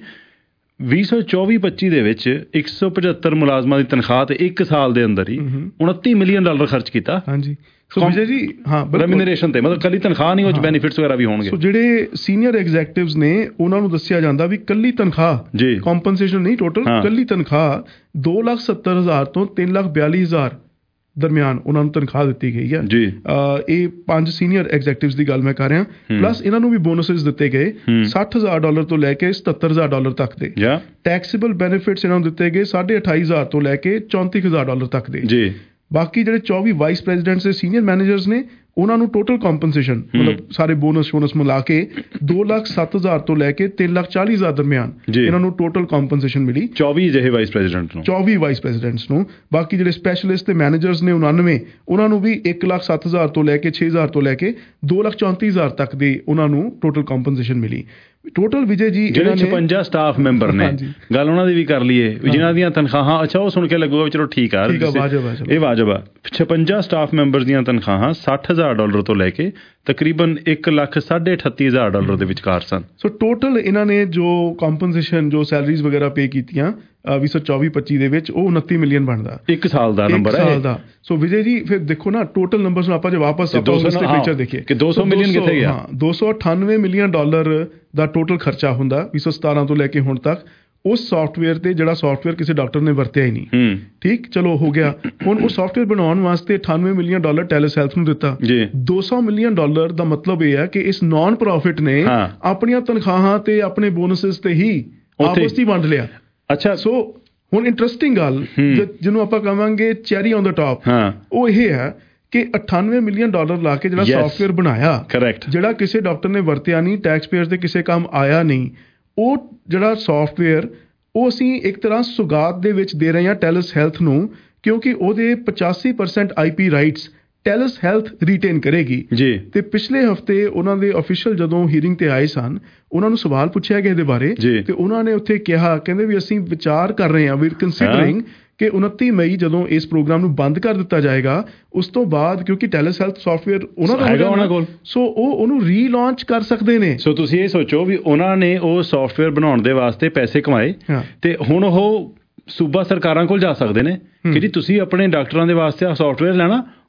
ਵੀਹ ਸੌ ਚੌਵੀ ਪੱਚੀ ਦੇ ਵਿੱਚ ਇੱਕ ਸੌ ਪਝੱਤਰ ਮੁਲਾਜ਼ਮਾਂ ਦੀ ਤਨਖਾਹ ਤੇ ਇੱਕ ਸਾਲ ਦੇ ਅੰਦਰ ਹੀ ਉਨੱਤੀ ਮਿਲੀਅਨ ਡਾਲਰ ਖਰਚ ਕੀਤਾ। ਹਾਂਜੀ, ਸੋ ਵਿਜੇ ਜੀ, ਹਾਂ, ਰੈਮਿਨਰੇਸ਼ਨ ਤੇ, ਮਤਲਬ ਕੱਲੀ ਤਨਖਾਹ ਨਹੀਂ, ਉਹ ਚ ਬੈਨੀਫਿਟਸ ਵਗੈਰਾ ਵੀ ਹੋਣਗੇ। ਸੋ ਜਿਹੜੇ ਸੀਨੀਅਰ ਐਗਜ਼ੈਕਟਿਵਸ ਨੇ ਉਹਨਾਂ ਨੂੰ ਦੱਸਿਆ ਜਾਂਦਾ ਵੀ ਕੱਲੀ ਤਨਖਾਹ ਜੀ, ਕੰਪਨਸੇਸ਼ਨ ਨਹੀਂ, ਟੋਟਲ ਕੱਲੀ ਤਨਖਾਹ ਦੋ ਲੱਖ ਸੱਤਰ ਹਜ਼ਾਰ ਤੋਂ ਤਿੰਨ ਲੱਖ ਬਿਆਲੀ ਹਜ਼ਾਰ ਦਰਮਿਆਨ ਉਹਨਾਂ ਨੂੰ ਤਨਖਾਹ ਦਿੱਤੀ ਗਈ ਹੈ ਜੀ। ਇਹ ਪੰਜ ਸੀਨੀਅਰ ਐਗਜ਼ੈਕਟਿਵਸ ਦੀ ਗੱਲ ਮੈਂ ਕਰ ਰਿਹਾ। ਪਲੱਸ ਇਹਨਾਂ ਨੂੰ ਵੀ ਬੋਨਸਿਸ ਦਿੱਤੇ ਗਏ ਸੱਠ ਹਜ਼ਾਰ ਡਾਲਰ ਤੋਂ ਲੈ ਕੇ ਸਤੱਤਰ ਹਜ਼ਾਰ ਡਾਲਰ ਤੱਕ ਦੇ। ਟੈਕਸੇਬਲ ਬੈਨੀਫਿਟਸ ਇਹਨਾਂ ਨੂੰ ਦਿੱਤੇ ਗਏ ਸਾਢੇ ਅਠਾਈ ਹਜ਼ਾਰ ਤੋਂ ਲੈ ਕੇ ਚੌਂਤੀ ਹਜ਼ਾਰ ਡਾਲਰ ਤੱਕ ਦੇ ਜੀ। ਬਾਕੀ ਜਿਹੜੇ ਚੌਵੀ ਵਾਈਸ ਪ੍ਰੈਜ਼ੀਡੈਂਟਸ ਤੇ ਸੀਨੀਅਰ ਮੈਨੇਜਰਸ ਨੇ, ਉਹਨਾਂ ਨੂੰ ਟੋਟਲ ਕੰਪਨਸੇਸ਼ਨ ਮਤਲਬ ਸਾਰੇ ਬੋਨਸ ਸ਼ੋਨਸ ਮਿਲਾ ਕੇ ਦੋ ਲੱਖ ਸੱਤ ਹਜ਼ਾਰ ਤੋਂ ਲੈ ਕੇ ਤਿੰਨ ਲੱਖ ਚਾਲੀ ਹਜ਼ਾਰ ਦਰਮਿਆਨ ਇਹਨਾਂ ਨੂੰ ਟੋਟਲ ਕੰਪਨਸੇਸ਼ਨ ਮਿਲੀ। ਚੌਵੀ ਜਿਹੇ ਵਾਈਸ ਪ੍ਰੈਜ਼ੀਡੈਂਟ ਨੂੰ ਚੌਵੀ ਵਾਈਸ ਪ੍ਰੈਜ਼ੀਡੈਂਟਸ ਨੂੰ। ਬਾਕੀ ਜਿਹੜੇ ਸਪੈਸ਼ਲਿਸਟ ਤੇ ਮੈਨੇਜਰਸ ਨੇ ਉਣਾਨਵੇਂ, ਉਹਨਾਂ ਨੂੰ ਵੀ ਇੱਕ ਲੱਖ ਸੱਤ ਹਜ਼ਾਰ ਤੋਂ ਲੈ ਕੇ ਛੇ ਹਜ਼ਾਰ ਤੋਂ ਲੈ ਕੇ ਦੋ ਲੱਖ ਚੌਂਤੀ ਹਜ਼ਾਰ ਤੱਕ ਦੀ ਉਹਨਾਂ ਨੂੰ ਟੋਟਲ ਕੰਪਨਸੇਸ਼ਨ ਮਿਲੀ। ਟੋਟਲ ਵਿਜੇ ਜੀ ਜਿਹੜੇ ਛਪੰਜਾ ਸਟਾਫ ਮੈਂਬਰ ਨੇ, ਗੱਲ ਉਹਨਾਂ ਦੀ ਵੀ ਕਰ ਲਈਏ, ਜਿਨ੍ਹਾਂ ਦੀਆਂ ਤਨਖਾਹਾਂ, ਅੱਛਾ ਉਹ ਸੁਣ ਕੇ ਲੱਗੂਗਾ ਚਲੋ ਠੀਕ ਆ, ਇਹ ਵਾਜਬ ਆ। ਛਪੰਜਾ ਸਟਾਫ ਮੈਂਬਰਸ ਦੀਆਂ ਤਨਖਾਹਾਂ ਸੱਠ ਹਜ਼ਾਰ ਡਾਲਰ ਤੋਂ ਲੈ ਕੇ ਤਕਰੀਬਨ ਇੱਕ ਲੱਖ ਸਾਢੇ ਅਠੱਤੀ ਹਜ਼ਾਰ ਡਾਲਰ ਦੇ ਵਿਚਕਾਰ ਸਨ। ਸੋ ਟੋਟਲ ਇਹਨਾਂ ਨੇ ਜੋ ਕੰਪਨਸੇਸ਼ਨ, ਜੋ ਸੈਲਰੀਜ਼ ਵਗੈਰਾ ਪੇ ਕੀਤੀਆਂ ਵੀਹ ਸੌ ਚੌਵੀ ਪੱਚੀ ਦੇ ਵਿੱਚ, ਉਹ ਉਨੱਤੀ ਮਿਲੀਅਨ ਬਣਦਾ ਇੱਕ ਸਾਲ ਦਾ ਨੰਬਰ ਹੈ। ਦਾ ਸੋ ਵਿਜੇ ਜੀ ਫਿਰ ਦੇਖੋ ਨਾ ਟੋਟਲ ਨੰਬਰਸ ਨੂੰ ਆਪਾਂ ਜੇ ਵਾਪਸ ਪਿਕਚਰ ਦੇਖੀਏ ਕਿ ਦੋ ਸੌ ਮਿਲੀਅਨ ਕਿੱਥੇ ਗਿਆ। ਹਾਂ, ਦੋ ਸੌ ਅਠਾਨਵੇਂ ਮਿਲੀਅਨ ਡਾਲਰ ਦਾ ਟੋਟਲ ਖਰਚਾ ਹੁੰਦਾ ਵੀਹ ਸੌ ਸਤਾਰਾਂ ਤੋਂ ਲੈ ਕੇ ਹੁਣ ਤੱਕ ਉਸ ਸੌਫਟਵੇਅਰ ਤੇ, ਜਿਹੜਾ ਸੌਫਟਵੇਅਰ ਕਿਸੇ ਡਾਕਟਰ ਨੇ ਵਰਤਿਆ ਹੀ ਨਹੀਂ। ਠੀਕ, ਚਲੋ ਹੋ ਗਿਆ। ਹੁਣ ਉਹ ਸੌਫਟਵੇਅਰ ਬਣਾਉਣ ਵਾਸਤੇ ਅਠਾਨਵੇਂ ਮਿਲੀਅਨ ਡਾਲਰ ਟੈਲਿਸ ਹੈਲਥ ਨੂੰ ਦਿੱਤਾ। ਦੋ ਸੌ ਮਿਲੀਅਨ ਡਾਲਰ ਦਾ ਮਤਲਬ ਇਹ ਹੈ ਕਿ ਇਸ ਨਾਨ ਪ੍ਰੋਫਿਟ ਨੇ ਆਪਣੀਆਂ ਤਨਖਾਹਾਂ ਤੇ ਆਪਣੇ ਬੋਨਸਿਸ ਤੇ ਹੀ ਆਪਸ ਹੀ ਵੰਡ ਲਿਆ। ਅੱਛਾ, ਸੋ ਹੁਣ ਇੰਟਰਸਟਿੰਗ ਗੱਲ ਜਿਹਨੂੰ ਆਪਾਂ ਕਹਾਂਗੇ ਚੈਰੀ ਔਨ ਦਾ ਟਾਪ, ਉਹ ਇਹ ਹੈ ਕਿ ਅਠਾਨਵੇਂ ਮਿਲੀਅਨ ਡਾਲਰ ਲਾ ਕੇ ਜਿਹੜਾ ਸੌਫਟਵੇਅਰ ਬਣਾਇਆ, ਜਿਹੜਾ ਕਿਸੇ ਡਾਕਟਰ ਨੇ ਵਰਤਿਆ ਨਹੀਂ, ਟੈਕਸ ਪੇਅਰਸ ਦੇ ਕਿਸੇ ਕੰਮ ਆਇਆ ਨਹੀਂ, ਉਹ ਜਿਹੜਾ ਸੌਫਟਵੇਅਰ ਉਹ ਅਸੀਂ ਇੱਕ ਤਰ੍ਹਾਂ ਸੁਗਾਤ ਦੇ ਵਿੱਚ ਦੇ ਰਹੇ ਹਾਂ ਟੈਲਿਸ ਹੈਲਥ ਨੂੰ, ਕਿਉਂਕਿ ਉਹਦੇ ਪਚਾਸੀ percent I P rights Telus health retain ਕਰੇਗੀ ਜੀ। ਤੇ ਪਿਛਲੇ ਹਫਤੇ ਉਹਨਾਂ ਦੇ ਅਫੀਸ਼ੀਅਲ ਜਦੋਂ ਹੀਅਰਿੰਗ ਤੇ ਆਏ ਸਨ, ਉਹਨਾਂ ਨੂੰ ਸਵਾਲ ਪੁੱਛਿਆ ਗਿਆ ਇਹਦੇ ਬਾਰੇ, ਤੇ ਉਹਨਾਂ ਨੇ ਉੱਥੇ ਕਿਹਾ, ਕਹਿੰਦੇ ਵੀ ਅਸੀਂ ਵਿਚਾਰ ਕਰ ਰਹੇ ਹਾਂ, ਵੀ ਕੰਸੀਡਰਿੰਗ ਕਿ ਉਨੱਤੀ ਮਈ ਜਦੋਂ ਇਸ ਪ੍ਰੋਗਰਾਮ ਨੂੰ ਬੰਦ ਕਰ ਦਿੱਤਾ ਜਾਏਗਾ, ਉਸ ਤੋਂ ਬਾਅਦ ਕਿਉਂਕਿ ਟੈਲਿਸ ਹੈਲਥ ਸੌਫਟਵੇਅਰ ਉਹਨਾਂ ਦਾ ਹੈਗਾ ਉਹਨਾਂ ਕੋਲ, ਸੋ ਉਹ ਉਹਨੂੰ ਰੀਲਾਂਚ ਕਰ ਸਕਦੇ ਨੇ। ਸੋ ਤੁਸੀਂ ਇਹ ਸੋਚੋ ਵੀ ਉਹਨਾਂ ਨੇ ਉਹ ਸੌਫਟਵੇਅਰ ਬਣਾਉਣ ਦੇ ਵਾਸਤੇ ਪੈਸੇ ਕਮਾਏ, ਤੇ ਹੁਣ ਉਹ ਸੂਬਾ ਸਰਕਾਰਾਂ ਕੋਲ ਜਾ ਸਕਦੇ ਨੇ ਕਿ ਜੀ ਤੁਸੀਂ ਆਪਣੇ ਡਾਕਟਰਾਂ ਦੇ ਵਾਸਤੇ ਆ ਸੌਫਟਵੇਅਰ ਲੈਣਾ,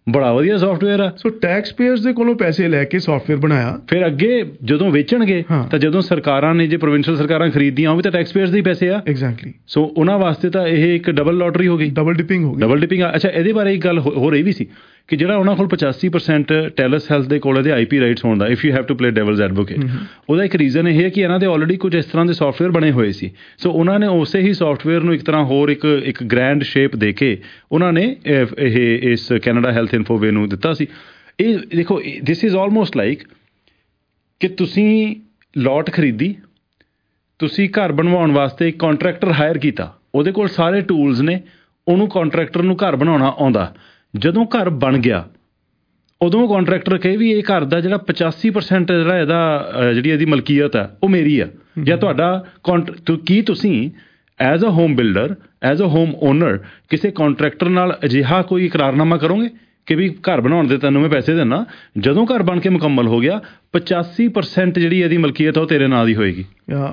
ਬੜਾ ਵਧੀਆ ਸੌਫਟਵੇਅਰ ਆ। ਸੋ ਟੈਕਸ ਪੇਅਰਸ ਦੇ ਕੋਲੋਂ ਪੈਸੇ ਲੈ ਕੇ ਸੌਫਟਵੇਅਰ ਬਣਾਇਆ, ਫਿਰ ਅੱਗੇ ਜਦੋਂ ਵੇਚਣਗੇ ਤਾਂ ਜਦੋਂ ਸਰਕਾਰਾਂ ਨੇ, ਜੇ ਪ੍ਰੋਵਿੰਸ਼ੀਅਲ ਸਰਕਾਰਾਂ ਖਰੀਦਦੀਆਂ ਉਹ ਵੀ ਤਾਂ ਟੈਕਸ ਪੇਅਰਸ ਦੇ ਹੀ ਪੈਸੇ ਆ। ਐਗਜ਼ੈਕਟਲੀ। ਸੋ ਉਹਨਾਂ ਵਾਸਤੇ ਤਾਂ ਇਹ ਇੱਕ ਡਬਲ ਲੋਟਰੀ ਹੋ ਗਈ, ਡਬਲ ਡਿਪਿੰਗ ਹੋ ਗਈ। Double dipping. ਅੱਛਾ, ਇਹਦੇ ਬਾਰੇ ਇੱਕ ਗੱਲ ਹੋ ਰਹੀ ਵੀ ਸੀ ਕਿ ਜਿਹੜਾ ਉਹਨਾਂ ਕੋਲ ਪਚਾਸੀ ਪਰਸੈਂਟ ਟੈਲਸ ਹੈਲਥ ਦੇ ਕੋਲ ਇਹਦੇ ਆਈ ਪੀ ਰਾਈਟਸ ਹੋਣ ਦਾ, if you have to play devil's advocate, ਉਹਦਾ ਇੱਕ ਰੀਜ਼ਨ ਇਹ ਹੈ ਕਿ ਇਹਨਾਂ ਦੇ ਆਲਰੇਡੀ ਕੁਝ ਇਸ ਤਰ੍ਹਾਂ ਦੇ ਸੌਫਟਵੇਅਰ ਬਣੇ ਹੋਏ ਸੀ। ਸੋ ਉਹਨਾਂ ਨੇ ਉਸੇ ਹੀ ਸੌਫਟਵੇਅਰ ਨੂੰ ਇੱਕ ਤਰ੍ਹਾਂ ਹੋਰ ਇੱਕ ਇੱਕ ਗ੍ਰੈਂਡ ਸ਼ੇਪ ਦੇ ਕੇ ਉਹਨਾਂ ਨੇ ਇਹ ਇਸ ਕੈਨੇਡਾ ਹੈਲਥ ਇਨਫੋਵੇ ਨੂੰ ਦਿੱਤਾ ਸੀ। ਇਹ ਦੇਖੋ, ਦਿਸ ਇਜ਼ ਆਲਮੋਸਟ ਲਾਈਕ ਕਿ ਤੁਸੀਂ ਲੋਟ ਖਰੀਦੀ, ਤੁਸੀਂ ਘਰ ਬਣਵਾਉਣ ਵਾਸਤੇ ਇੱਕ ਕਾਂਟਰੈਕਟਰ ਹਾਇਰ ਕੀਤਾ, ਉਹਦੇ ਕੋਲ ਸਾਰੇ ਟੂਲਸ ਨੇ, ਉਹਨੂੰ ਕਾਂਟਰੈਕਟਰ ਨੂੰ ਘਰ ਬਣਾਉਣਾ ਆਉਂਦਾ। ਜਦੋਂ ਘਰ ਬਣ ਗਿਆ ਉਦੋਂ ਕਾਂਟਰੈਕਟਰ ਕਹੇ ਵੀ ਇਹ ਘਰ ਦਾ ਜਿਹੜਾ ਪਚਾਸੀ ਪਰਸੈਂਟ ਜਿਹੜਾ ਇਹਦਾ ਜਿਹੜੀ ਇਹਦੀ ਮਲਕੀਅਤ ਹੈ ਉਹ ਮੇਰੀ ਆ ਜਾਂ ਤੁਹਾਡਾ ਕਾਂਟ ਕੀ ਤੁਸੀਂ as a home builder, as a home owner ਕਿਸੇ ਕਾਂਟਰੈਕਟਰ ਨਾਲ ਅਜਿਹਾ ਕੋਈ ਇਕਰਾਰਨਾਮਾ ਕਰੋਗੇ ਕਿ ਵੀ ਘਰ ਬਣਾਉਣ ਦੇ ਤੈਨੂੰ ਮੈਂ ਪੈਸੇ ਦਿੰਦਾ, ਜਦੋਂ ਘਰ ਬਣ ਕੇ ਮੁਕੰਮਲ ਹੋ ਗਿਆ ਪਚਾਸੀ ਪਰਸੈਂਟ ਜਿਹੜੀ ਇਹਦੀ ਮਲਕੀਅਤ ਆ ਉਹ ਤੇਰੇ ਨਾਂ ਦੀ ਹੋਏਗੀ।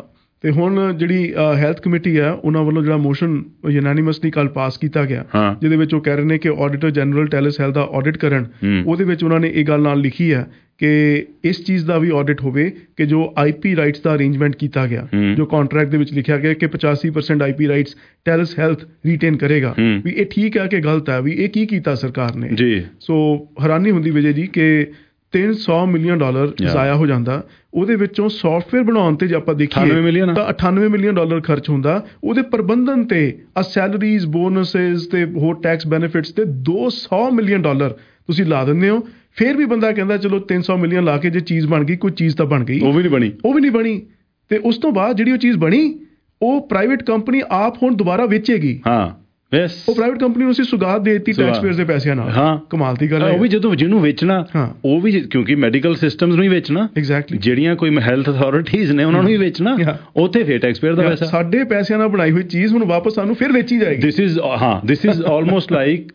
ਤੇ ਹੁਣ ਜਿਹੜੀ ਹੈਲਥ ਕਮੇਟੀ ਆ ਉਹਨਾਂ ਵੱਲੋਂ ਜਿਹੜਾ ਮੋਸ਼ਨ ਯੂਨੈਨਿਮਸਲੀ ਕੱਲ ਪਾਸ ਕੀਤਾ ਗਿਆ, ਜਿਹਦੇ ਵਿੱਚ ਉਹ ਕਹਿ ਰਹੇ ਨੇ ਕਿ ਆਡੀਟਰ ਜਨਰਲ ਟੈਲਸ ਹੈਲਥ ਦਾ ਆਡਿਟ ਕਰਨ, ਉਹਦੇ ਵਿੱਚ ਉਹਨਾਂ ਨੇ ਇਹ ਗੱਲ ਨਾਲ ਲਿਖੀ ਹੈ ਕਿ ਇਸ ਚੀਜ਼ ਦਾ ਵੀ ਆਡਿਟ ਹੋਵੇ ਕਿ ਜੋ ਆਈ ਪੀ ਰਾਈਟਸ ਦਾ ਅਰੇਂਜਮੈਂਟ ਕੀਤਾ ਗਿਆ, ਜੋ ਕੰਟਰੈਕਟ ਦੇ ਵਿੱਚ ਲਿਖਿਆ ਗਿਆ ਕਿ ਪਚਾਸੀ percent I P rights Telus Health retain ਕਰੇਗਾ, ਵੀ ਇਹ ਠੀਕ ਹੈ ਕਿ ਗਲਤ ਹੈ, ਵੀ ਇਹ ਕੀ ਕੀਤਾ ਸਰਕਾਰ ਨੇ ਜੀ। ਸੋ ਹੈਰਾਨੀ ਹੁੰਦੀ ਵਿਜੇ ਜੀ ਕਿ ਤਿੰਨ ਸੌ ਮਿਲੀਅਨ ਡਾਲਰ ਜ਼ਾਇਆ ਹੋ ਜਾਂਦਾ, ਉਹਦੇ ਵਿੱਚੋਂ ਸੌਫਟਵੇਅਰ ਬਣਾਉਣ ਤੇ ਜੇ ਆਪਾਂ ਦੇਖੀਏ ਤਾਂ ਅਠਾਨਵੇਂ ਮਿਲੀਅਨ ਡਾਲਰ ਖਰਚ ਹੁੰਦਾ, ਉਹਦੇ ਪ੍ਰਬੰਧਨ ਤੇ ਆ ਸੈਲਰੀਜ਼, ਬੋਨਸਿਸ ਤੇ ਹੋਰ ਟੈਕਸ ਬੈਨੀਫਿਟਸ ਤੇ ਦੋ ਸੌ ਮਿਲੀਅਨ ਡਾਲਰ ਤੁਸੀਂ ਲਾ ਦਿੰਦੇ ਹੋ। ਫਿਰ ਵੀ ਬੰਦਾ ਕਹਿੰਦਾ ਚਲੋ ਤਿੰਨ ਸੌ ਮਿਲੀਅਨ ਲਾ ਕੇ ਜੇ ਚੀਜ਼ ਬਣ ਗਈ, ਕੋਈ ਚੀਜ਼ ਤਾਂ ਬਣ ਗਈ, ਉਹ ਵੀ ਨਹੀਂ ਬਣੀ, ਉਹ ਵੀ ਨਹੀਂ ਬਣੀ। ਤੇ ਉਸ ਤੋਂ ਬਾਅਦ ਜਿਹੜੀ ਉਹ ਚੀਜ਼ ਬਣੀ ਉਹ ਪ੍ਰਾਈਵੇਟ ਕੰਪਨੀ ਆਪ ਹੁਣ ਦੁਬਾਰਾ ਵੇਚੇਗੀ। ਹਾਂ, ਯੈਸ, ਉਹ ਪ੍ਰਾਈਵੇਟ ਕੰਪਨੀ ਨੂੰ ਅਸੀਂ ਸੁਗਾਤ ਦੇ ਦਿੱਤੀ ਟੈਕਸ ਪੇਅਰਸ ਦੇ ਪੈਸਿਆਂ ਨਾਲ। ਹਾਂ, ਕਮਾਲ ਦੀ ਗੱਲ ਹੈ। ਉਹ ਵੀ ਜਦੋਂ ਜਿਹਨੂੰ ਵੇਚਣਾ ਉਹ ਵੀ, ਕਿਉਂਕਿ ਮੈਡੀਕਲ ਸਿਸਟਮਸ ਨੂੰ ਹੀ ਵੇਚਣਾ, ਐਗਜ਼ੈਕਟਲੀ, ਜਿਹੜੀਆਂ ਕੋਈ ਹੈਲਥ ਅਥਾਰਟੀਜ਼ ਨੇ ਉਹਨਾਂ ਨੂੰ ਹੀ ਵੇਚਣਾ, ਉੱਥੇ ਫਿਰ ਟੈਕਸ ਪੇਅਰ ਦਾ ਪੈਸਾ। ਸਾਡੇ ਪੈਸਿਆਂ ਨਾਲ ਬਣਾਈ ਹੋਈ ਚੀਜ਼ ਹੁਣ ਵਾਪਸ ਸਾਨੂੰ ਫਿਰ ਵੇਚੀ ਜਾਏਗੀ। ਦਿਸ ਇਜ਼ ਹਾਂ this is almost like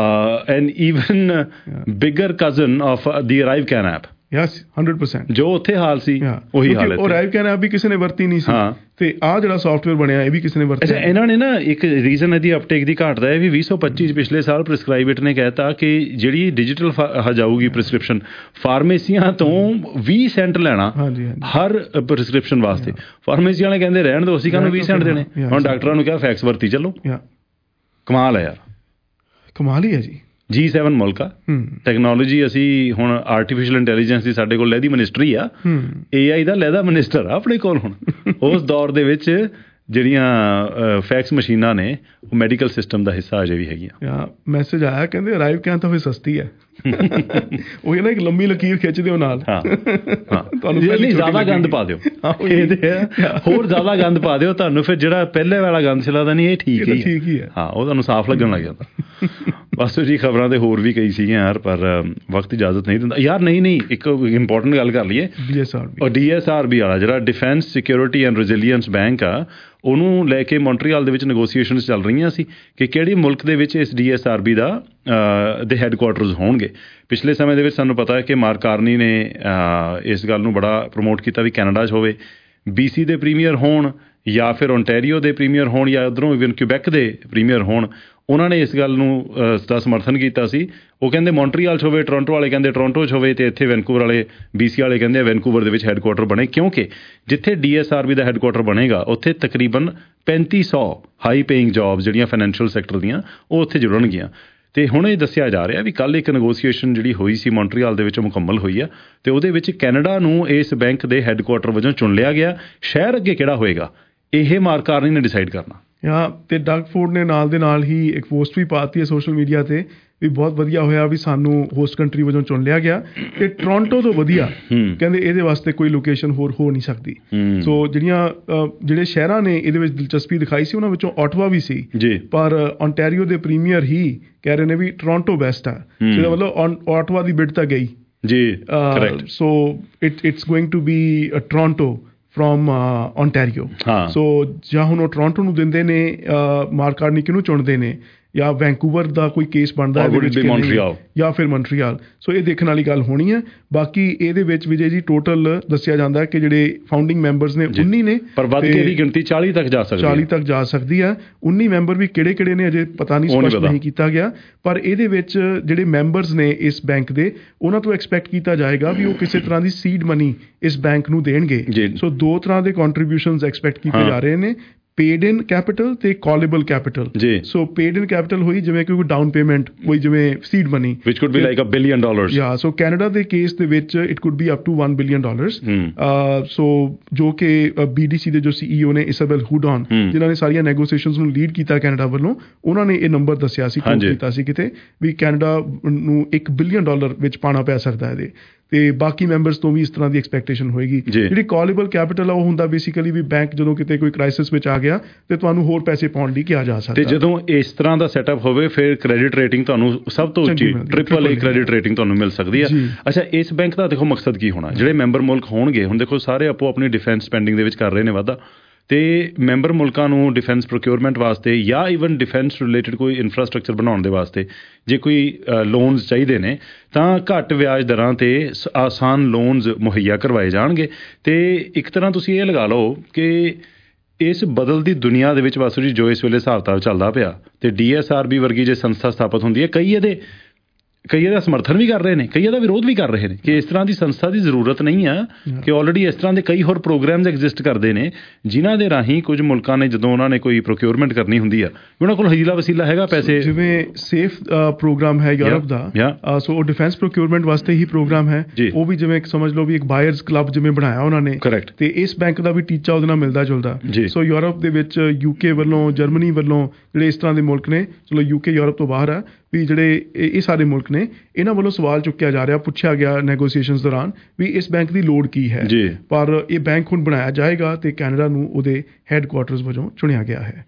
an even bigger cousin of the ArriveCAN app. Yes, hundred percent ਜੋ ਉੱਥੇ ਹਾਲ ਸੀ ਉਹੀ ਹਾਲ ਹੈ। ਉਹ ਅਰਾਈਵ ਕੈਨ ਐਪ ਵੀ ਕਿਸੇ ਨੇ ਵਰਤੀ ਨਹੀਂ ਸੀ, ਤੇ ਆਹ ਜਿਹੜਾ ਸੌਫਟਵੇਅਰ ਬਣਿਆ ਇਹ ਵੀ ਕਿਸੇ ਨੇ ਵਰਤਿਆ। ਅੱਛਾ, ਇਹਨਾਂ ਨੇ ਨਾ ਇੱਕ ਰੀਜ਼ਨ ਇਹਦੀ ਅਪਟੇਕ ਦੀ ਘਾਟ ਦਾ ਹੈ ਵੀ ਵੀਹ ਸੌ ਪੱਚੀ 'ਚ ਪਿਛਲੇ ਸਾਲ ਪ੍ਰਿਸਕ੍ਰਾਈਬੇਟ ਨੇ ਕਹਿਤਾ ਕਿ ਜਿਹੜੀ ਡਿਜੀਟਲ ਜਾਊਗੀ ਪ੍ਰਿਸਕ੍ਰਿਪਸ਼ਨ, ਫਾਰਮੇਸੀਆਂ ਤੋਂ ਵੀਹ ਸੈਂਟ ਲੈਣਾ ਹਰ ਪ੍ਰਿਸਕ੍ਰਿਪਸ਼ਨ ਵਾਸਤੇ। ਫਾਰਮੇਸੀ ਵਾਲੇ ਕਹਿੰਦੇ ਰਹਿਣ ਦਿਓ, ਅਸੀਂ ਕਾਹਨੂੰ ਵੀਹ ਸੈਂਟ ਦੇਣੇ। ਹੁਣ ਡਾਕਟਰਾਂ ਨੂੰ ਕਿਹਾ ਫੈਕਸ ਵਰਤੀ ਚੱਲੋ। ਕਮਾਲ ਹੈ ਯਾਰ, ਕਮਾਲ ਹੀ ਹੈ ਜੀ। ਜੀ ਸੈਵਨ ਮੁਲਕ ਆ, ਟੈਕਨੋਲੋਜੀ ਅਸੀਂ ਹੁਣ ਆਰਟੀਫਿਸ਼ੀਅਲ ਇੰਟੈਲੀਜੈਂਸ ਦੀ ਸਾਡੇ ਕੋਲ ਲਹਿਦੀ ਮਿਨਿਸਟਰੀ ਆ, ਏ ਆਈ ਦਾ ਲਹਿਦਾ ਮਿਨਿਸਟਰ ਆ ਆਪਣੇ ਕੋਲ ਹੁਣ। ਉਸ ਦੌਰ ਦੇ ਵਿੱਚ ਜਿਹੜੀਆਂ ਫੈਕਸ ਮਸ਼ੀਨਾਂ ਨੇ ਉਹ ਮੈਡੀਕਲ ਸਿਸਟਮ ਦਾ ਹਿੱਸਾ ਅਜੇ ਵੀ ਹੈਗੀਆਂ। ਮੈਸੇਜ ਆਇਆ ਕਹਿੰਦੇ ਅਰਾਈਵ ਕਿਆ ਤਾਂ ਫਿਰ ਸਸਤੀ ਹੈ। ਉਹ ਨਾ ਇੱਕ ਲੰਮੀ ਲਕੀਰ ਖਿੱਚ ਦਿਓ ਨਾਲ, ਤੁਹਾਨੂੰ ਜ਼ਿਆਦਾ ਗੰਦ ਪਾ ਦਿਓ, ਹੋਰ ਜ਼ਿਆਦਾ ਗੰਦ ਪਾ ਦਿਓ, ਤੁਹਾਨੂੰ ਫਿਰ ਜਿਹੜਾ ਪਹਿਲੇ ਵਾਲਾ ਗੰਦ ਚਲਾਦਾ ਨਹੀਂ ਇਹ ਠੀਕ ਹੀ ਠੀਕ ਹੀ ਹੈ। ਹਾਂ, ਉਹ ਤੁਹਾਨੂੰ ਸਾਫ਼ ਲੱਗਣ ਲੱਗ ਜਾਂਦਾ। ਬਸ ਜੀ, ਖਬਰਾਂ ਤੇ ਹੋਰ ਵੀ ਕਈ ਸੀਗੀਆਂ ਯਾਰ, ਪਰ ਵਕਤ ਇਜਾਜ਼ਤ ਨਹੀਂ ਦਿੰਦਾ ਯਾਰ। ਨਹੀਂ ਨਹੀਂ ਇੱਕ ਇੰਪੋਰਟੈਂਟ ਗੱਲ ਕਰ ਲਈਏ, D S R B D S R B ਵਾਲਾ ਜਿਹੜਾ defence security and resilience bank ਆ, ਉਹਨੂੰ ਲੈ ਕੇ ਮੌਂਟਰੀਅਲ ਦੇ ਵਿੱਚ ਨੈਗੋਸੀਏਸ਼ਨਸ ਚੱਲ ਰਹੀਆਂ ਸੀ ਕਿ ਕਿਹੜੀ ਮੁਲਕ ਦੇ ਵਿੱਚ ਇਸ ਡੀ ਐਸ ਆਰ ਬੀ ਦਾ ਦੇ ਹੈੱਡਕੁਆਟਰਸ ਹੋਣਗੇ। ਪਿਛਲੇ ਸਮੇਂ ਦੇ ਵਿੱਚ ਸਾਨੂੰ ਪਤਾ ਹੈ ਕਿ ਮਾਰਕ ਕਾਰਨੀ ਨੇ ਇਸ ਗੱਲ ਨੂੰ ਬੜਾ ਪ੍ਰਮੋਟ ਕੀਤਾ ਵੀ ਕੈਨੇਡਾ 'ਚ ਹੋਵੇ, ਬੀ ਸੀ ਦੇ ਪ੍ਰੀਮੀਅਰ ਹੋਣ ਜਾਂ ਫਿਰ ਓਨਟੈਰੀਓ ਦੇ ਪ੍ਰੀਮੀਅਰ ਹੋਣ ਜਾਂ ਉੱਧਰੋਂ ਇਵਨ ਕਿਊਬੈਕ ਦੇ ਪ੍ਰੀਮੀਅਰ ਹੋਣ। ਉਹਨਾਂ ਨੇ ਇਸ ਗੱਲ ਨੂੰ ਦਾ ਸਮਰਥਨ ਕੀਤਾ ਸੀ। ਉਹ ਕਹਿੰਦੇ ਮੌਂਟਰੀਅਲ 'ਚ ਹੋਵੇ, ਟੋਰਾਂਟੋ ਵਾਲੇ ਕਹਿੰਦੇ ਟੋਰਾਂਟੋ 'ਚ ਹੋਵੇ, ਅਤੇ ਇੱਥੇ ਵੈਨਕੂਵਰ ਵਾਲੇ, ਬੀ ਸੀ ਵਾਲੇ ਕਹਿੰਦੇ ਵੈਨਕੂਵਰ ਦੇ ਵਿੱਚ ਹੈੱਡਕੁਆਟਰ ਬਣੇ, ਕਿਉਂਕਿ ਜਿੱਥੇ ਡੀ ਐਸ ਆਰ ਬੀ ਦਾ ਹੈੱਡਕੁਆਟਰ ਬਣੇਗਾ ਉੱਥੇ ਤਕਰੀਬਨ ਪੈਂਤੀ ਸੌ ਹਾਈ ਪੇਇੰਗ ਜੋਬਸ ਜਿਹੜੀਆਂ ਫਾਈਨੈਂਸ਼ੀਅਲ ਸੈਕਟਰ ਦੀਆਂ ਉਹ ਉੱਥੇ ਜੁੜਨਗੀਆਂ। ਅਤੇ ਹੁਣ ਇਹ ਦੱਸਿਆ ਜਾ ਰਿਹਾ ਵੀ ਕੱਲ੍ਹ ਇੱਕ ਨੈਗੋਸੀਏਸ਼ਨ ਜਿਹੜੀ ਹੋਈ ਸੀ ਮੌਂਟਰੀਅਲ ਦੇ ਵਿੱਚ ਮੁਕੰਮਲ ਹੋਈ ਆ, ਅਤੇ ਉਹਦੇ ਵਿੱਚ ਕੈਨੇਡਾ ਨੂੰ ਇਸ ਬੈਂਕ ਦੇ ਹੈੱਡਕੁਆਟਰ ਵਜੋਂ ਚੁਣ ਲਿਆ ਗਿਆ। ਸ਼ਹਿਰ ਅੱਗੇ ਕਿਹੜਾ ਹੋਏਗਾ ਇਹ ਮਾਰਕ ਕਾਰਨੀ ਨੇ ਡਿਸਾਈਡ ਕਰਨਾ। ਹਾਂ, ਅਤੇ ਡਗ ਫੋਰਡ ਨੇ ਨਾਲ ਦੇ ਨਾਲ ਹੀ ਇੱਕ ਪੋਸਟ ਵੀ ਪਾਤੀ ਹੈ ਸੋਸ਼ਲ ਮੀਡੀਆ 'ਤੇ ਵੀ ਬਹੁਤ ਵਧੀਆ ਹੋਇਆ ਵੀ ਸਾਨੂੰ ਹੋਸਟ ਕੰਟਰੀ ਵਜੋਂ ਚੁਣ ਲਿਆ ਗਿਆ, ਅਤੇ ਟੋਰਾਂਟੋ ਤੋਂ ਵਧੀਆ ਕਹਿੰਦੇ ਇਹਦੇ ਵਾਸਤੇ ਕੋਈ ਲੋਕੇਸ਼ਨ ਹੋਰ ਹੋ ਨਹੀਂ ਸਕਦੀ। ਸੋ ਜਿਹੜੀਆਂ ਜਿਹੜੇ ਸ਼ਹਿਰਾਂ ਨੇ ਇਹਦੇ ਵਿੱਚ ਦਿਲਚਸਪੀ ਦਿਖਾਈ ਸੀ ਉਹਨਾਂ ਵਿੱਚੋਂ ਓਟਵਾ ਵੀ ਸੀ, ਪਰ ਓਨਟੈਰੀਓ ਦੇ ਪ੍ਰੀਮੀਅਰ ਹੀ ਕਹਿ ਰਹੇ ਨੇ ਵੀ ਟੋਰਾਂਟੋ ਬੈਸਟ ਆ। ਜਿਹਦਾ ਮਤਲਬ ਓਟਵਾ ਦੀ ਬਿਡ ਤਾਂ ਗਈ ਜੀ। So it it's going to be Toronto from Ontario. So ਜਾਂ ਹੁਣ ਉਹ ਟੋਰਾਂਟੋ ਨੂੰ ਦਿੰਦੇ ਨੇ ਮਾਰਕ ਕਾਰਨੀ ਕਿਹਨੂੰ ਚੁਣਦੇ ਨੇ, ਜਾਂ ਵੈਂਕੂਵਰ ਦਾ ਕੋਈ ਕੇਸ ਬਣਦਾ ਜਾਂ ਫਿਰ ਮੌਂਟਰੀਆਲ। ਸੋ ਇਹ ਦੇਖਣ ਵਾਲੀ ਗੱਲ ਹੋਣੀ ਹੈ। ਬਾਕੀ ਇਹਦੇ ਵਿੱਚ ਵਿਜੇ ਜੀ ਟੋਟਲ ਦੱਸਿਆ ਜਾਂਦਾ ਕਿ ਜਿਹੜੇ ਫਾਊਂਡਿੰਗ ਮੈਂਬਰਸ ਨੇ ਉੱਨੀ ਨੇ, ਪਰ ਵੱਧ ਕੇ ਦੀ ਗਿਣਤੀ ਚਾਲੀ ਤੱਕ ਜਾ ਸਕਦੀ ਚਾਲੀ ਤੱਕ ਜਾ ਸਕਦੀ ਹੈ। ਉੱਨੀ ਮੈਂਬਰ ਵੀ ਕਿਹੜੇ ਕਿਹੜੇ ਨੇ ਅਜੇ ਪਤਾ ਨਹੀਂ, ਸਪਸ਼ਟ ਨਹੀਂ ਕੀਤਾ ਗਿਆ। ਪਰ ਇਹਦੇ ਵਿੱਚ ਜਿਹੜੇ ਮੈਂਬਰਸ ਨੇ ਇਸ ਬੈਂਕ ਦੇ, ਉਹਨਾਂ ਤੋਂ ਐਕਸਪੈਕਟ ਕੀਤਾ ਜਾਏਗਾ ਵੀ ਉਹ ਕਿਸੇ ਤਰ੍ਹਾਂ ਦੀ ਸੀਡ ਮਨੀ ਇਸ ਬੈਂਕ ਨੂੰ ਦੇਣਗੇ। ਸੋ ਦੋ ਤਰ੍ਹਾਂ ਦੇ ਕੰਟਰੀਬਿਊਸ਼ਨਸ ਐਕਸਪੈਕਟ ਕੀਤੇ ਜਾ ਰਹੇ ਨੇ, ਪੇਡ ਇਨ ਕੈਪੀਟਲ ਤੇ callable capital. So paid in capital ਹੋਈ ਜਿਵੇਂ ਕਿ ਕੋਈ ਡਾਊਨ ਪੇਮੈਂਟ ਹੋਈ, ਜਿਵੇਂ seed money which could be like a billion dollars। ਯਾ ਸੋ ਕੈਨੇਡਾ ਦੇ ਕੇਸ ਦੇ ਵਿੱਚ it could be up to one billion dollars। So ਜੋ ਕਿ ਬੀਡੀਸੀ ਦੇ ਜੋ ਸੀਈਓ ਨੇ ਇਸਾਬੈਲ ਹੂਡਨ, ਜਿਨ੍ਹਾਂ ਨੇ ਸਾਰੀਆਂ ਨੈਗੋਸੀਏਸ਼ਨਸ ਨੂੰ ਲੀਡ ਕੀਤਾ ਕੈਨੇਡਾ ਵੱਲੋਂ, ਉਹਨਾਂ ਨੇ ਇਹ ਨੰਬਰ ਦੱਸਿਆ ਸੀ, ਕੋਟ ਕੀਤਾ ਸੀ ਕਿਤੇ, ਵੀ ਕੈਨੇਡਾ ਨੂੰ ਇੱਕ ਬਿਲੀਅਨ ਡਾਲਰ ਵਿੱਚ ਪਾਉਣਾ ਪੈ ਸਕਦਾ ਇਹਦੇ। ਤੇ ਬਾਕੀ ਮੈਂਬਰਸ ਤੋਂ ਵੀ ਇਸ ਤਰ੍ਹਾਂ ਦੀ ਐਕਸਪੈਕਟੇਸ਼ਨ ਹੋਏਗੀ। ਜਿਹੜੀ ਕਾਲੇਬਲ ਕੈਪੀਟਲ ਆ ਉਹ ਹੁੰਦਾ ਬੇਸਿਕਲੀ ਵੀ ਬੈਂਕ ਜਦੋਂ ਕਿਤੇ ਕੋਈ ਕ੍ਰਾਈਸਿਸ ਵਿੱਚ ਆ ਗਿਆ ਤੇ ਤੁਹਾਨੂੰ ਹੋਰ ਪੈਸੇ ਪਾਉਣ ਲਈ ਕਿਹਾ ਜਾ ਸਕਦਾ। ਤੇ ਜਦੋਂ ਇਸ ਤਰ੍ਹਾਂ ਦਾ ਸੈਟਅਪ ਹੋਵੇ ਫਿਰ ਕ੍ਰੈਡਿਟ ਰੇਟਿੰਗ ਤੁਹਾਨੂੰ ਸਭ ਤੋਂ ਉੱਚੀ ਟ੍ਰਿਪਲ ਏ ਕ੍ਰੈਡਿਟ ਰੇਟਿੰਗ ਤੁਹਾਨੂੰ ਮਿਲ ਸਕਦੀ ਹੈ। ਅੱਛਾ, ਇਸ ਬੈਂਕ ਦਾ ਦੇਖੋ ਮਕਸਦ ਕੀ ਹੋਣਾ? ਜਿਹੜੇ ਮੈਂਬਰ ਮੁਲਕ ਹੋਣਗੇ, ਹੁਣ ਦੇਖੋ ਸਾਰੇ ਆਪੋ ਆਪਣੀ ਡਿਫੈਂਸ ਸਪੈਂਡਿੰਗ ਦੇ ਵਿੱਚ ਕਰ ਰਹੇ ਨੇ ਵਾਧਾ, ਤੇ ਮੈਂਬਰ ਮੁਲਕਾਂ ਨੂੰ ਡਿਫੈਂਸ ਪ੍ਰੋਕਿਉਰਮੈਂਟ ਵਾਸਤੇ ਜਾਂ ਈਵਨ ਡਿਫੈਂਸ ਰਿਲੇਟਡ ਕੋਈ ਇਨਫਰਾਸਟਰਕਚਰ ਬਣਾਉਣ ਦੇ ਵਾਸਤੇ ਜੇ ਕੋਈ ਲੋਨਸ ਚਾਹੀਦੇ ਨੇ ਤਾਂ ਘੱਟ ਵਿਆਜ ਦਰਾਂ 'ਤੇ ਆਸਾਨ ਲੋਨਸ ਮੁਹੱਈਆ ਕਰਵਾਏ ਜਾਣਗੇ। ਅਤੇ ਇੱਕ ਤਰ੍ਹਾਂ ਤੁਸੀਂ ਇਹ ਲਗਾ ਲਓ ਕਿ ਇਸ ਬਦਲਦੀ ਦੁਨੀਆ ਦੇ ਵਿੱਚ ਵਾਸੂ ਜੀ ਜੋ ਇਸ ਵੇਲੇ ਹਿਸਾਬ ਕਿਤਾਬ ਚੱਲਦਾ ਪਿਆ, ਅਤੇ ਡੀ ਐਸ ਆਰ ਬੀ ਵਰਗੀ ਜੇ ਸੰਸਥਾ ਸਥਾਪਿਤ ਹੁੰਦੀ ਹੈ, ਕਈ ਇਹਦੇ ਕਈ ਇਹਦਾ ਸਮਰਥਨ ਵੀ ਕਰ ਰਹੇ ਨੇ, ਕਈ ਇਹਦਾ ਵਿਰੋਧ ਵੀ ਕਰ ਰਹੇ ਨੇ ਕਿ ਇਸ ਤਰ੍ਹਾਂ ਦੀ ਸੰਸਥਾ ਦੀ ਜ਼ਰੂਰਤ ਨਹੀਂ ਆ, ਕਿ ਆਲਰੇਡੀ ਇਸ ਤਰ੍ਹਾਂ ਦੇ ਕਈ ਹੋਰ ਪ੍ਰੋਗਰਾਮਸ ਐਗਜ਼ਿਸਟ ਕਰਦੇ ਨੇ ਜਿਨ੍ਹਾਂ ਦੇ ਰਾਹੀਂ ਕੁਝ ਮੁਲਕਾਂ ਨੇ ਜਦੋਂ ਉਹਨਾਂ ਨੇ ਕੋਈ ਪ੍ਰੋਕਿਉਰਮੈਂਟ ਕਰਨੀ ਹੁੰਦੀ ਆ, ਉਹਨਾਂ ਕੋਲ ਹੀਲਾ ਵਸੀਲਾ ਹੈਗਾ ਪੈਸੇ। ਜਿਵੇਂ ਸੇਫ ਪ੍ਰੋਗਰਾਮ ਹੈ ਯੂਰਪ ਦਾ, ਸੋ ਉਹ ਡਿਫੈਂਸ ਪ੍ਰੋਕਿਉਰਮੈਂਟ ਵਾਸਤੇ ਹੀ ਪ੍ਰੋਗਰਾਮ ਹੈ। ਉਹ ਵੀ ਜਿਵੇਂ ਸਮਝ ਲਓ ਵੀ ਇੱਕ ਬਾਇਰਸ ਕਲੱਬ ਜਿਵੇਂ ਬਣਾਇਆ ਉਹਨਾਂ ਨੇ, ਕਰੈਕਟ। ਤੇ ਇਸ ਬੈਂਕ ਦਾ ਵੀ ਟੀਚਾ ਉਹਦੇ ਨਾਲ ਮਿਲਦਾ ਜੁਲਦਾ। ਸੋ ਯੂਰਪ ਦੇ ਵਿੱਚ ਯੂਕੇ ਵੱਲੋਂ, ਜਰਮਨੀ ਵੱਲੋਂ ਜਿਹੜੇ ਇਸ ਤਰ੍ਹਾਂ ਦੇ ਮੁਲਕ ਨੇ, ਚਲੋ ਯੂਕੇ ਯੂਰਪ ਤੋਂ ਬਾਹਰ ਆ, ਵੀ ਜਿਹੜੇ ਇਹ ਸਾਰੇ ਮੁਲਕ ਨੇ, ਇਹਨਾਂ ਵੱਲੋਂ ਸਵਾਲ ਚੁੱਕਿਆ ਜਾ ਰਿਹਾ, ਪੁੱਛਿਆ ਗਿਆ ਨੈਗੋਸੀਏਸ਼ਨਸ ਦੌਰਾਨ ਵੀ ਇਸ ਬੈਂਕ ਦੀ ਲੋੜ ਕੀ ਹੈ। ਪਰ ਇਹ ਬੈਂਕ ਹੁਣ ਬਣਾਇਆ ਜਾਏਗਾ ਤੇ ਕੈਨੇਡਾ ਨੂੰ ਉਹਦੇ ਹੈੱਡਕੁਆਰਟਰਸ ਵਜੋਂ ਚੁਣਿਆ ਗਿਆ ਹੈ।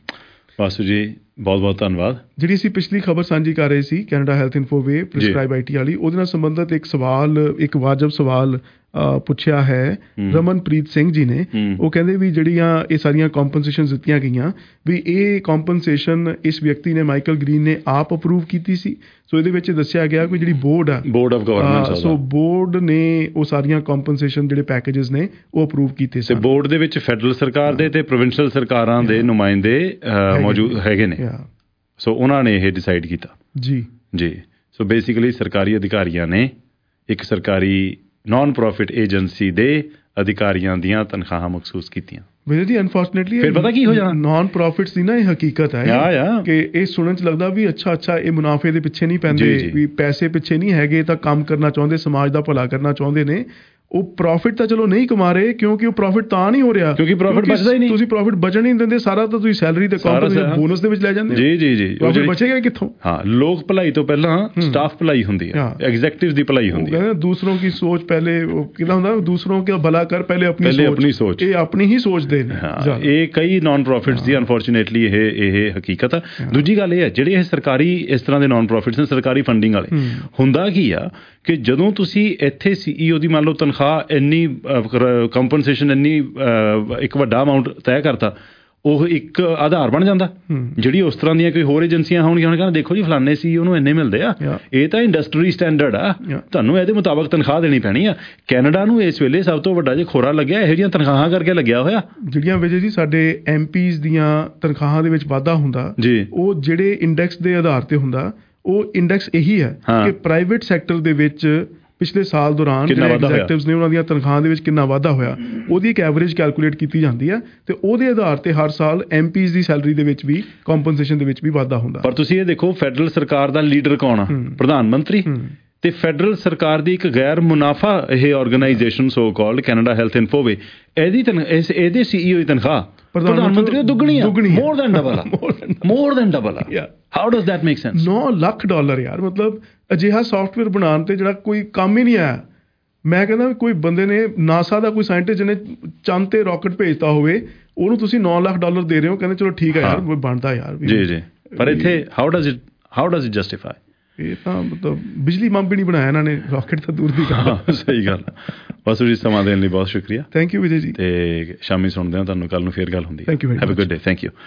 ਵਾਸੂ ਜੀ ਬਹੁਤ ਬਹੁਤ ਧੰਨਵਾਦ। ਜਿਹੜੀ ਅਸੀਂ ਪਿਛਲੀ ਖਬਰ ਸਾਂਝੀ ਕਰ ਰਹੇ ਸੀ Canada Health Infoway prescribe I T ਵਾਲੀ, ਉਹਦੇ ਨਾਲ ਸੰਬੰਧਿਤ ਇੱਕ ਸਵਾਲ, ਇੱਕ ਵਾਜਬ ਸਵਾਲ ਪੁੱਛਿਆ ਹੈ ਰਮਨਪ੍ਰੀਤ ਸਿੰਘ ਜੀ ਨੇ। ਉਹ ਕਹਿੰਦੇ ਵੀ ਜਿਹੜੀਆਂ ਇਹ ਸਾਰੀਆਂ ਕੰਪਨਸੇਸ਼ਨ ਦਿੱਤੀਆਂ ਗਈਆਂ, ਵੀ ਇਹ ਕੰਪਨਸੇਸ਼ਨ ਇਸ ਵਿਅਕਤੀ ਨੇ, ਮਾਈਕਲ ਗ੍ਰੀਨ ਨੇ ਆਪ ਅਪਰੂਵ ਕੀਤੀ ਸੀ। ਸੋ ਇਹਦੇ ਵਿੱਚ ਦੱਸਿਆ ਗਿਆ ਕਿ ਜਿਹੜੀ ਬੋਰਡ ਆ, board of government, so board ਨੇ ਉਹ ਸਾਰੀਆਂ ਕੰਪਨਸੇਸ਼ਨ ਜਿਹੜੇ ਪੈਕੇਜਸ ਨੇ ਉਹ ਅਪਰੂਵ ਕੀਤੇ ਸੀ। ਬੋਰਡ ਦੇ ਵਿੱਚ ਫੈਡਰਲ ਸਰਕਾਰ ਦੇ ਤੇ ਪ੍ਰੋਵਿੰਸ਼ੀਅਲ ਸਰਕਾਰਾਂ ਦੇ ਨੁਮਾਇੰਦੇ ਮੌਜੂਦ ਹੈਗੇ ਨੇ। ਸੋ ਉਹਨਾਂ ਨੇ ਇਹ ਡਿਸਾਈਡ ਕੀਤਾ। ਜੀ ਜੀ ਸੋ ਬੇਸਿਕਲੀ ਸਰਕਾਰੀ ਅਧਿਕਾਰੀਆਂ ਨੇ ਇੱਕ ਸਰਕਾਰੀ ਨਾਨ ਪ੍ਰੋਫਿਟ ਏਜੰਸੀ ਦੇ ਅਧਿਕਾਰੀਆਂ ਦੀਆਂ ਤਨਖਾਹਾਂ ਮਖਸੂਸ ਕੀਤੀਆਂ। ਵੀਰ ਜੀ ਅਨਫੋਰਚੂਨੇਟਲੀ ਫਿਰ ਪਤਾ ਕੀ ਹੋ ਜਾਣਾ, ਨਾਨ ਪ੍ਰੋਫਿਟਸ ਦੀ ਨਾ ਇਹ ਹਕੀਕਤ ਹੈ ਕਿ ਇਹ ਸੁਣਨ 'ਚ ਲੱਗਦਾ ਵੀ ਅੱਛਾ ਅੱਛਾ ਇਹ ਮੁਨਾਫੇ ਦੇ ਪਿੱਛੇ ਨਹੀਂ ਪੈਂਦੇ, ਵੀ ਪੈਸੇ ਪਿੱਛੇ ਨਹੀਂ ਹੈਗੇ, ਤਾਂ ਕੰਮ ਕਰਨਾ ਚਾਹੁੰਦੇ, ਸਮਾਜ ਦਾ ਭਲਾ ਕਰਨਾ ਚਾਹੁੰਦੇ ਨੇ। ਉਹ ਪ੍ਰੋਫਿਟ ਤਾਂ ਚਲੋ ਨਹੀਂ ਕਮਾ ਰਹੇ, ਕਿਉਂਕਿ ਉਹ ਪ੍ਰੋਫਿਟ ਤਾਂ ਨਹੀਂ ਹੋ ਰਿਹਾ ਕਿਉਂਕਿ ਪ੍ਰੋਫਿਟ ਬਚਦਾ ਹੀ ਨਹੀਂ। ਤੁਸੀਂ ਪ੍ਰੋਫਿਟ ਬਚਣ ਨਹੀਂ ਦਿੰਦੇ, ਸਾਰਾ ਤਾਂ ਤੁਸੀਂ ਸੈਲਰੀ ਤੇ ਬੋਨਸ ਦੇ ਵਿੱਚ ਲੈ ਜਾਂਦੇ। ਜੀ ਜੀ ਜੀ ਪ੍ਰੋਫਿਟ ਬਚੇਗਾ ਕਿੱਥੋਂ? ਹਾਂ, ਲੋਕ ਭਲਾਈ ਤੋਂ ਪਹਿਲਾਂ ਸਟਾਫ ਭਲਾਈ ਹੁੰਦੀ ਹੈ, ਐਗਜ਼ੈਕਟਿਵ ਦੀ ਭਲਾਈ ਹੁੰਦੀ ਹੈ। ਦੂਸਰੋਂ ਕੀ ਸੋਚ ਪਹਿਲੇ, ਕਿਹਦਾ ਹੁੰਦਾ, ਦੂਸਰੋਂ ਕੀ ਭਲਾ ਕਰ ਪਹਿਲੇ ਆਪਣੀ ਸੋਚ। ਇਹ ਆਪਣੀ ਹੀ ਸੋਚਦੇ ਨੇ। ਇਹ ਕਈ ਨਾਨ ਪ੍ਰੋਫਿਟਸ ਦੀ ਅਨਫੋਰਚੂਨੇਟਲੀ ਇਹ ਇਹ ਹਕੀਕਤ ਆ। ਦੂਜੀ ਗੱਲ ਇਹ ਹੈ, ਜਿਹੜੇ ਇਹ ਸਰਕਾਰੀ ਇਸ ਤਰ੍ਹਾਂ ਦੇ ਨਾਨ ਪ੍ਰੋਫਿਟਸ ਨੇ, ਸਰਕਾਰੀ ਫੰਡਿੰਗ ਵਾਲੇ, ਹੁੰਦਾ ਕੀ ਆ ਕਿ ਜਦੋਂ ਤੁਸੀਂ ਇੱਥੇ ਸੀਈਓ ਦੀ ਮੰਨ ਲਓ ਤਨਖਾਹ ਇੰਨੀ, ਕੰਪਨਸੇਸ਼ਨ ਇੰਨੀ, ਇੱਕ ਵੱਡਾ ਅਮਾਊਂਟ ਤੈਅ ਕਰਤਾ, ਉਹ ਇੱਕ ਆਧਾਰ ਬਣ ਜਾਂਦਾ। ਜਿਹੜੀ ਉਸ ਤਰ੍ਹਾਂ ਦੀਆਂ ਕੋਈ ਹੋਰ ਏਜੰਸੀਆਂ ਹੋਣਗੀਆਂ, ਹੁਣ ਕਹਿੰਦਾ ਦੇਖੋ ਜੀ ਫਲਾਣੇ ਸੀਈਓ ਨੂੰ ਇੰਨੇ ਮਿਲਦੇ ਆ, ਇਹ ਤਾਂ ਇੰਡਸਟਰੀ ਸਟੈਂਡਰਡ ਆ, ਤੁਹਾਨੂੰ ਇਹਦੇ ਮੁਤਾਬਕ ਤਨਖਾਹ ਦੇਣੀ ਪੈਣੀ ਆ। ਕੈਨੇਡਾ ਨੂੰ ਇਸ ਵੇਲੇ ਸਭ ਤੋਂ ਵੱਡਾ ਜੇ ਖੋਰਾ ਲੱਗਿਆ ਇਹੋ ਜਿਹੀਆਂ ਤਨਖਾਹਾਂ ਕਰਕੇ ਲੱਗਿਆ ਹੋਇਆ। ਜਿਹੜੀਆਂ ਵਿਜੇ ਜੀ ਸਾਡੇ ਐਮ ਪੀਜ਼ ਦੀਆਂ ਤਨਖਾਹਾਂ ਦੇ ਵਿੱਚ ਵਾਧਾ ਹੁੰਦਾ ਜੀ, ਉਹ ਜਿਹੜੇ ਇੰਡੈਕਸ ਦੇ ਆਧਾਰ ਤੇ ਹੁੰਦਾ, ਉਹ ਇੰਡੈਕਸ ਇਹੀ ਹੈ ਕਿ ਪ੍ਰਾਈਵੇਟ ਸੈਕਟਰ ਦੇ ਵਿੱਚ ਪਿਛਲੇ ਸਾਲ ਦੌਰਾਨ ਜਿਹੜੇ ਐਗਜ਼ੈਕਟਿਵਸ ਨੇ ਉਹਨਾਂ ਦੀਆਂ ਤਨਖਾਹਾਂ ਦੇ ਵਿੱਚ ਕਿੰਨਾ ਵਾਧਾ ਹੋਇਆ, ਉਹਦੀ ਇੱਕ ਐਵਰੇਜ ਕੈਲਕੂਲੇਟ ਕੀਤੀ ਜਾਂਦੀ ਹੈ, ਤੇ ਉਹਦੇ ਆਧਾਰ ਤੇ ਹਰ ਸਾਲ ਐਮਪੀਜ਼ ਦੀ ਸੈਲਰੀ ਦੇ ਵਿੱਚ ਵੀ, ਕੰਪਨਸੇਸ਼ਨ ਦੇ ਵਿੱਚ ਵੀ ਵਾਧਾ ਹੁੰਦਾ। ਪਰ ਤੁਸੀਂ ਇਹ ਦੇਖੋ, ਫੈਡਰਲ ਸਰਕਾਰ ਦਾ ਲੀਡਰ ਕੌਣ ਆ? ਪ੍ਰਧਾਨ ਮੰਤਰੀ। ਤੇ ਫੈਡਰਲ ਸਰਕਾਰ ਦੀ ਇੱਕ ਗੈਰ ਮੁਨਾਫਾ ਇਹ organisation so called Canada Health Infoway, ਇਹਦੀ ਇਹਦੇ ਸੀਈਓ ਦੀ ਤਨਖਾਹ ਪ੍ਰਧਾਨ ਮੰਤਰੀ ਤੋਂ ਦੁੱਗਣੀ ਆ, ਮੋਰ ਦੈਨ ਡਬਲ ਆ, ਮੋਰ ਦੈਨ ਡਬਲ ਆ। How does that make sense? ਨੌ ਲੱਖ ਡਾਲਰ ਯਾਰ, ਮਤਲਬ ਅਜਿਹਾ ਸੌਫਟਵੇਅਰ ਬਣਾਉਣ ਤੇ ਜਿਹੜਾ ਕੋਈ ਕੰਮ ਹੀ ਨਹੀਂ ਆਇਆ। ਮੈਂ ਕਹਿੰਦਾ ਕੋਈ ਬੰਦੇ ਨੇ, ਨਾਸਾ ਦਾ ਕੋਈ ਸਾਇੰਟਿਸਟ ਜਿਹਨੇ ਚੰਦ ਤੇ ਰਾਕਟ ਭੇਜਤਾ ਹੋਵੇ, ਉਹਨੂੰ ਤੁਸੀਂ ਨੌ ਲੱਖ ਡਾਲਰ ਦੇ ਰਹੇ ਹੋ, ਕਹਿੰਦੇ ਚਲੋ ਠੀਕ ਹੈ ਯਾਰ, ਬਣਦਾ ਯਾਰ। ਜੀ ਜੀ, ਪਰ ਇੱਥੇ how does it how does it justify? ਇਹ ਤਾਂ ਮਤਲਬ ਬਿਜਲੀ ਬੰਬ ਹੀ ਨਹੀਂ ਬਣਾਇਆ ਇਹਨਾਂ ਨੇ, ਰਾਕਟ ਤਾਂ ਦੂਰ ਦੀ ਗੱਲ। ਸਹੀ ਗੱਲ। ਬਸ ਜੀ, ਸਮਾਂ ਦੇਣ ਲਈ ਬਹੁਤ ਸ਼ੁਕਰੀਆ। ਥੈਂਕ ਯੂ ਵਿਜੇ ਜੀ। ਤੇ ਸ਼ਾਮੀ ਸੁਣਦੇ ਹਾਂ ਤੁਹਾਨੂੰ, ਕੱਲ ਨੂੰ ਫੇਰ ਗੱਲ ਹੁੰਦੀ ਹੈ। Thank you. Have a good day. Thank you.